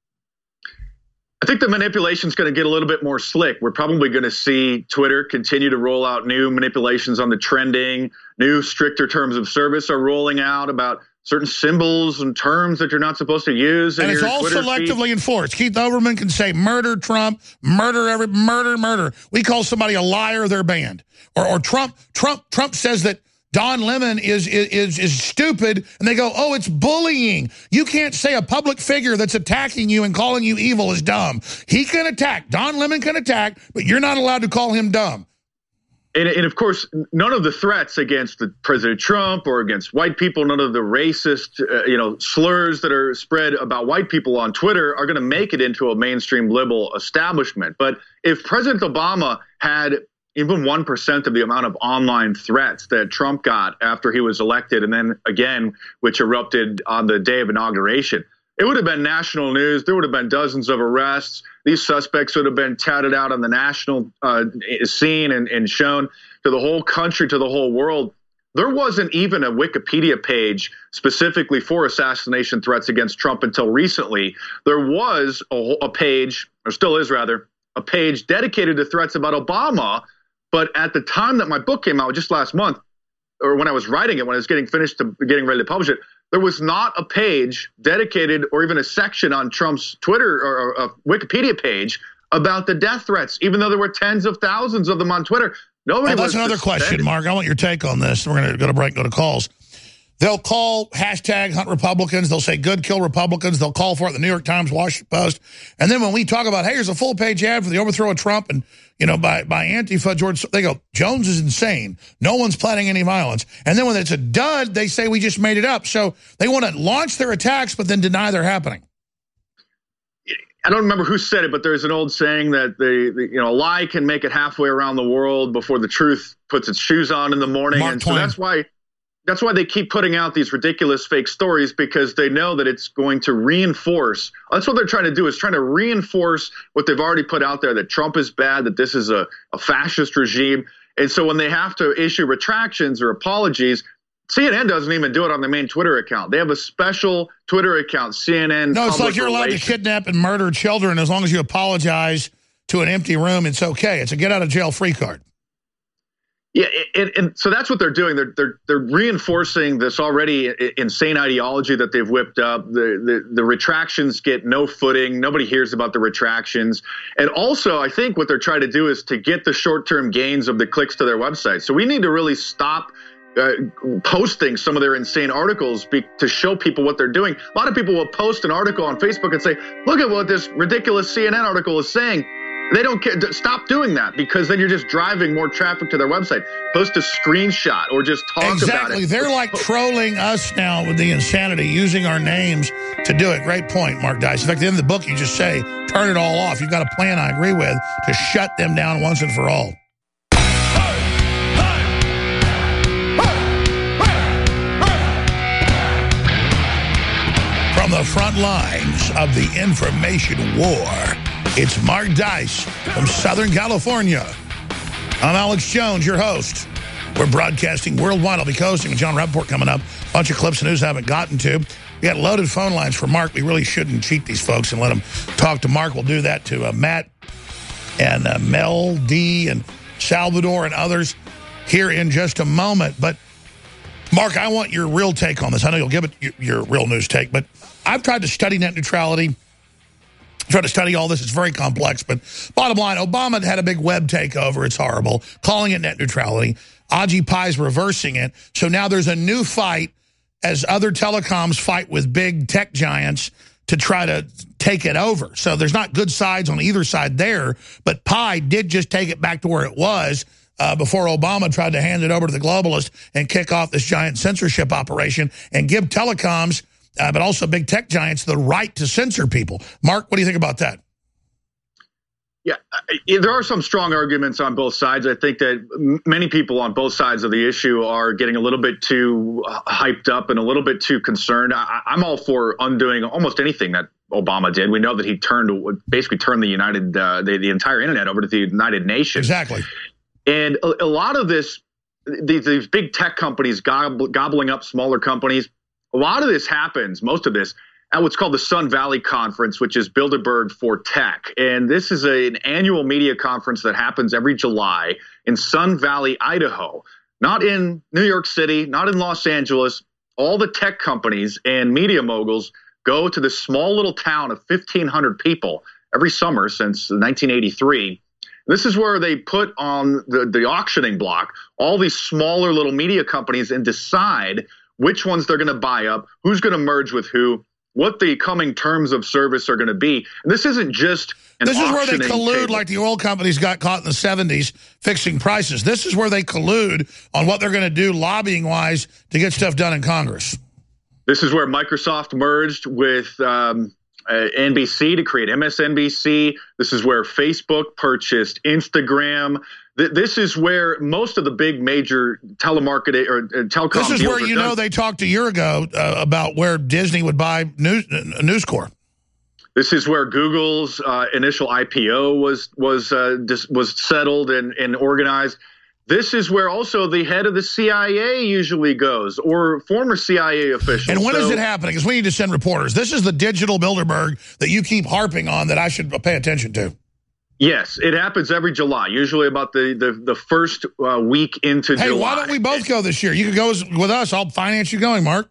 I think the manipulation is going to get a little bit more slick. We're probably going to see Twitter continue to roll out new manipulations on the trending. New stricter terms of service are rolling out about certain symbols and terms that you're not supposed to use. In And it's your all Twitter selectively feed. enforced. Keith Olbermann can say murder Trump, murder every murder, murder. We call somebody a liar, they're banned. Or or Trump, Trump, Trump says that Don Lemon is, is is stupid, and they go, oh, it's bullying. You can't say a public figure that's attacking you and calling you evil is dumb. He can attack. Don Lemon can attack, but you're not allowed to call him dumb. And, and of course, none of the threats against the President Trump or against white people, none of the racist, uh, you know, slurs that are spread about white people on Twitter are going to make it into a mainstream liberal establishment. But if President Obama had even one percent of the amount of online threats that Trump got after he was elected, and then again, which erupted on the day of inauguration, it would have been national news. There would have been dozens of arrests. These suspects would have been touted out on the national uh, scene and, and shown to the whole country, to the whole world. There wasn't even a Wikipedia page specifically for assassination threats against Trump until recently. There was a, a page, or still is rather, a page dedicated to threats about Obama. But at the time that my book came out, just last month, or when I was writing it, when I was getting finished to getting ready to publish it, there was not a page dedicated or even a section on Trump's Twitter or a Wikipedia page about the death threats, even though there were tens of thousands of them on Twitter. Nobody. Well, that's another suspended. question, Mark. I want your take on this. We're going to go to break and go to calls. They'll call hashtag hunt Republicans. They'll say good kill Republicans. They'll call for it in the New York Times, Washington Post. And then when we talk about, hey, here's a full-page ad for the overthrow of Trump and, you know, by, by Antifa, George, they go, Jones is insane. No one's planning any violence. And then when it's a dud, they say we just made it up. So they want to launch their attacks but then deny they're happening. I don't remember who said it, but there's an old saying that the, the you know a lie can make it halfway around the world before the truth puts its shoes on in the morning. Mark and Twain. So that's why that's why they keep putting out these ridiculous fake stories, because they know that it's going to reinforce. That's what they're trying to do, is trying to reinforce what they've already put out there, that Trump is bad, that this is a, a fascist regime. And so when they have to issue retractions or apologies, C N N doesn't even do it on their main Twitter account. They have a special Twitter account, C N N. No, it's like you're allowed Relations. to kidnap and murder children as long as you apologize to an empty room. It's okay. It's a get-out-of-jail-free card. Yeah, and, and so that's what they're doing. They're they're they're reinforcing this already insane ideology that they've whipped up. The, the the retractions get no footing. Nobody hears about the retractions. And also, I think what they're trying to do is to get the short-term gains of the clicks to their website. So we need to really stop Uh, posting some of their insane articles be, to show people what they're doing. A lot of people will post an article on Facebook and say, look at what this ridiculous C N N article is saying. They don't care. Stop doing that, because then you're just driving more traffic to their website. Post a screenshot or just talk about it. Exactly. They're like trolling us now with the insanity, using our names to do it. Great point, Mark Dice. In fact, at the end of the book, you just say, turn it all off. You've got a plan I agree with to shut them down once and for all. From the front lines of the information war, it's Mark Dice from Southern California. I'm Alex Jones, your host. We're broadcasting worldwide. I'll be coasting with John Rappaport coming up. A bunch of clips of news I haven't gotten to. We got loaded phone lines for Mark. We really shouldn't cheat these folks and let them talk to Mark. We'll do that to uh, Matt and uh, Mel D and Salvador and others here in just a moment. But Mark, I want your real take on this. I know you'll give it your, your real news take, but I've tried to study net neutrality, tried to study all this. It's very complex, but bottom line, Obama had a big web takeover. It's horrible. Calling it net neutrality. Ajipai's reversing it. So now there's a new fight as other telecoms fight with big tech giants to try to take it over. So there's not good sides on either side there, but Pi did just take it back to where it was Uh, before Obama tried to hand it over to the globalists and kick off this giant censorship operation and give telecoms, uh, but also big tech giants, the right to censor people. Mark, what do you think about that? Yeah, there are some strong arguments on both sides. I think that many people on both sides of the issue are getting a little bit too hyped up and a little bit too concerned. I, I'm all for undoing almost anything that Obama did. We know that he turned, basically turned the United, uh, the, the entire internet over to the United Nations. Exactly. And a, a lot of this, these, these big tech companies gobble, gobbling up smaller companies, a lot of this happens, most of this, at what's called the Sun Valley Conference, which is Bilderberg for Tech. And this is a, an annual media conference that happens every July in Sun Valley, Idaho. Not in New York City, not in Los Angeles. All the tech companies and media moguls go to this small little town of fifteen hundred people every summer since nineteen eighty-three. This is where they put on the, the auctioning block all these smaller little media companies and decide which ones they're going to buy up, who's going to merge with who, what the coming terms of service are going to be. And this isn't just an This is where they auctioning collude table. like the oil companies got caught in the seventies fixing prices. This is where they collude on what they're going to do lobbying-wise to get stuff done in Congress. This is where Microsoft merged with um, uh, N B C to create M S N B C. This is where Facebook purchased Instagram. Th this is where most of the big major telemarketing or uh, telecom This is deals where are you done. know they talked a year ago uh, about where Disney would buy News, uh, News Corp. This is where Google's uh, initial I P O was was uh, dis was settled and, and organized. This is where also the head of the C I A usually goes, or former C I A officials. And when so, is it happening? Because we need to send reporters. This is the digital Bilderberg that you keep harping on that I should pay attention to. Yes, it happens every July, usually about the, the, the first uh, week into hey, July. Hey, why don't we both go this year? You could go with us. I'll finance you going, Mark.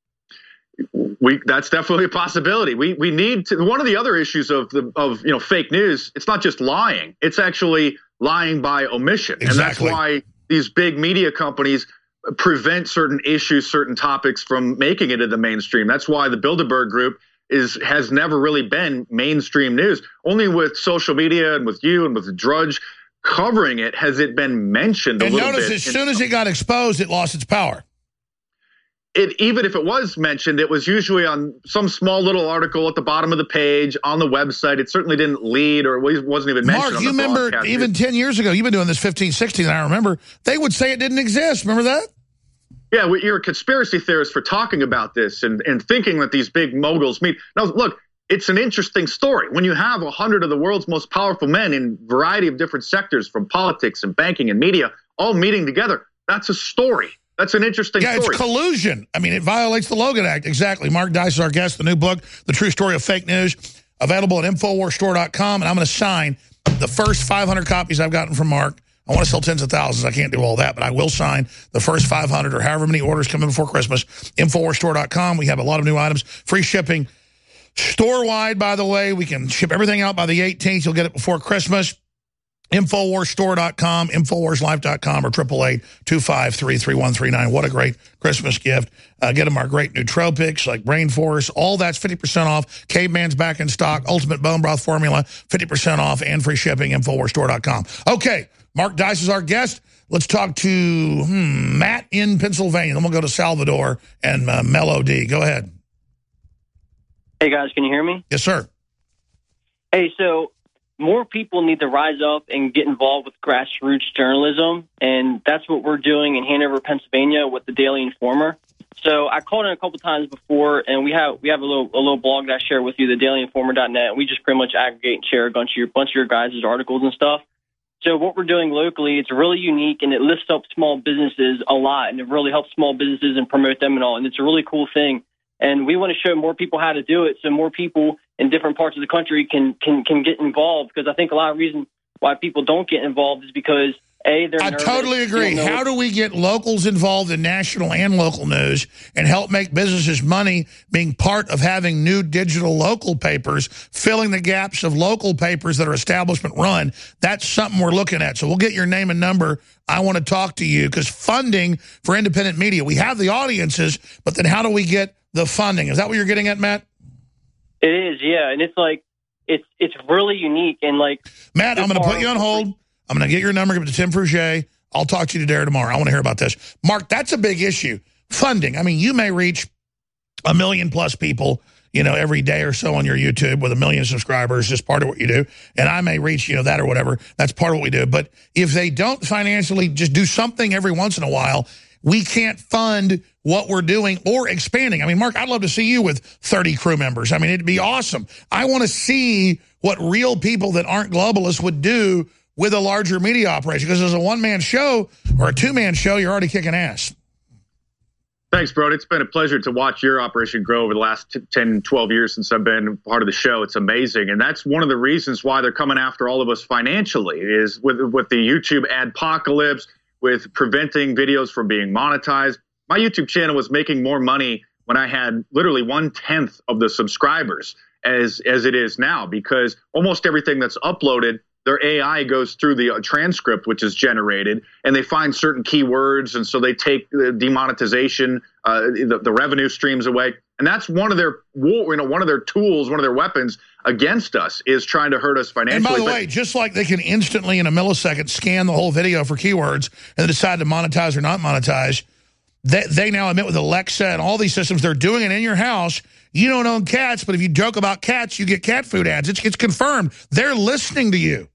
We that's definitely a possibility. We we need to. One of the other issues of the of you know fake news, it's not just lying. It's actually lying by omission. Exactly. And that's why these big media companies prevent certain issues, certain topics from making it into the mainstream. That's why the Bilderberg Group is has never really been mainstream news. Only with social media and with you and with Drudge covering it has it been mentioned a and little notice bit. as soon as it got exposed, it lost its power. It, even if it was mentioned, it was usually on some small little article at the bottom of the page on the website. It certainly didn't lead or wasn't even mentioned. Mark, on you the remember broadcast. even ten years ago, you've been doing this fifteen, sixteen, and I remember, they would say it didn't exist. Remember that? Yeah, well, you're a conspiracy theorist for talking about this and, and thinking that these big moguls meet. Now, look, it's an interesting story. When you have a hundred of the world's most powerful men in a variety of different sectors, from politics and banking and media, all meeting together, that's a story. That's an interesting yeah, story. It's collusion. I mean, it violates the Logan Act. Exactly. Mark Dice is our guest. The new book, The True Story of Fake News, available at Infowars Store dot com. And I'm going to sign the first five hundred copies I've gotten from Mark. I want to sell tens of thousands. I can't do all that, but I will sign the first five hundred or however many orders come in before Christmas. Infowars Store dot com. We have a lot of new items. Free shipping. Store-wide, by the way. We can ship everything out by the eighteenth. You'll get it before Christmas. Infowars Store dot com, Infowars Life dot com, or triple eight, two five three, three one three nine. What a great Christmas gift. Uh, get them our great nootropics like Brain Force. All that's fifty percent off. Caveman's back in stock. Ultimate Bone Broth Formula, fifty percent off and free shipping, Infowars Store dot com. Okay, Mark Dice is our guest. Let's talk to hmm, Matt in Pennsylvania. Then we'll go to Salvador and uh, Melody. Go ahead. Hey, guys, can you hear me? Yes, sir. Hey, so more people need to rise up and get involved with grassroots journalism, and that's what we're doing in Hanover, Pennsylvania with the Daily Informer. So I called in a couple times before, and we have we have a little a little blog that I share with you, the daily informer dot net. We just pretty much aggregate and share a bunch of your bunch of your guys' articles and stuff. So what we're doing locally, it's really unique, and it lifts up small businesses a lot, and it really helps small businesses and promote them and all, and it's a really cool thing. And we want to show more people how to do it, so more people in different parts of the country can can can get involved. Because I think a lot of reasons why people don't get involved is because A, they're I nervous. totally agree. How do we get locals involved in national and local news and help make businesses money being part of having new digital local papers, filling the gaps of local papers that are establishment run? That's something we're looking at. So we'll get your name and number. I want to talk to you because funding for independent media, we have the audiences, but then how do we get the funding? Is that what you're getting at, Matt? It is, yeah. And it's like, it's it's really unique. And like, Matt, I'm going to put you on hold. I'm going to get your number, give it to Tim Frugier. I'll talk to you today or tomorrow. I want to hear about this. Mark, that's a big issue. Funding. I mean, you may reach a million plus people, you know, every day or so on your YouTube with a million subscribers, just part of what you do. And I may reach, you know, that or whatever. That's part of what we do. But if they don't financially just do something every once in a while, we can't fund what we're doing or expanding. I mean, Mark, I'd love to see you with thirty crew members. I mean, it'd be awesome. I want to see what real people that aren't globalists would do with a larger media operation, because as a one-man show or a two-man show, you're already kicking ass. Thanks, bro. It's been a pleasure to watch your operation grow over the last ten, twelve years since I've been part of the show. It's amazing. And that's one of the reasons why they're coming after all of us financially, is with, with the YouTube adpocalypse, with preventing videos from being monetized. My YouTube channel was making more money when I had literally one-tenth of the subscribers as, as it is now, because almost everything that's uploaded, their A I goes through the transcript, which is generated, and they find certain keywords, and so they take the demonetization, uh, the, the revenue streams away. And that's one of their, you know, one of their tools, one of their weapons against us, is trying to hurt us financially. And by the but way, just like they can instantly in a millisecond scan the whole video for keywords and then decide to monetize or not monetize, they, they now admit with Alexa and all these systems, they're doing it in your house. You don't own cats, but if you joke about cats, you get cat food ads. It's, it's confirmed. They're listening to you.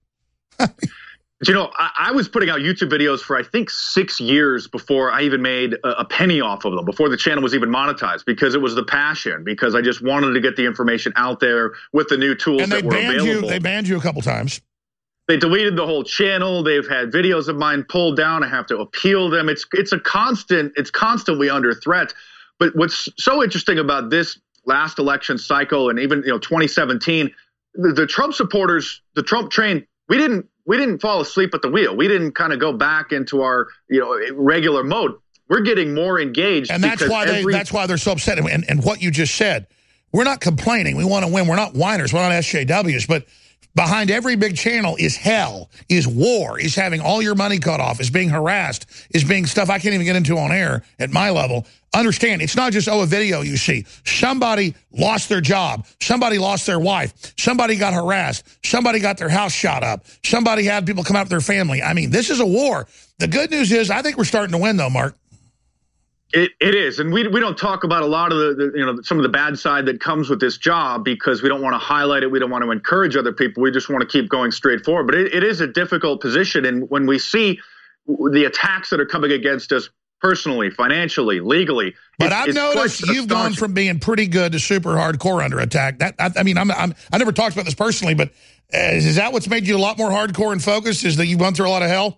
You know, I, I was putting out YouTube videos for, I think, six years before I even made a, a penny off of them, before the channel was even monetized, because it was the passion, because I just wanted to get the information out there with the new tools and they that were banned available. You, they banned you a couple times. They deleted the whole channel. They've had videos of mine pulled down. I have to appeal them. It's it's a constant, it's constantly under threat. But what's so interesting about this last election cycle, and even, you know, twenty seventeen, the, the Trump supporters, the Trump train, we didn't we didn't fall asleep at the wheel. We didn't kind of go back into our you know regular mode. We're getting more engaged, and that's why every- they that's why they're so upset. And, and what you just said, we're not complaining. We want to win. We're not whiners. We're not S J Ws, but behind every big channel is hell, is war, is having all your money cut off, is being harassed, is being stuff I can't even get into on air at my level. Understand, it's not just, oh, a video you see. Somebody lost their job. Somebody lost their wife. Somebody got harassed. Somebody got their house shot up. Somebody had people come out with their family. I mean, this is a war. The good news is I think we're starting to win, though, Mark. It, it is, and we we don't talk about a lot of the, the you know some of the bad side that comes with this job because we don't want to highlight it. We don't want to encourage other people. We just want to keep going straight forward. But it, it is a difficult position, and when we see the attacks that are coming against us personally, financially, legally, but it's, I've it's noticed you've gone from being pretty good to super hardcore under attack. That I, I mean, I'm, I'm I never talked about this personally, but uh, is that what's made you a lot more hardcore and focused? Is that you've gone through a lot of hell?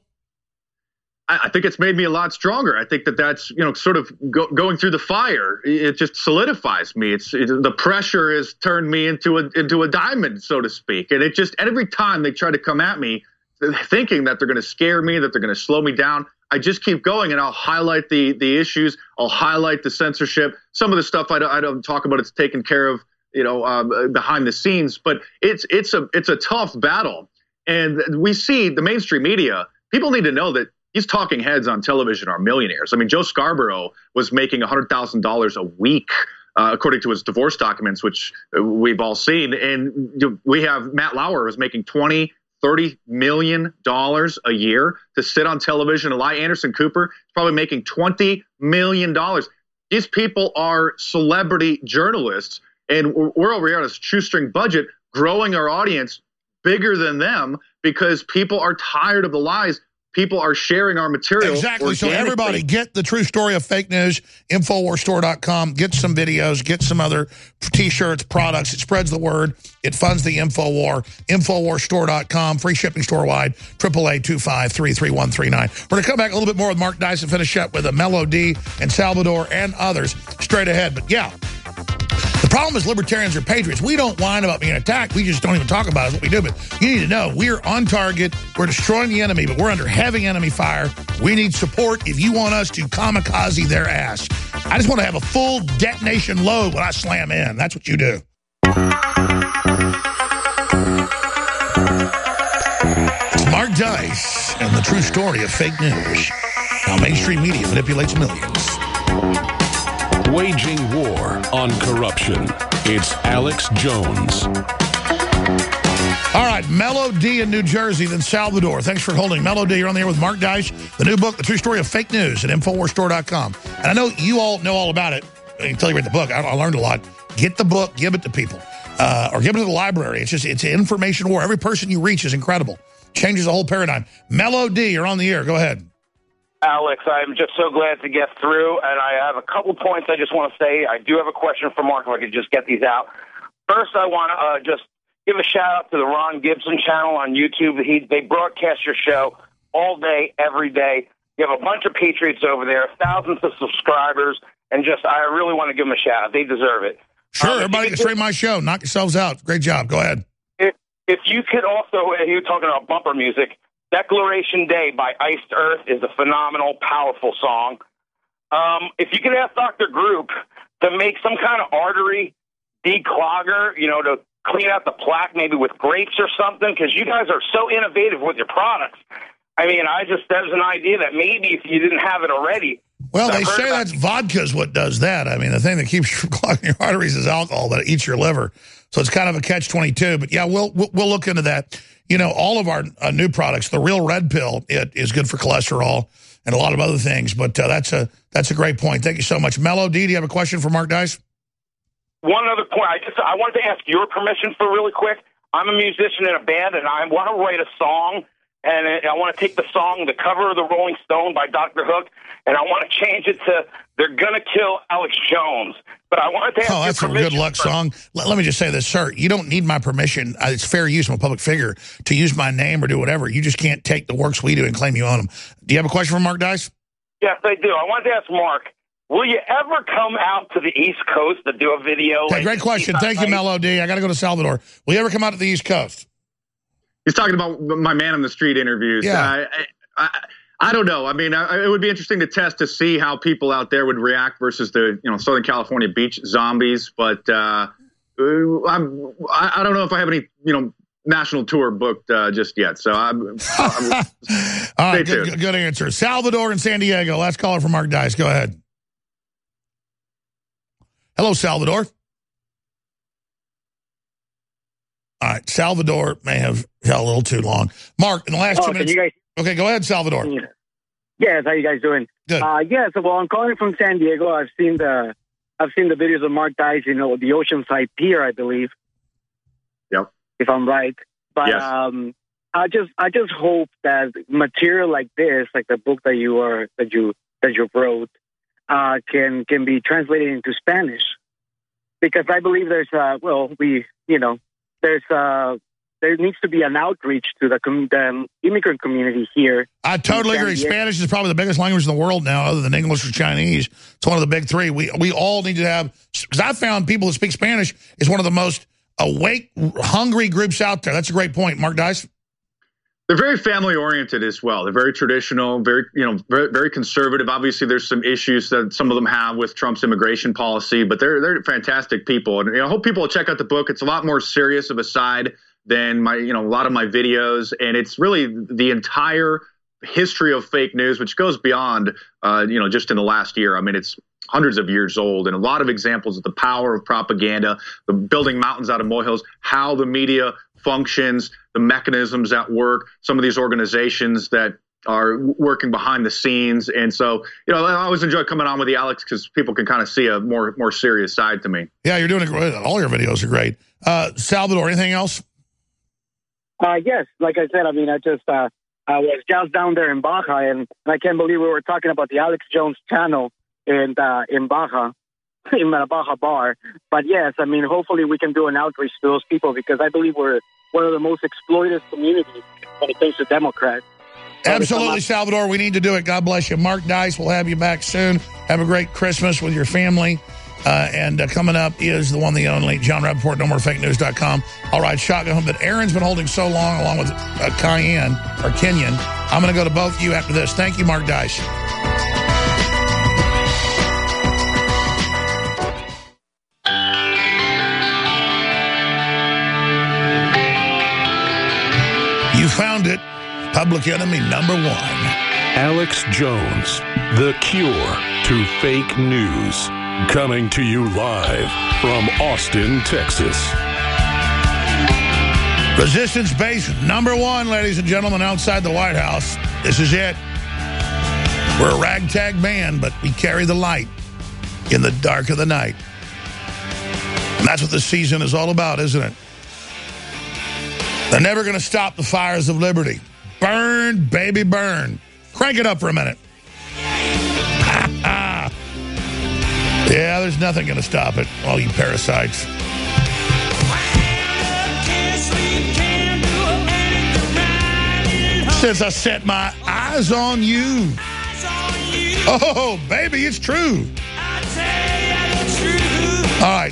I think it's made me a lot stronger. I think that that's, you know, sort of go, going through the fire. It just solidifies me. It's it, the pressure has turned me into a into a diamond, so to speak. And it just every time they try to come at me, thinking that they're going to scare me, that they're going to slow me down, I just keep going and I'll highlight the the issues. I'll highlight the censorship. Some of the stuff I don't, I don't talk about. It's taken care of, you know, um, behind the scenes. But it's it's a it's a tough battle. And we see the mainstream media. People need to know that these talking heads on television are millionaires. I mean, Joe Scarborough was making one hundred thousand dollars a week, uh, according to his divorce documents, which we've all seen. And we have Matt Lauer was making twenty, thirty million dollars a year to sit on television. Eli Anderson Cooper is probably making twenty million dollars. These people are celebrity journalists, and we're over here on a shoestring budget, growing our audience bigger than them because people are tired of the lies. People are sharing our material. Exactly. So everybody get the true story of fake news, Infowars Store dot com. Get some videos, get some other T-shirts, products. It spreads the word. It funds the Infowar. Infowars Store dot com. Free shipping store-wide. triple A two five three three one three nine. We're going to come back a little bit more with Mark Dice and finish up with a Mello D and Salvador and others straight ahead. But yeah, the problem is libertarians are patriots. We don't whine about being attacked. We just don't even talk about it. What we do. But you need to know we're on target. We're destroying the enemy, but we're under heavy enemy fire. We need support if you want us to kamikaze their ass. I just want to have a full detonation load when I slam in. That's what you do. It's Mark Dice and the true story of fake news. How mainstream media manipulates millions. Waging war on corruption. It's Alex Jones. All right, Mello D in New Jersey, then Salvador. Thanks for holding. Mello D, you're on the air with Mark Dice. The new book, The True Story of Fake News at Infowars Store dot com. And I know you all know all about it until you read the book. I, I learned a lot. Get the book, give it to people. Uh, or give it to the library. It's just, it's an information war. Every person you reach is incredible. Changes the whole paradigm. Mello D, you're on the air. Go ahead. Alex, I'm just so glad to get through, and I have a couple points I just want to say. I do have a question for Mark, if I could just get these out. First, I want to uh, just give a shout-out to the Ron Gibson channel on YouTube. He, they broadcast your show all day, every day. You have a bunch of patriots over there, thousands of subscribers, and just I really want to give them a shout-out. They deserve it. Sure, um, everybody can stream my show. Knock yourselves out. Great job. Go ahead. If, if you could also, you were talking about bumper music, Declaration Day by Iced Earth is a phenomenal, powerful song. Um, if you could ask Doctor Group to make some kind of artery declogger, you know, to clean out the plaque maybe with grapes or something, because you guys are so innovative with your products. I mean, I just, there's an idea that maybe if you didn't have it already. Well, they say that's vodka is what does that. I mean, the thing that keeps you from clogging your arteries is alcohol, but it eats your liver. So it's kind of a catch twenty-two. But yeah, we'll we'll look into that. You know, all of our uh, new products, the Real Red Pill, it is good for cholesterol and a lot of other things. But uh, that's a that's a great point. Thank you so much. Mello D, do you have a question for Mark Dice? One other point. I just I wanted to ask your permission for really quick. I'm a musician in a band, and I want to write a song. And I want to take the song, the cover of the Rolling Stone by Doctor Hook, and I want to change it to "They're Gonna Kill Alex Jones." But I wanted to ask Oh, that's a good luck song. Let, let me just say this, sir. You don't need my permission. Uh, It's fair use. I'm a public figure to use my name or do whatever. You just can't take the works we do and claim you own them. Do you have a question for Mark Dice? Yes, I do. I wanted to ask Mark, will you ever come out to the East Coast to do a video? Okay, like great question. Thank you, Mello D. I got to go to Salvador. Will you ever come out to the East Coast? He's talking about my man on the street interviews. Yeah. I, I, I, I don't know. I mean, I, it would be interesting to test to see how people out there would react versus the you know Southern California beach zombies. But uh, I'm, I, I don't know if I have any you know national tour booked uh, just yet. So I'm. I'm All right, good, good, good answer. Salvador in San Diego. Last caller for Mark Dice. Go ahead. Hello, Salvador. All right, Salvador may have held a little too long. Mark, in the last oh, two minutes. You guys, okay, go ahead, Salvador. Yeah. Yes, how you guys doing? Good. Uh, yeah, so well, I'm calling from San Diego. I've seen the, I've seen the videos of Mark Dice. You know, the Oceanside Pier, I believe. Yep. If I'm right, but yes. um, I just, I just hope that material like this, like the book that you are, that you, that you wrote, uh, can can be translated into Spanish, because I believe there's, uh, well, we, you know. There's uh, there needs to be an outreach to the, com the immigrant community here. I totally agree. Spanish is probably the biggest language in the world now, other than English or Chinese. It's one of the big three. We we all need to have, because I found people that speak Spanish is one of the most awake, hungry groups out there. That's a great point, Mark Dice. They're very family oriented as well. They're very traditional, very you know, very, very conservative. Obviously, there's some issues that some of them have with Trump's immigration policy, but they're they're fantastic people. And you know, I hope people will check out the book. It's a lot more serious of a side than my you know a lot of my videos, and it's really the entire history of fake news, which goes beyond uh, you know just in the last year. I mean, it's hundreds of years old, and a lot of examples of the power of propaganda, the building mountains out of molehills, how the media functions, the mechanisms at work, some of these organizations that are working behind the scenes. And so, you know, I always enjoy coming on with you, Alex, because people can kind of see a more more serious side to me. Yeah, you're doing a great. All your videos are great. Uh, Salvador, anything else? Uh, yes, like I said, I mean, I just uh, I was just down there in Baja, and I can't believe we were talking about the Alex Jones channel in uh, in Baja. In a Baja bar. But yes, I mean, hopefully we can do an outreach to those people, because I believe we're one of the most exploited communities when it comes to Democrats. Absolutely, Salvador. We need to do it. God bless you. Mark Dice, we'll have you back soon. Have a great Christmas with your family. Uh, and uh, coming up is the one, the only, John Rappaport, no more fake news dot com. All right, shotgun that Aaron's been holding so long, along with uh, Cayenne, or Kenyon. I'm going to go to both of you after this. Thank you, Mark Dice. You found it. Public enemy number one. Alex Jones, the cure to fake news. Coming to you live from Austin, Texas. Resistance base number one, ladies and gentlemen, outside the White House. This is it. We're a ragtag band, but we carry the light in the dark of the night. And that's what this season is all about, isn't it? They're never going to stop the fires of liberty. Burn, baby, burn. Crank it up for a minute. Yeah, there's nothing going to stop it, all you parasites. Since I set my eyes on you. Oh, baby, it's true. All right.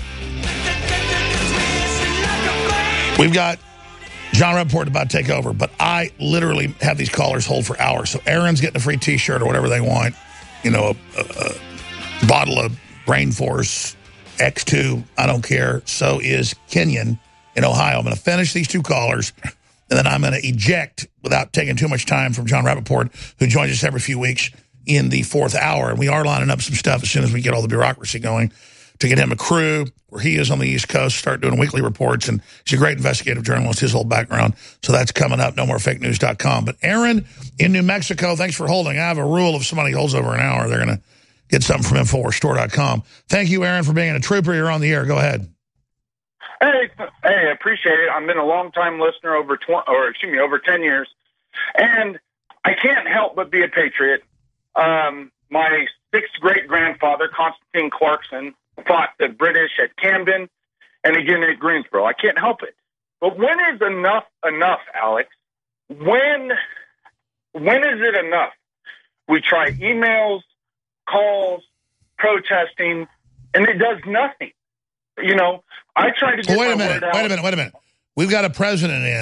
We've got John Rappaport about to take over, but I literally have these callers hold for hours. So Aaron's getting a free T-shirt or whatever they want. You know, a, a, a bottle of Brain Force X two. I don't care. So is Kenyon in Ohio. I'm going to finish these two callers, and then I'm going to eject, without taking too much time, from John Rappaport, who joins us every few weeks in the fourth hour. And we are lining up some stuff as soon as we get all the bureaucracy going to get him a crew where he is on the East Coast, start doing weekly reports. And he's a great investigative journalist, his whole background. So that's coming up, no more fake news dot com. But Aaron in New Mexico, thanks for holding. I have a rule, if somebody holds over an hour, they're going to get something from Infowars Store dot com. Thank you, Aaron, for being a trooper. You're on the air. Go ahead. Hey, hey, I appreciate it. I've been a long-time listener, over twenty, or excuse me, over ten years, and I can't help but be a patriot. Um, my sixth great-grandfather, Constantine Clarkson, fought the British at Camden and again at Greensboro. I can't help it. But when is enough enough, Alex? When when is it enough? We try emails, calls, protesting, and it does nothing. You know, I try to get well, wait my a minute, word out. wait a minute, wait a minute. We've got a president in,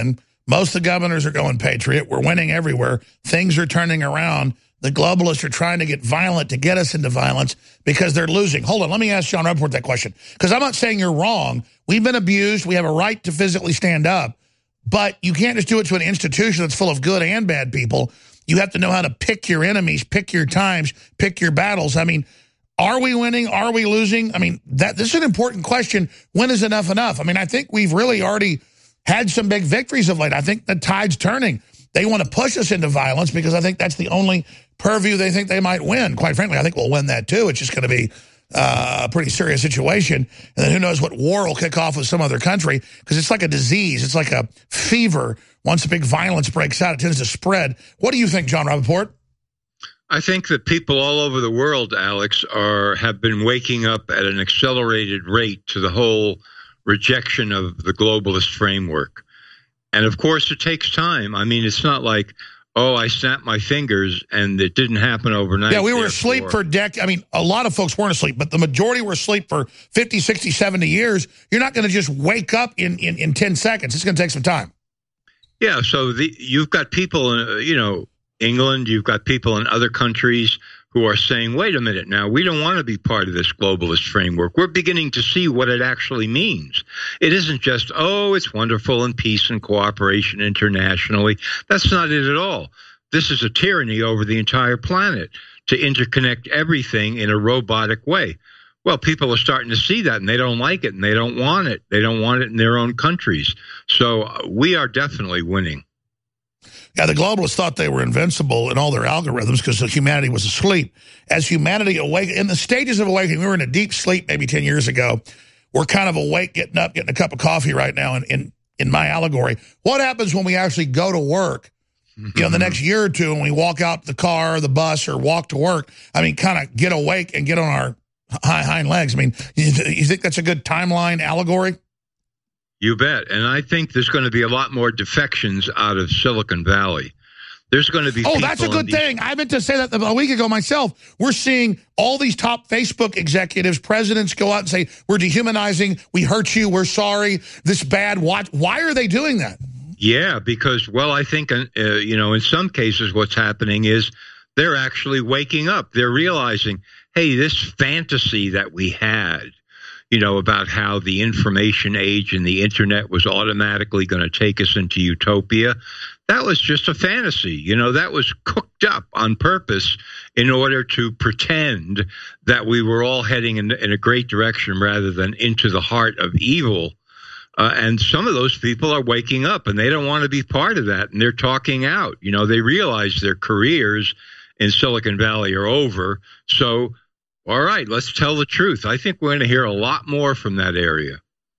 Most of the governors are going Patriot. We're winning everywhere. Things are turning around. The globalists are trying to get violent to get us into violence because they're losing. Hold on, let me ask John Rappaport that question. Because I'm not saying you're wrong. We've been abused. We have a right to physically stand up. But you can't just do it to an institution that's full of good and bad people. You have to know how to pick your enemies, pick your times, pick your battles. I mean, are we winning? Are we losing? I mean, that this is an important question. When is enough enough? I mean, I think we've really already had some big victories of late. I think the tide's turning. They want to push us into violence because I think that's the only purview they think they might win. Quite frankly, I think we'll win that too. It's just going to be uh, a pretty serious situation. And then who knows what war will kick off with some other country, because it's like a disease. It's like a fever. Once a big violence breaks out, it tends to spread. What do you think, John Rappaport? I think that people all over the world, Alex, are have been waking up at an accelerated rate to the whole rejection of the globalist framework. And of course, it takes time. I mean, it's not like, oh, I snapped my fingers and it didn't happen overnight. Yeah, we were asleep for decades. I mean, a lot of folks weren't asleep, but the majority were asleep for fifty, sixty, seventy years. You're not going to just wake up in, in, in ten seconds. It's going to take some time. Yeah, so the, you've got people, in, you know, England, you've got people in other countries who are saying, wait a minute now, we don't want to be part of this globalist framework. We're beginning to see what it actually means. It isn't just, oh, it's wonderful and peace and cooperation internationally. That's not it at all. This is a tyranny over the entire planet to interconnect everything in a robotic way. Well, people are starting to see that, and they don't like it, and they don't want it. They don't want it in their own countries. So uh, we are definitely winning. Yeah, the globalists thought they were invincible in all their algorithms because humanity was asleep. As humanity awake, in the stages of awakening, we were in a deep sleep maybe ten years ago. We're kind of awake, getting up, getting a cup of coffee right now in, in, in my allegory. What happens when we actually go to work, you know, the next year or two, when we walk out the car or the bus or walk to work? I mean, kind of get awake and get on our high hind legs. I mean, you, you think that's a good timeline allegory? You bet. And I think there's going to be a lot more defections out of Silicon Valley. There's going to be Oh, that's a good thing. I meant to say that a week ago myself. We're seeing all these top Facebook executives, presidents go out and say, we're dehumanizing, we hurt you, we're sorry, this bad. Why, why are they doing that? Yeah, because, well, I think, uh, you know, in some cases what's happening is they're actually waking up. They're realizing, hey, this fantasy that we had, you know, about how the information age and the internet was automatically going to take us into utopia, that was just a fantasy. You know, that was cooked up on purpose in order to pretend that we were all heading in, in a great direction rather than into the heart of evil. Uh, and some of those people are waking up and they don't want to be part of that. And they're talking out. You know, they realize their careers in Silicon Valley are over. So, all right, let's tell the truth. I think we're going to hear a lot more from that area.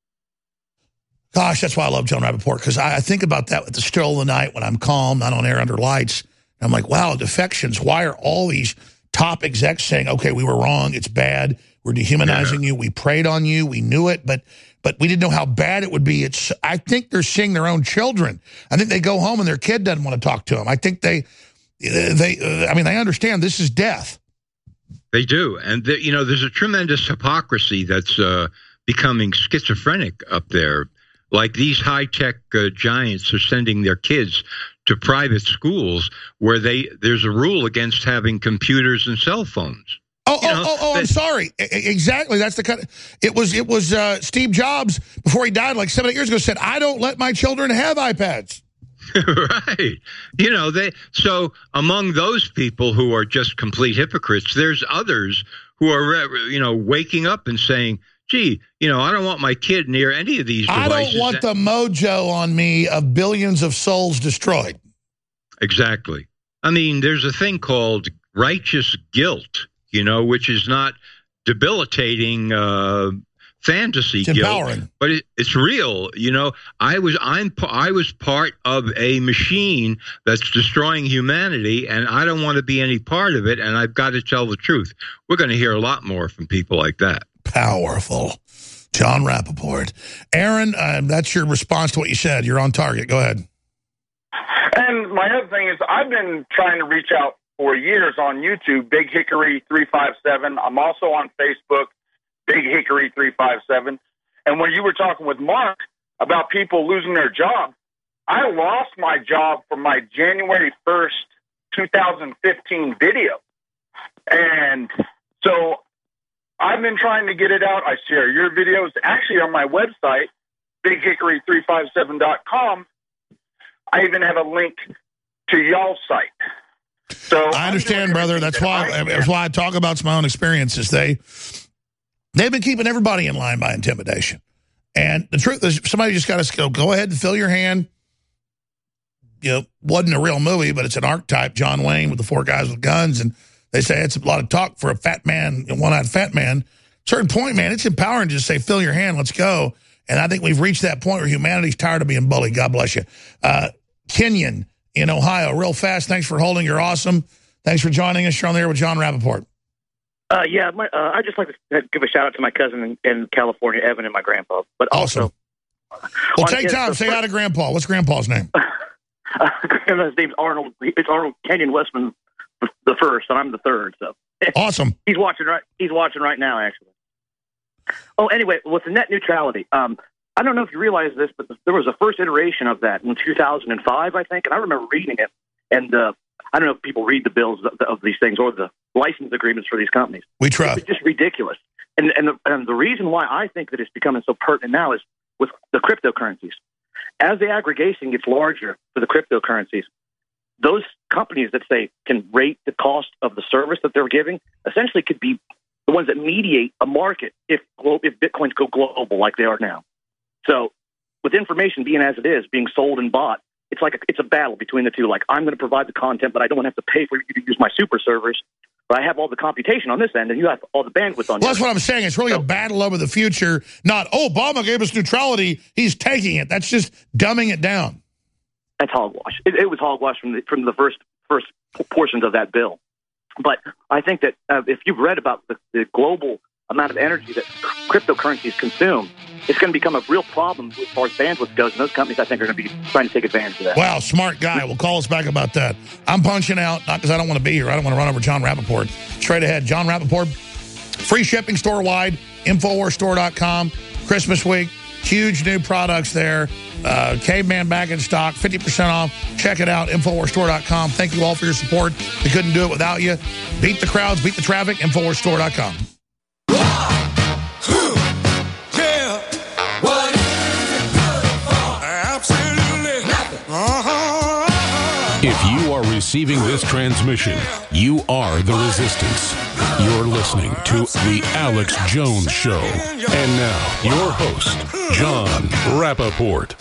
Gosh, that's why I love John Rappaport, because I, I think about that with the still of the night when I'm calm, not on air under lights. And I'm like, wow, defections. Why are all these top execs saying, okay, we were wrong, it's bad, we're dehumanizing yeah. you, we preyed on you, we knew it, but but we didn't know how bad it would be. It's. I think they're seeing their own children. I think they go home and their kid doesn't want to talk to them. I think they, they. Uh, I mean, they understand this is death. They do. And, the, you know, there's a tremendous hypocrisy that's uh, becoming schizophrenic up there. Like these high-tech uh, giants are sending their kids to private schools where they there's a rule against having computers and cell phones. Oh, you know, oh, oh, oh, I'm sorry. Exactly. That's the kind of, it was, it was uh, Steve Jobs, before he died like seven, eight years ago, said, I don't let my children have iPads. Right. You know, they, so among those people who are just complete hypocrites, there's others who are, you know, waking up and saying, gee, you know, I don't want my kid near any of these devices. I don't want the mojo on me of billions of souls destroyed. Exactly. I mean, there's a thing called righteous guilt, you know, which is not debilitating uh, fantasy it's guilt, empowering. But it, it's real. You know, I was I'm I was part of a machine that's destroying humanity, and I don't want to be any part of it. And I've got to tell the truth. We're going to hear a lot more from people like that. Powerful. John Rappaport. Aaron, uh, that's your response to what you said. You're on target. Go ahead. And my other thing is I've been trying to reach out for years on YouTube, Big Hickory three five seven. I'm also on Facebook, Big Hickory three five seven. And when you were talking with Mark about people losing their job, I lost my job from my January first, twenty fifteen video. And so I've been trying to get it out. I share your videos actually on my website, big hickory three five seven dot com. I even have a link to y'all's site. So I understand, brother. That's why that's why I talk about my own experiences. They they've been keeping everybody in line by intimidation. And the truth is, somebody just got to go, go ahead and fill your hand. You know, wasn't a real movie, but it's an archetype, John Wayne with the four guys with guns. And they say it's a lot of talk for a fat man, a one-eyed fat man. Certain point, man, it's empowering to just say, fill your hand, let's go. And I think we've reached that point where humanity's tired of being bullied. God bless you. Uh, Kenyon in Ohio, real fast. Thanks for holding. You're awesome. Thanks for joining us. You're on the air with John Rappaport. Uh, yeah, my, uh, I'd just like to give a shout out to my cousin in, in California, Evan, and my grandpa. But also, awesome. Well, take time. So say hi to Grandpa. What's Grandpa's name? uh, his name's Arnold. It's Arnold Kenyon Westman the first, and I'm the third. So awesome. He's watching right. He's watching right now, actually. Oh, anyway, with the net neutrality, um, I don't know if you realize this, but there was a first iteration of that in two thousand five, I think, and I remember reading it. And uh, I don't know if people read the bills of, of these things or the license agreements for these companies. We try. It's just ridiculous. And and the, and the reason why I think that it's becoming so pertinent now is with the cryptocurrencies. As the aggregation gets larger for the cryptocurrencies, those companies that say can rate the cost of the service that they're giving essentially could be the ones that mediate a market if if Bitcoins go global like they are now. So with information being as it is, being sold and bought, it's like a, it's a battle between the two. Like, I'm going to provide the content, but I don't want to have to pay for you to use my super servers. But I have all the computation on this end, and you have all the bandwidth on. Well, that's what I'm saying. It's really so, a battle over the future. Not, oh, Obama gave us neutrality. He's taking it. That's just dumbing it down. That's hogwash. It, it was hogwash from the, from the first first portions of that bill. But I think that uh, if you've read about the, the global amount of energy that cryptocurrencies consume, it's going to become a real problem as far as bandwidth goes, and those companies, I think, are going to be trying to take advantage of that. Wow, smart guy. Well, call us back about that. I'm punching out, not because I don't want to be here. I don't want to run over John Rappaport. Straight ahead, John Rappaport, free shipping store-wide, Infowars Store dot com, Christmas week, huge new products there. Uh, Caveman back in stock, fifty percent off. Check it out, Infowars Store dot com. Thank you all for your support. We couldn't do it without you. Beat the crowds, beat the traffic, Infowars Store dot com. If you are receiving this transmission, you are the resistance. You're listening to The Alex Jones Show. And now, your host, John Rappaport.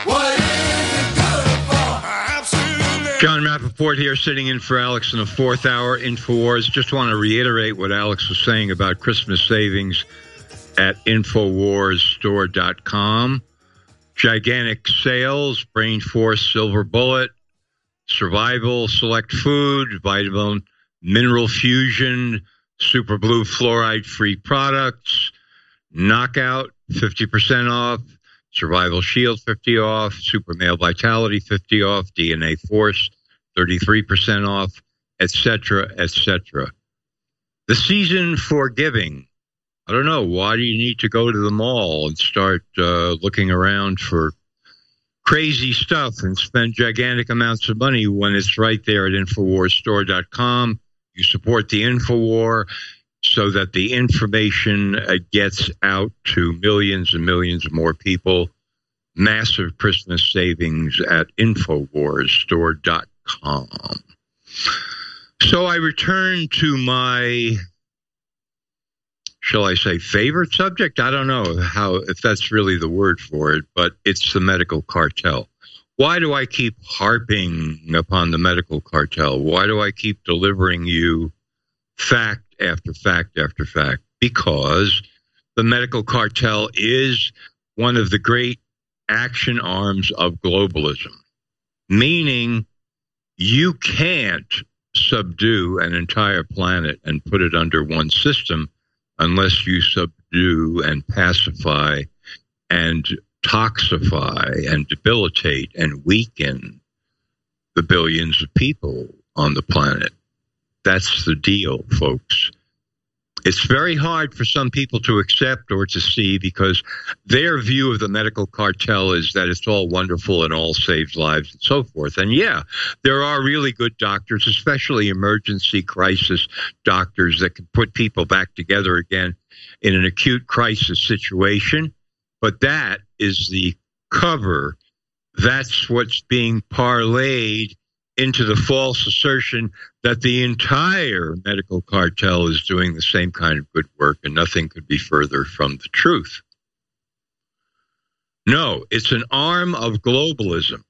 John Rappaport here, sitting in for Alex in the fourth hour, Infowars. Just want to reiterate what Alex was saying about Christmas savings at Infowars Store dot com. Gigantic sales, Brain Force Silver Bullet, Survival Select Food, Vitamin Mineral Fusion, Super Blue Fluoride-free products, Knockout, fifty percent off, Survival Shield, fifty off, Super Male Vitality, fifty off, D N A Force, thirty-three percent off, et cetera, et cetera. The season for giving. I don't know. Why do you need to go to the mall and start uh, looking around for crazy stuff and spend gigantic amounts of money when it's right there at Infowars Store dot com? You support the Infowar so that the information uh, gets out to millions and millions more people. Massive Christmas savings at Infowars Store dot com. So I return to my, shall I say, favorite subject? I don't know how if that's really the word for it, but it's the medical cartel. Why do I keep harping upon the medical cartel? Why do I keep delivering you fact after fact after fact? Because the medical cartel is one of the great action arms of globalism, meaning you can't subdue an entire planet and put it under one system unless you subdue and pacify and toxify and debilitate and weaken the billions of people on the planet. That's the deal, folks. It's very hard for some people to accept or to see because their view of the medical cartel is that it's all wonderful and all saves lives and so forth. And yeah, there are really good doctors, especially emergency crisis doctors that can put people back together again in an acute crisis situation. But that is the cover. That's what's being parlayed into the false assertion that the entire medical cartel is doing the same kind of good work, and nothing could be further from the truth. No, it's an arm of globalism. one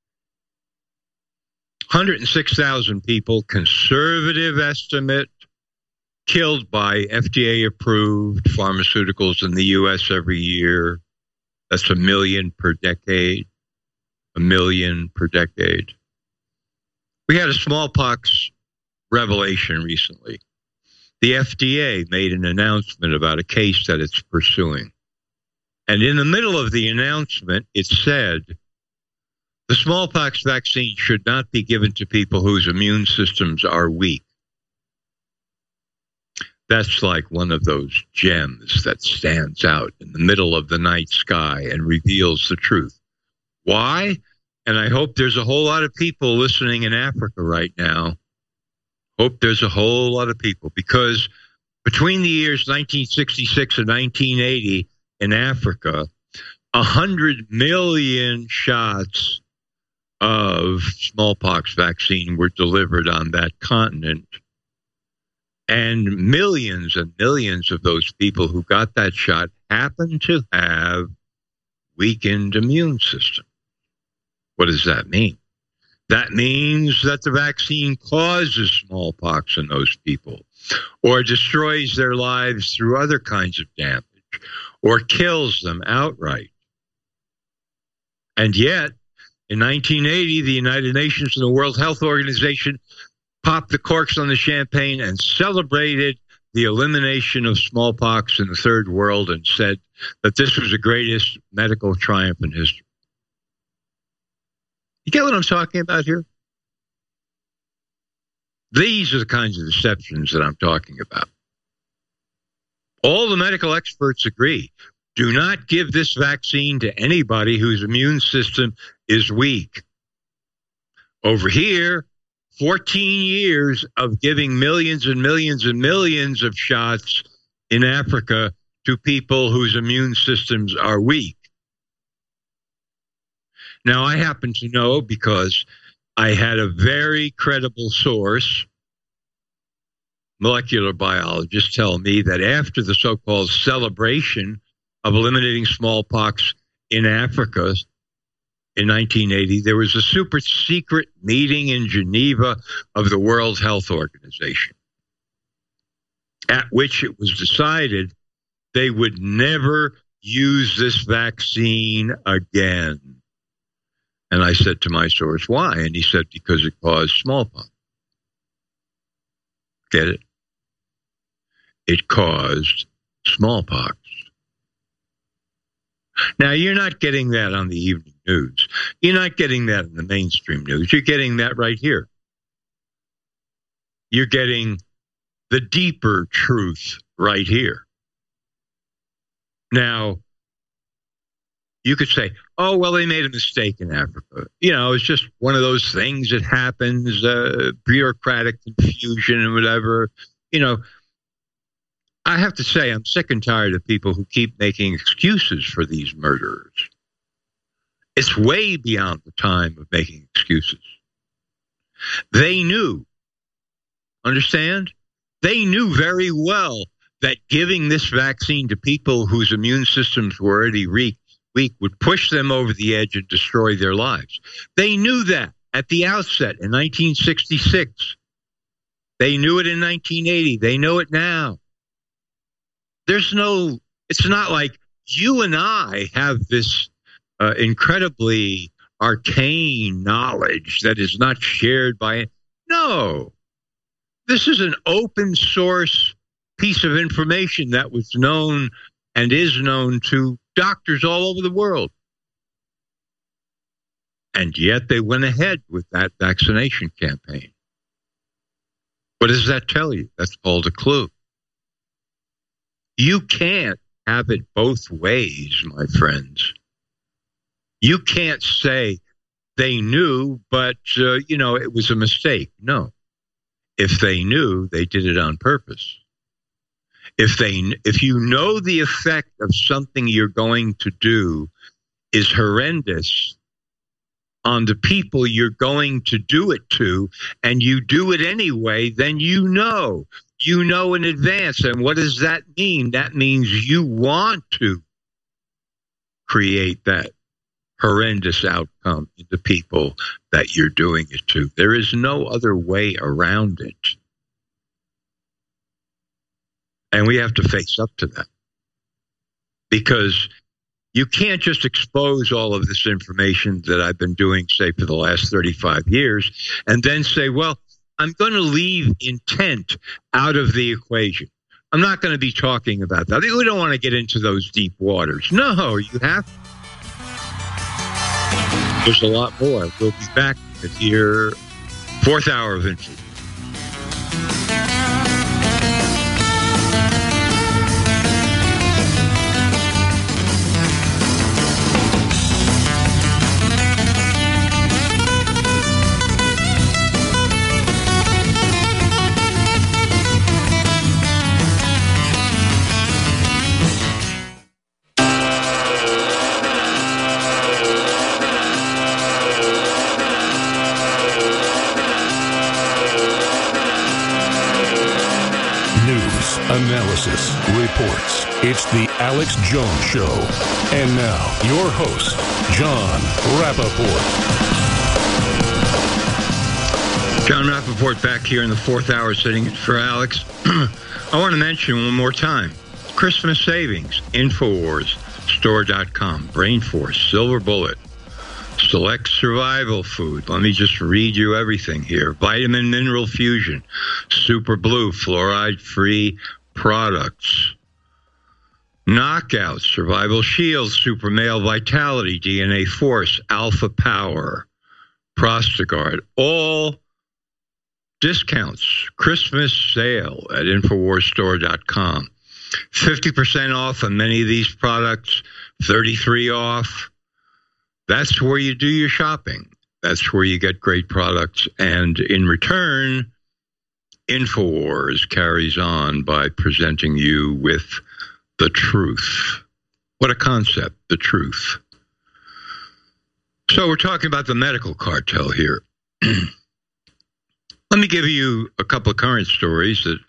hundred six thousand people, conservative estimate, killed by F D A-approved pharmaceuticals in the U S every year. That's a million per decade. A million per decade. We had a smallpox revelation recently. The F D A made an announcement about a case that it's pursuing. And in the middle of the announcement, it said, the smallpox vaccine should not be given to people whose immune systems are weak. That's like one of those gems that stands out in the middle of the night sky and reveals the truth. Why? And I hope there's a whole lot of people listening in Africa right now. Hope there's a whole lot of people, because between the years nineteen sixty-six and nineteen eighty in Africa, one hundred million shots of smallpox vaccine were delivered on that continent. And millions and millions of those people who got that shot happened to have weakened immune systems. What does that mean? That means that the vaccine causes smallpox in those people, or destroys their lives through other kinds of damage, or kills them outright. And yet, in nineteen eighty, the United Nations and the World Health Organization popped the corks on the champagne and celebrated the elimination of smallpox in the third world and said that this was the greatest medical triumph in history. You get what I'm talking about here? These are the kinds of deceptions that I'm talking about. All the medical experts agree. Do not give this vaccine to anybody whose immune system is weak. Over here, fourteen years of giving millions and millions and millions of shots in Africa to people whose immune systems are weak. Now, I happen to know, because I had a very credible source, molecular biologist, tell me that after the so-called celebration of eliminating smallpox in Africa in nineteen eighty, there was a super secret meeting in Geneva of the World Health Organization, at which it was decided they would never use this vaccine again. And I said to my source, why? And he said, because it caused smallpox. Get it? It caused smallpox. Now, you're not getting that on the evening news. You're not getting that in the mainstream news. You're getting that right here. You're getting the deeper truth right here. Now, you could say, oh, well, they made a mistake in Africa. You know, it's just one of those things that happens, uh, bureaucratic confusion and whatever. You know, I have to say, I'm sick and tired of people who keep making excuses for these murderers. It's way beyond the time of making excuses. They knew, understand? They knew very well that giving this vaccine to people whose immune systems were already weak week would push them over the edge and destroy their lives. They knew that at the outset in nineteen sixty-six. They knew it in nineteen eighty. They know it now. There's no, it's not like you and I have this uh, incredibly arcane knowledge that is not shared by, no. This is an open source piece of information that was known and is known to doctors all over the world. And yet they went ahead with that vaccination campaign. What does that tell you? That's called a clue. You can't have it both ways, my friends. You can't say they knew, but, uh, you know, it was a mistake. No. If they knew, they did it on purpose. If they, if you know the effect of something you're going to do is horrendous on the people you're going to do it to, and you do it anyway, then you know. You know in advance. And what does that mean? That means you want to create that horrendous outcome in the people that you're doing it to. There is no other way around it. And we have to face up to that. Because you can't just expose all of this information that I've been doing, say, for the last thirty-five years, and then say, well, I'm going to leave intent out of the equation. I'm not going to be talking about that. We don't want to get into those deep waters. No, you have to. There's a lot more. We'll be back with your fourth hour of info. Analysis, reports. It's the Alex Jones Show. And now, your host, John Rappaport. John Rappaport back here in the fourth hour sitting for Alex. I want to mention one more time. Christmas savings, Infowars Store dot com, Brainforce, Silver Bullet, Select Survival Food. Let me just read you everything here. Vitamin Mineral Fusion, Super Blue, fluoride-free products. Knockout, Survival Shield, Super Male Vitality, D N A Force, Alpha Power, Prostagard. All discounts. Christmas sale at Infowars Store dot com. fifty percent off on many of these products, thirty-three off. That's where you do your shopping. That's where you get great products. And in return, Infowars carries on by presenting you with the truth. What a concept, the truth. So we're talking about the medical cartel here. Let me give you a couple of current stories that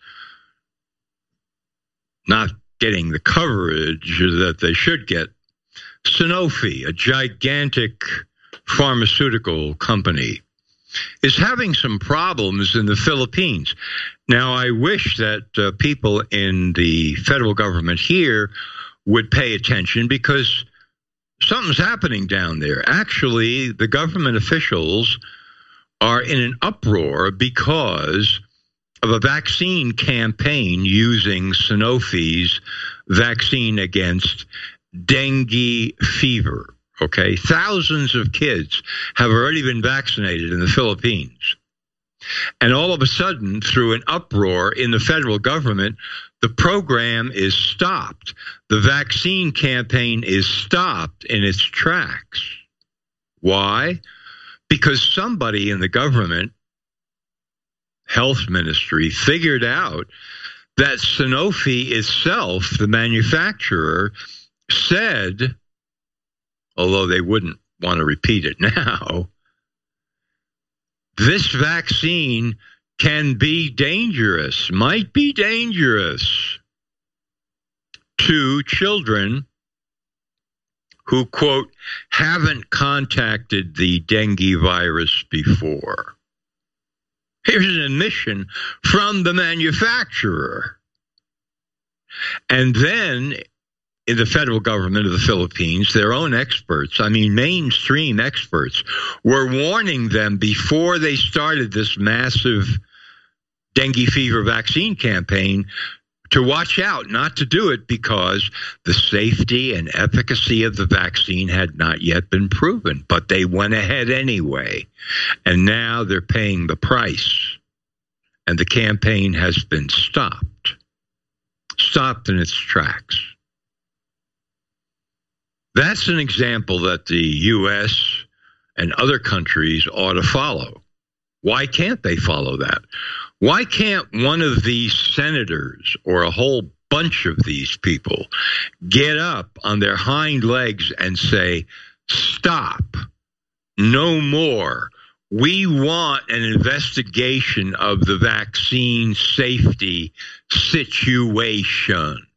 not getting the coverage that they should get. Sanofi, a gigantic pharmaceutical company, is having some problems in the Philippines. Now, I wish that uh, people in the federal government here would pay attention because something's happening down there. Actually, the government officials are in an uproar because of a vaccine campaign using Sanofi's vaccine against dengue fever. Okay, thousands of kids have already been vaccinated in the Philippines. And all of a sudden, through an uproar in the federal government, the program is stopped. The vaccine campaign is stopped in its tracks. Why? Because somebody in the government health ministry figured out that Sanofi itself, the manufacturer, said, although they wouldn't want to repeat it now, this vaccine can be dangerous, might be dangerous to children who, quote, haven't contacted the dengue virus before. Here's an admission from the manufacturer. And then in the federal government of the Philippines, their own experts, I mean mainstream experts, were warning them before they started this massive dengue fever vaccine campaign to watch out, not to do it, because the safety and efficacy of the vaccine had not yet been proven. But they went ahead anyway, and now they're paying the price, and the campaign has been stopped. stopped in its tracks. That's an example that the U S and other countries ought to follow. Why can't they follow that? Why can't one of these senators or a whole bunch of these people get up on their hind legs and say, stop, no more. We want an investigation of the vaccine safety situation.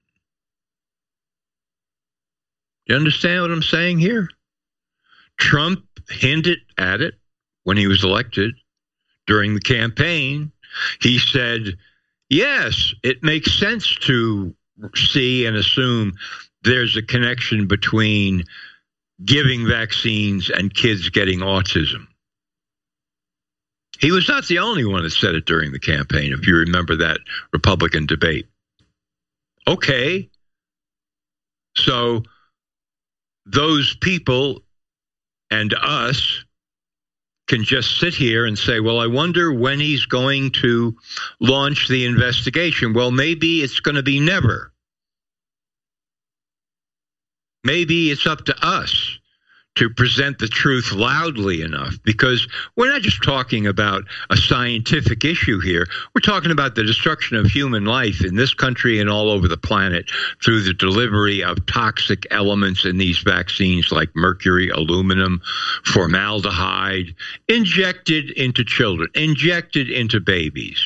You understand what I'm saying here? Trump hinted at it when he was elected during the campaign. He said, yes, it makes sense to see and assume there's a connection between giving vaccines and kids getting autism. He was not the only one that said it during the campaign, if you remember that Republican debate. Okay. So those people and us can just sit here and say, well, I wonder when he's going to launch the investigation. Well, maybe it's going to be never. Maybe it's up to us to present the truth loudly enough, because we're not just talking about a scientific issue here. We're talking about the destruction of human life in this country and all over the planet through the delivery of toxic elements in these vaccines like mercury, aluminum, formaldehyde, injected into children, injected into babies.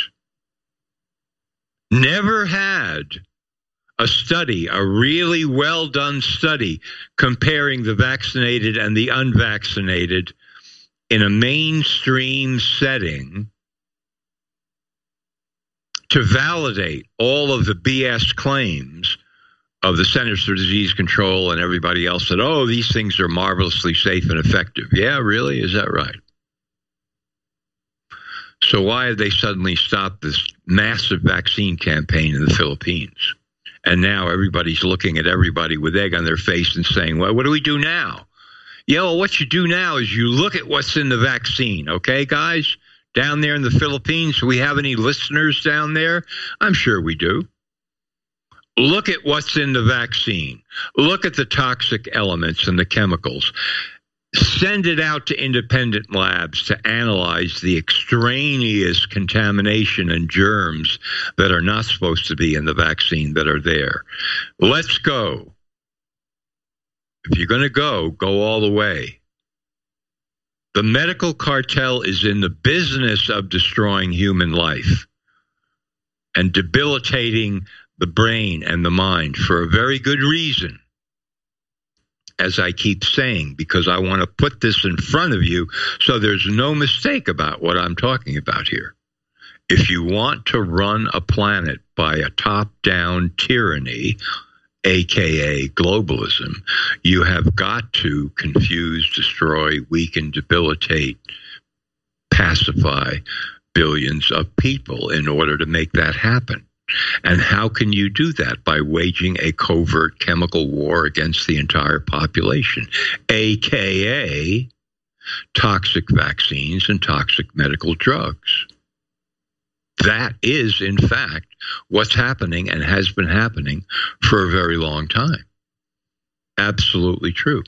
Never had a study, a really well-done study, comparing the vaccinated and the unvaccinated in a mainstream setting to validate all of the B S claims of the Centers for Disease Control and everybody else that, oh, these things are marvelously safe and effective. Yeah, really? Is that right? So why have they suddenly stopped this massive vaccine campaign in the Philippines? And now everybody's looking at everybody with egg on their face and saying, well, what do we do now? Yeah, well, what you do now is you look at what's in the vaccine, okay, guys? Down there in the Philippines, do we have any listeners down there? I'm sure we do. Look at what's in the vaccine. Look at the toxic elements and the chemicals. Send it out to independent labs to analyze the extraneous contamination and germs that are not supposed to be in the vaccine that are there. Let's go. If you're going to go, go all the way. The medical cartel is in the business of destroying human life and debilitating the brain and the mind for a very good reason. As I keep saying, because I want to put this in front of you so there's no mistake about what I'm talking about here. If you want to run a planet by a top-down tyranny, a k a globalism, you have got to confuse, destroy, weaken, debilitate, pacify billions of people in order to make that happen. And how can you do that? By waging a covert chemical war against the entire population, a k a toxic vaccines and toxic medical drugs. That is, in fact, what's happening and has been happening for a very long time. Absolutely true.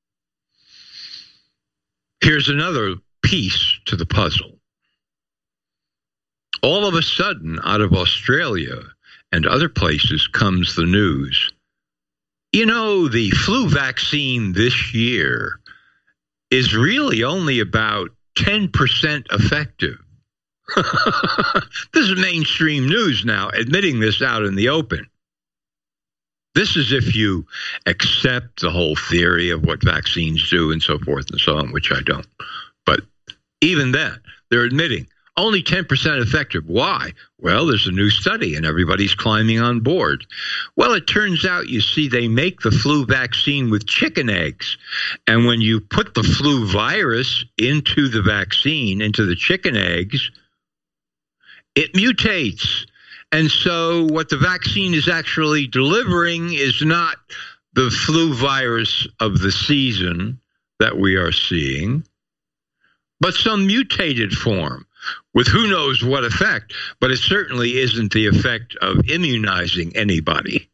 Here's another piece to the puzzle. All of a sudden, out of Australia and other places comes the news. You know, the flu vaccine this year is really only about ten percent effective. This is mainstream news now, admitting this out in the open. This is if you accept the whole theory of what vaccines do and so forth and so on, which I don't. But even then, they're admitting only ten percent effective. Why? Well, there's a new study and everybody's climbing on board. Well, it turns out, you see, they make the flu vaccine with chicken eggs. And when you put the flu virus into the vaccine, into the chicken eggs, it mutates. And so what the vaccine is actually delivering is not the flu virus of the season that we are seeing, but some mutated form. with who knows what effect, but it certainly isn't the effect of immunizing anybody.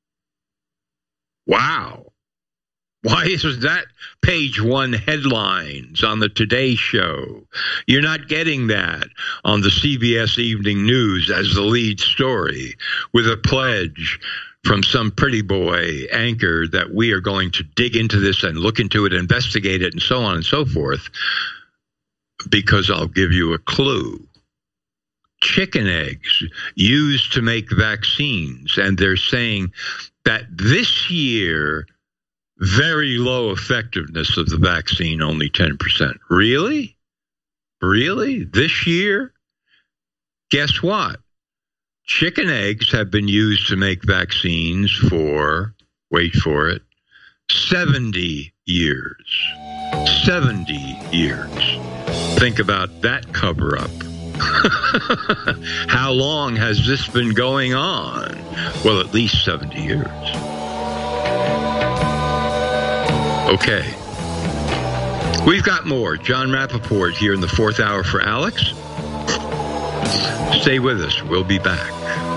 Wow. Why isn't that page one headlines on the Today Show? You're not getting that on the C B S Evening News as the lead story with a pledge from some pretty boy anchor that we are going to dig into this and look into it, investigate it, and so on and so forth, because I'll give you a clue. Chicken eggs used to make vaccines, and they're saying that this year, very low effectiveness of the vaccine, only ten percent. Really? Really? This year? Guess what? Chicken eggs have been used to make vaccines for, wait for it, seventy years. seventy years. Think about that cover-up. How long has this been going on? Well, at least seventy years. Okay. We've got more. John Rappaport here in the fourth hour for Alex. Stay with us. We'll be back.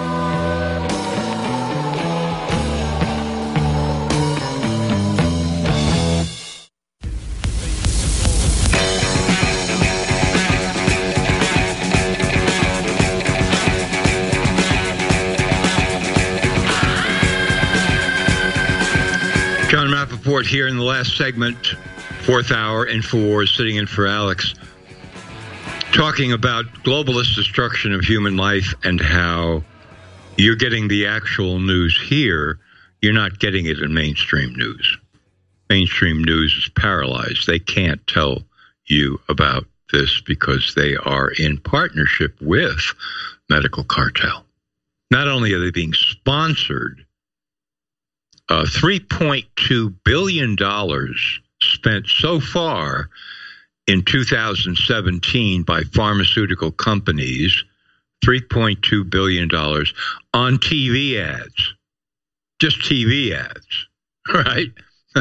John Rappaport here in the last segment, fourth hour, InfoWars, sitting in for Alex, talking about globalist destruction of human life and how you're getting the actual news here. You're not getting it in mainstream news. Mainstream news is paralyzed. They can't tell you about this because they are in partnership with medical cartel. Not only are they being sponsored, Uh, three point two billion dollars spent so far in two thousand seventeen by pharmaceutical companies, three point two billion dollars on T V ads. Just T V ads, right?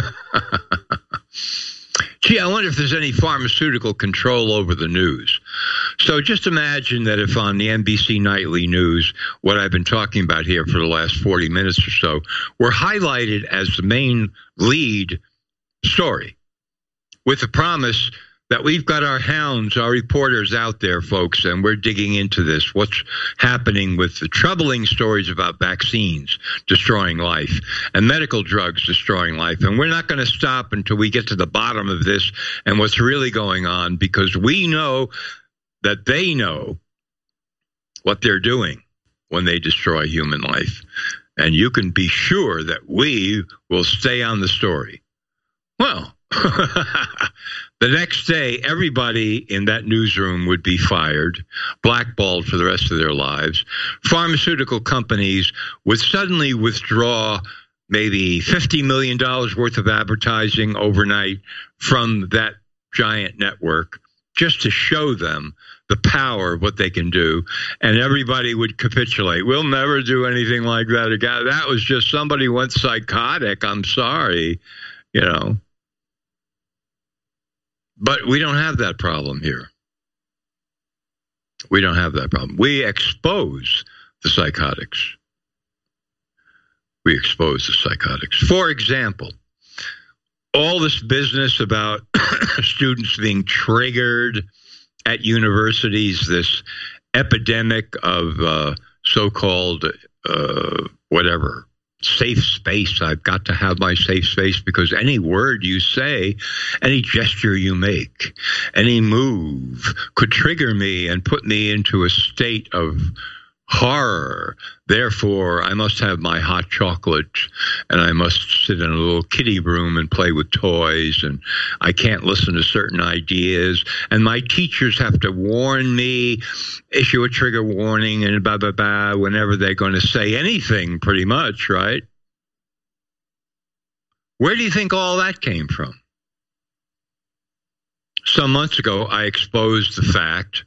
Gee, I wonder if there's any pharmaceutical control over the news. So just imagine that if on the N B C Nightly News, what I've been talking about here for the last forty minutes or so, were highlighted as the main lead story, with the promise that we've got our hounds, our reporters out there, folks, and we're digging into this. What's happening with the troubling stories about vaccines destroying life and medical drugs destroying life. And we're not going to stop until we get to the bottom of this and what's really going on, because we know that they know what they're doing when they destroy human life. And you can be sure that we will stay on the story. Well, the next day, everybody in that newsroom would be fired, blackballed for the rest of their lives. Pharmaceutical companies would suddenly withdraw maybe fifty million dollars worth of advertising overnight from that giant network just to show them the power of what they can do. And everybody would capitulate. We'll never do anything like that again. That was just somebody went psychotic. I'm sorry, you know. But we don't have that problem here. We don't have that problem. We expose the psychotics. We expose the psychotics. For example, all this business about students being triggered at universities, this epidemic of uh, so-called uh, whatever, safe space. I've got to have my safe space because any word you say, any gesture you make, any move could trigger me and put me into a state of horror. Therefore, I must have my hot chocolate and I must sit in a little kiddie room and play with toys, and I can't listen to certain ideas. And my teachers have to warn me, issue a trigger warning and blah, blah, blah, whenever they're going to say anything, pretty much, right? Where do you think all that came from? Some months ago, I exposed the fact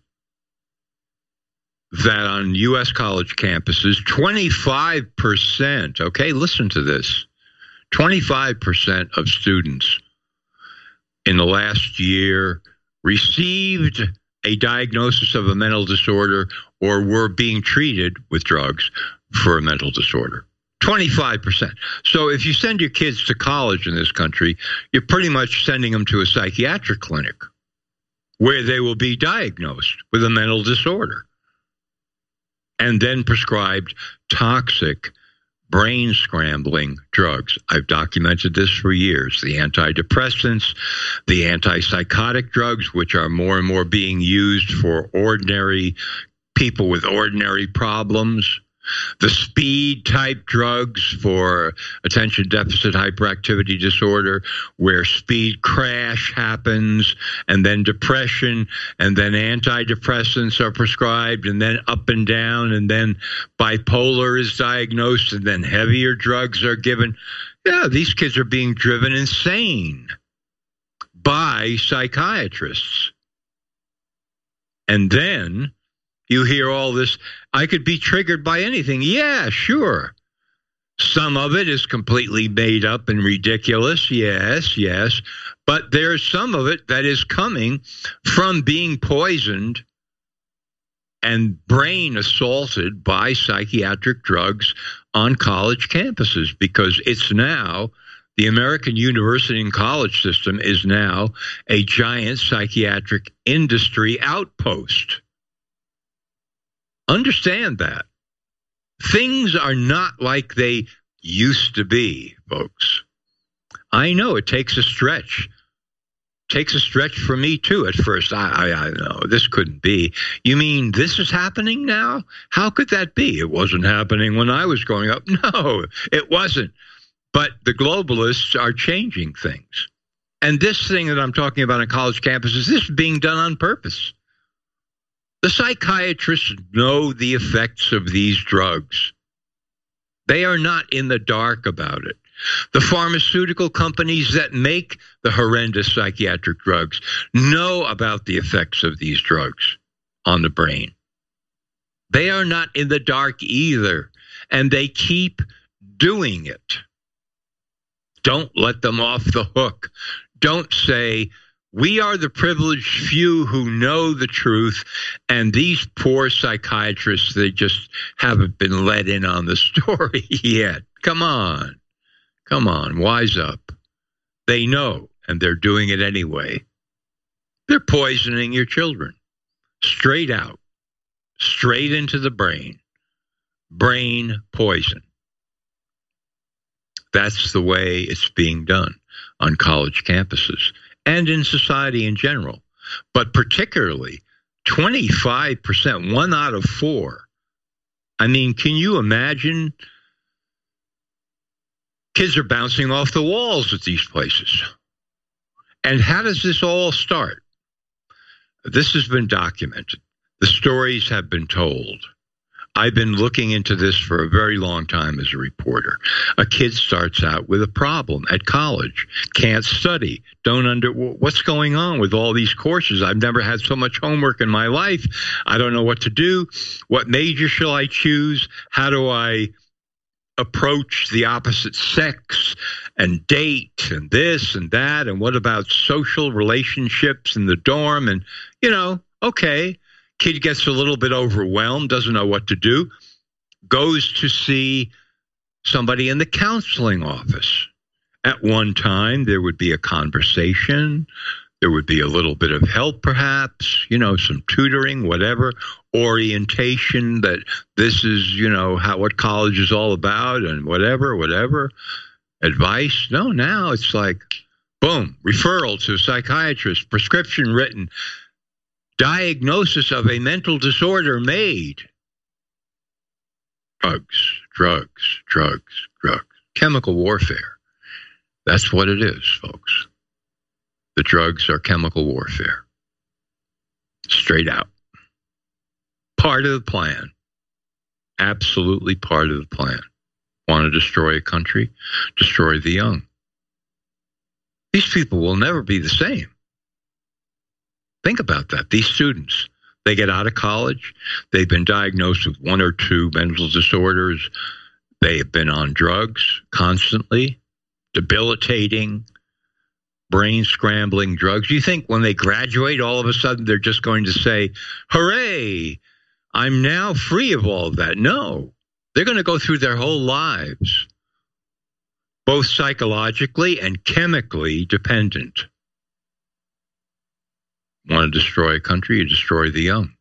that on U S college campuses, twenty-five percent, okay, listen to this, twenty-five percent of students in the last year received a diagnosis of a mental disorder or were being treated with drugs for a mental disorder. twenty-five percent. So if you send your kids to college in this country, you're pretty much sending them to a psychiatric clinic where they will be diagnosed with a mental disorder and then prescribed toxic, brain-scrambling drugs. I've documented this for years. The antidepressants, the antipsychotic drugs, which are more and more being used for ordinary people with ordinary problems, the speed-type drugs for attention deficit hyperactivity disorder, where speed crash happens, and then depression, and then antidepressants are prescribed, and then up and down, and then bipolar is diagnosed, and then heavier drugs are given. Yeah, these kids are being driven insane by psychiatrists. And then you hear all this, I could be triggered by anything. Yeah, sure. Some of it is completely made up and ridiculous. Yes, yes. But there's some of it that is coming from being poisoned and brain assaulted by psychiatric drugs on college campuses, because it's now, the American university and college system is now a giant psychiatric industry outpost. Understand that. Things are not like they used to be, folks. I know it takes a stretch. It takes a stretch for me, too, at first. I, I, I know, this couldn't be. You mean this is happening now? How could that be? It wasn't happening when I was growing up. No, it wasn't. But the globalists are changing things. And this thing that I'm talking about on college campuses, this is being done on purpose. The psychiatrists know the effects of these drugs. They are not in the dark about it. The pharmaceutical companies that make the horrendous psychiatric drugs know about the effects of these drugs on the brain. They are not in the dark either, and they keep doing it. Don't let them off the hook. Don't say, we are the privileged few who know the truth, and these poor psychiatrists, they just haven't been let in on the story yet. Come on. Come on. Wise up. They know, and they're doing it anyway. They're poisoning your children. Straight out. Straight into the brain. Brain poison. That's the way it's being done on college campuses and in society in general. But particularly, twenty-five percent, one out of four. I mean, can you imagine? Kids are bouncing off the walls at these places. And how does this all start? This has been documented. The stories have been told. I've been looking into this for a very long time as a reporter. A kid starts out with a problem at college, can't study, don't under, what's going on with all these courses? I've never had so much homework in my life. I don't know what to do. What major shall I choose? How do I approach the opposite sex and date and this and that? And what about social relationships in the dorm? And, you know, okay. Kid gets a little bit overwhelmed, doesn't know what to do, goes to see somebody in the counseling office. At one time, there would be a conversation. There would be a little bit of help, perhaps, you know, some tutoring, whatever, orientation that this is, you know, how what college is all about and whatever, whatever, advice. No, now it's like, boom, referral to a psychiatrist, prescription written, diagnosis of a mental disorder made. Drugs, drugs, drugs, drugs. Chemical warfare. That's what it is, folks. The drugs are chemical warfare. Straight out. Part of the plan. Absolutely part of the plan. Want to destroy a country? Destroy the young. These people will never be the same. Think about that. These students, they get out of college. They've been diagnosed with one or two mental disorders. They have been on drugs constantly, debilitating. brain-scrambling drugs. You think when they graduate, all of a sudden they're just going to say, hooray, I'm now free of all of that. No, they're going to go through their whole lives, both psychologically and chemically dependent. Want to destroy a country, you destroy the young.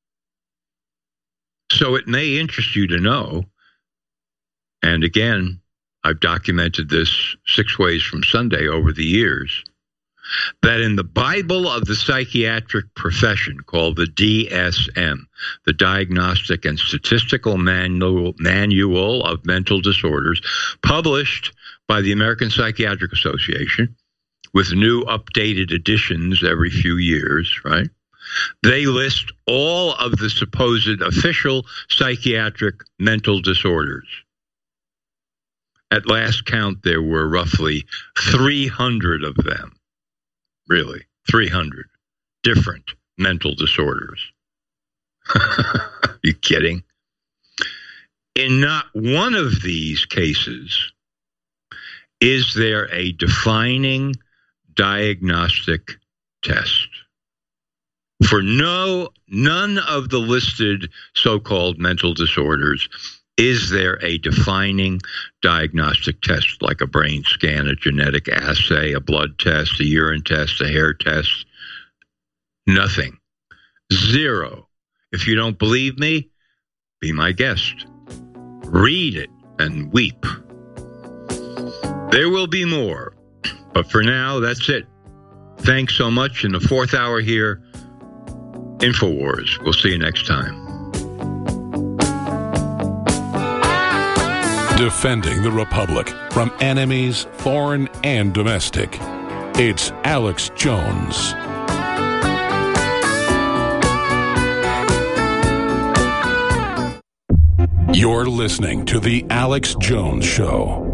So it may interest you to know, and again, I've documented this six ways from Sunday over the years, that in the Bible of the psychiatric profession, called the D S M, the Diagnostic and Statistical Manual, Manual of Mental Disorders, published by the American Psychiatric Association, with new updated editions every few years, right? They list all of the supposed official psychiatric mental disorders. At last count, there were roughly three hundred of them. Really, three hundred different mental disorders. Are you kidding? In not one of these cases is there a defining diagnostic test. For no, none of the listed so-called mental disorders is there a defining diagnostic test, like a brain scan, a genetic assay, a blood test, a urine test, a hair test. Nothing. Zero. If you don't believe me, be my guest. Read it and weep. There will be more, but for now, that's it. Thanks so much. In the fourth hour here, InfoWars. We'll see you next time. Defending the Republic from enemies, foreign and domestic. It's Alex Jones. You're listening to The Alex Jones Show.